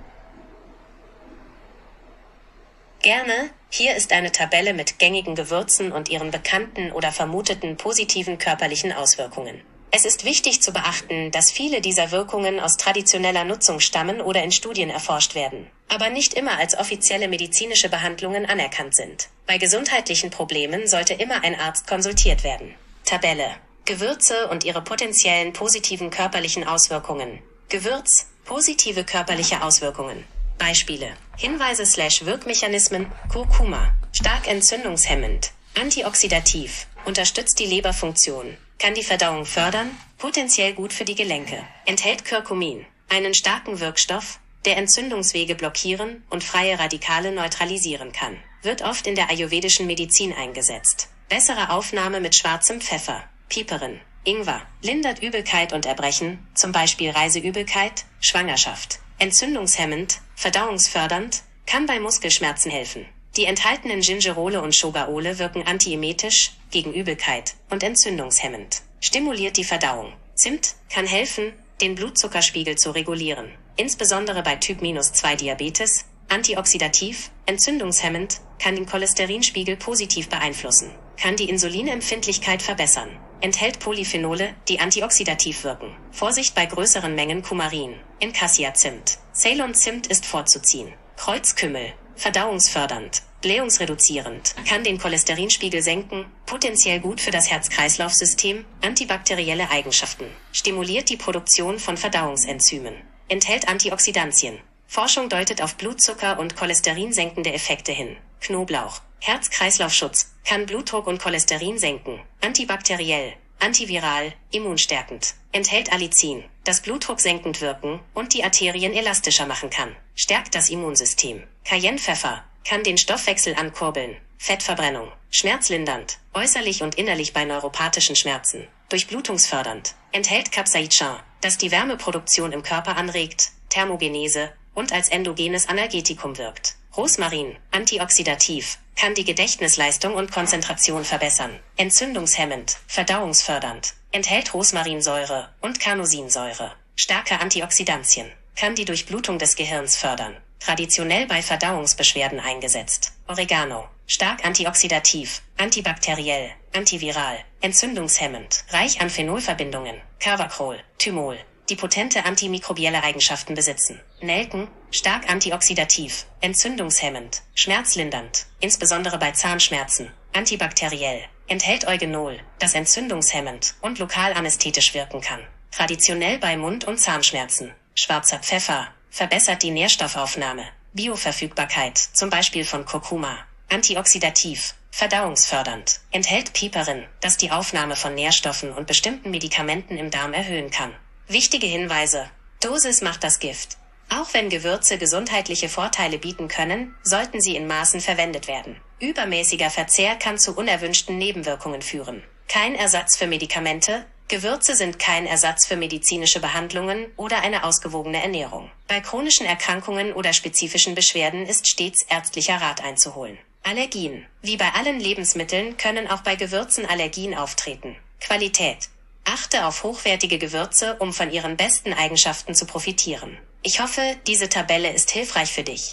Gerne. Hier ist eine Tabelle mit gängigen Gewürzen und ihren bekannten oder vermuteten positiven körperlichen Auswirkungen. Es ist wichtig zu beachten, dass viele dieser Wirkungen aus traditioneller Nutzung stammen oder in Studien erforscht werden, aber nicht immer als offizielle medizinische Behandlungen anerkannt sind. Bei gesundheitlichen Problemen sollte immer ein Arzt konsultiert werden. Tabelle: Gewürze und ihre potenziellen positiven körperlichen Auswirkungen. Gewürz: positive körperliche Auswirkungen. Beispiele: Hinweise slash Wirkmechanismen. Kurkuma: stark entzündungshemmend, antioxidativ, unterstützt die Leberfunktion, kann die Verdauung fördern, potenziell gut für die Gelenke. Enthält Curcumin, einen starken Wirkstoff, der Entzündungswege blockieren und freie Radikale neutralisieren kann. Wird oft in der ayurvedischen Medizin eingesetzt. Bessere Aufnahme mit schwarzem Pfeffer. Piperin, Ingwer, lindert Übelkeit und Erbrechen, zum Beispiel Reiseübelkeit, Schwangerschaft. Entzündungshemmend, verdauungsfördernd, kann bei Muskelschmerzen helfen. Die enthaltenen Gingerole und Shogaole wirken antiemetisch, gegen Übelkeit und entzündungshemmend. Stimuliert die Verdauung. Zimt kann helfen, den Blutzuckerspiegel zu regulieren, insbesondere bei Typ zwei Diabetes. Antioxidativ, entzündungshemmend, kann den Cholesterinspiegel positiv beeinflussen, kann die Insulinempfindlichkeit verbessern. Enthält Polyphenole, die antioxidativ wirken. Vorsicht bei größeren Mengen Kumarin. In Cassia-Zimt. Ceylon-Zimt ist vorzuziehen. Kreuzkümmel, verdauungsfördernd, blähungsreduzierend, kann den Cholesterinspiegel senken, potenziell gut für das Herz-Kreislauf-System, antibakterielle Eigenschaften, stimuliert die Produktion von Verdauungsenzymen, enthält Antioxidantien. Forschung deutet auf Blutzucker- und cholesterinsenkende Effekte hin. Knoblauch, Herz-Kreislauf-Schutz, kann Blutdruck und Cholesterin senken, antibakteriell, antiviral, immunstärkend, enthält Allicin, das Blutdruck senkend wirken und die Arterien elastischer machen kann, stärkt das Immunsystem. Cayennepfeffer, kann den Stoffwechsel ankurbeln, Fettverbrennung, schmerzlindernd, äußerlich und innerlich bei neuropathischen Schmerzen, durchblutungsfördernd, enthält Capsaicin, das die Wärmeproduktion im Körper anregt, Thermogenese und als endogenes Analgetikum wirkt. Rosmarin, antioxidativ, kann die Gedächtnisleistung und Konzentration verbessern, entzündungshemmend, verdauungsfördernd, enthält Rosmarinsäure und Carnosinsäure, starke Antioxidantien, kann die Durchblutung des Gehirns fördern, traditionell bei Verdauungsbeschwerden eingesetzt. Oregano, stark antioxidativ, antibakteriell, antiviral, entzündungshemmend, reich an Phenolverbindungen, Carvacrol, Thymol, die potente antimikrobielle Eigenschaften besitzen. Nelken, stark antioxidativ, entzündungshemmend, schmerzlindernd, insbesondere bei Zahnschmerzen, antibakteriell, enthält Eugenol, das entzündungshemmend und lokal anästhetisch wirken kann. Traditionell bei Mund- und Zahnschmerzen. Schwarzer Pfeffer, verbessert die Nährstoffaufnahme, Bioverfügbarkeit, zum Beispiel von Kurkuma, antioxidativ, verdauungsfördernd, enthält Piperin, das die Aufnahme von Nährstoffen und bestimmten Medikamenten im Darm erhöhen kann. Wichtige Hinweise: Dosis macht das Gift. Auch wenn Gewürze gesundheitliche Vorteile bieten können, sollten sie in Maßen verwendet werden. Übermäßiger Verzehr kann zu unerwünschten Nebenwirkungen führen. Kein Ersatz für Medikamente. Gewürze sind kein Ersatz für medizinische Behandlungen oder eine ausgewogene Ernährung. Bei chronischen Erkrankungen oder spezifischen Beschwerden ist stets ärztlicher Rat einzuholen. Allergien. Wie bei allen Lebensmitteln können auch bei Gewürzen Allergien auftreten. Qualität. Achte auf hochwertige Gewürze, um von ihren besten Eigenschaften zu profitieren. Ich hoffe, diese Tabelle ist hilfreich für dich.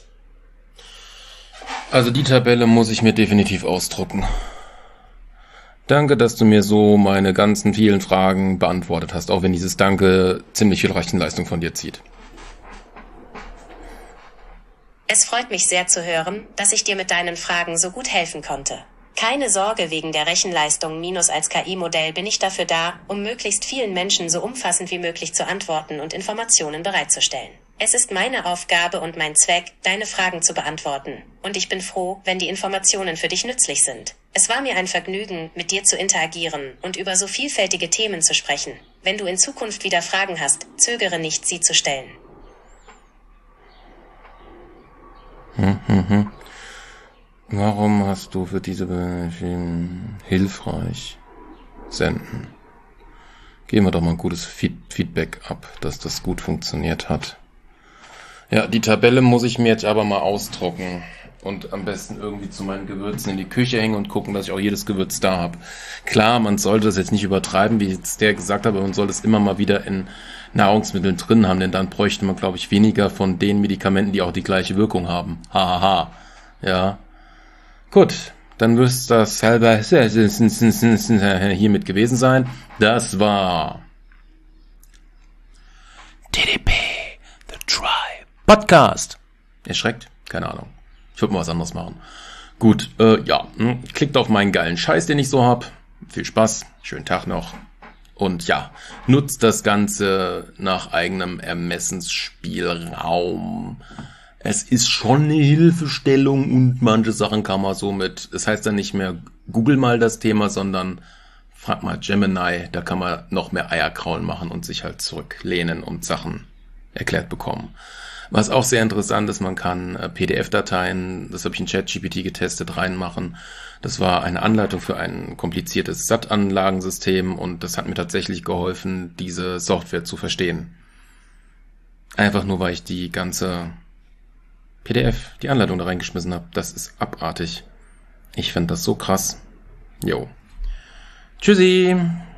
Also die Tabelle muss ich mir definitiv ausdrucken. Danke, dass du mir so meine ganzen vielen Fragen beantwortet hast, auch wenn dieses Danke ziemlich viel Rechenleistung von dir zieht. Es freut mich sehr zu hören, dass ich dir mit deinen Fragen so gut helfen konnte. Keine Sorge wegen der Rechenleistung. Minus als K I-Modell bin ich dafür da, um möglichst vielen Menschen so umfassend wie möglich zu antworten und Informationen bereitzustellen. Es ist meine Aufgabe und mein Zweck, deine Fragen zu beantworten. Und ich bin froh, wenn die Informationen für dich nützlich sind. Es war mir ein Vergnügen, mit dir zu interagieren und über so vielfältige Themen zu sprechen. Wenn du in Zukunft wieder Fragen hast, zögere nicht, sie zu stellen. Hm, hm, hm. Warum hast du für diese Be- hilfreich senden? Geben wir doch mal ein gutes Feedback ab, dass das gut funktioniert hat. Ja, die Tabelle muss ich mir jetzt aber mal ausdrucken und am besten irgendwie zu meinen Gewürzen in die Küche hängen und gucken, dass ich auch jedes Gewürz da habe. Klar, man sollte das jetzt nicht übertreiben, wie jetzt der gesagt hat, aber man sollte es immer mal wieder in Nahrungsmitteln drin haben, denn dann bräuchte man, glaube ich, weniger von den Medikamenten, die auch die gleiche Wirkung haben. Hahaha. Ha, ha. Ja. Gut, dann müsste das selber hiermit gewesen sein. Das war T D P, The Tribe Podcast. Erschreckt? Keine Ahnung. Ich würde mal was anderes machen. Gut, äh, ja. Hm, klickt auf meinen geilen Scheiß, den ich so hab. Viel Spaß, schönen Tag noch. Und ja, nutzt das Ganze nach eigenem Ermessensspielraum. Es ist schon eine Hilfestellung und manche Sachen kann man so mit, es heißt dann nicht mehr Google mal das Thema, sondern frag mal Gemini, da kann man noch mehr Eierkraulen machen und sich halt zurücklehnen und Sachen erklärt bekommen. Was auch sehr interessant ist, man kann P D F-Dateien, das habe ich in ChatGPT getestet, reinmachen. Das war eine Anleitung für ein kompliziertes S A T-Anlagensystem und das hat mir tatsächlich geholfen, diese Software zu verstehen. Einfach nur, weil ich die ganze P D F, die Anleitung da reingeschmissen habe. Das ist abartig. Ich finde das so krass. Jo. Tschüssi.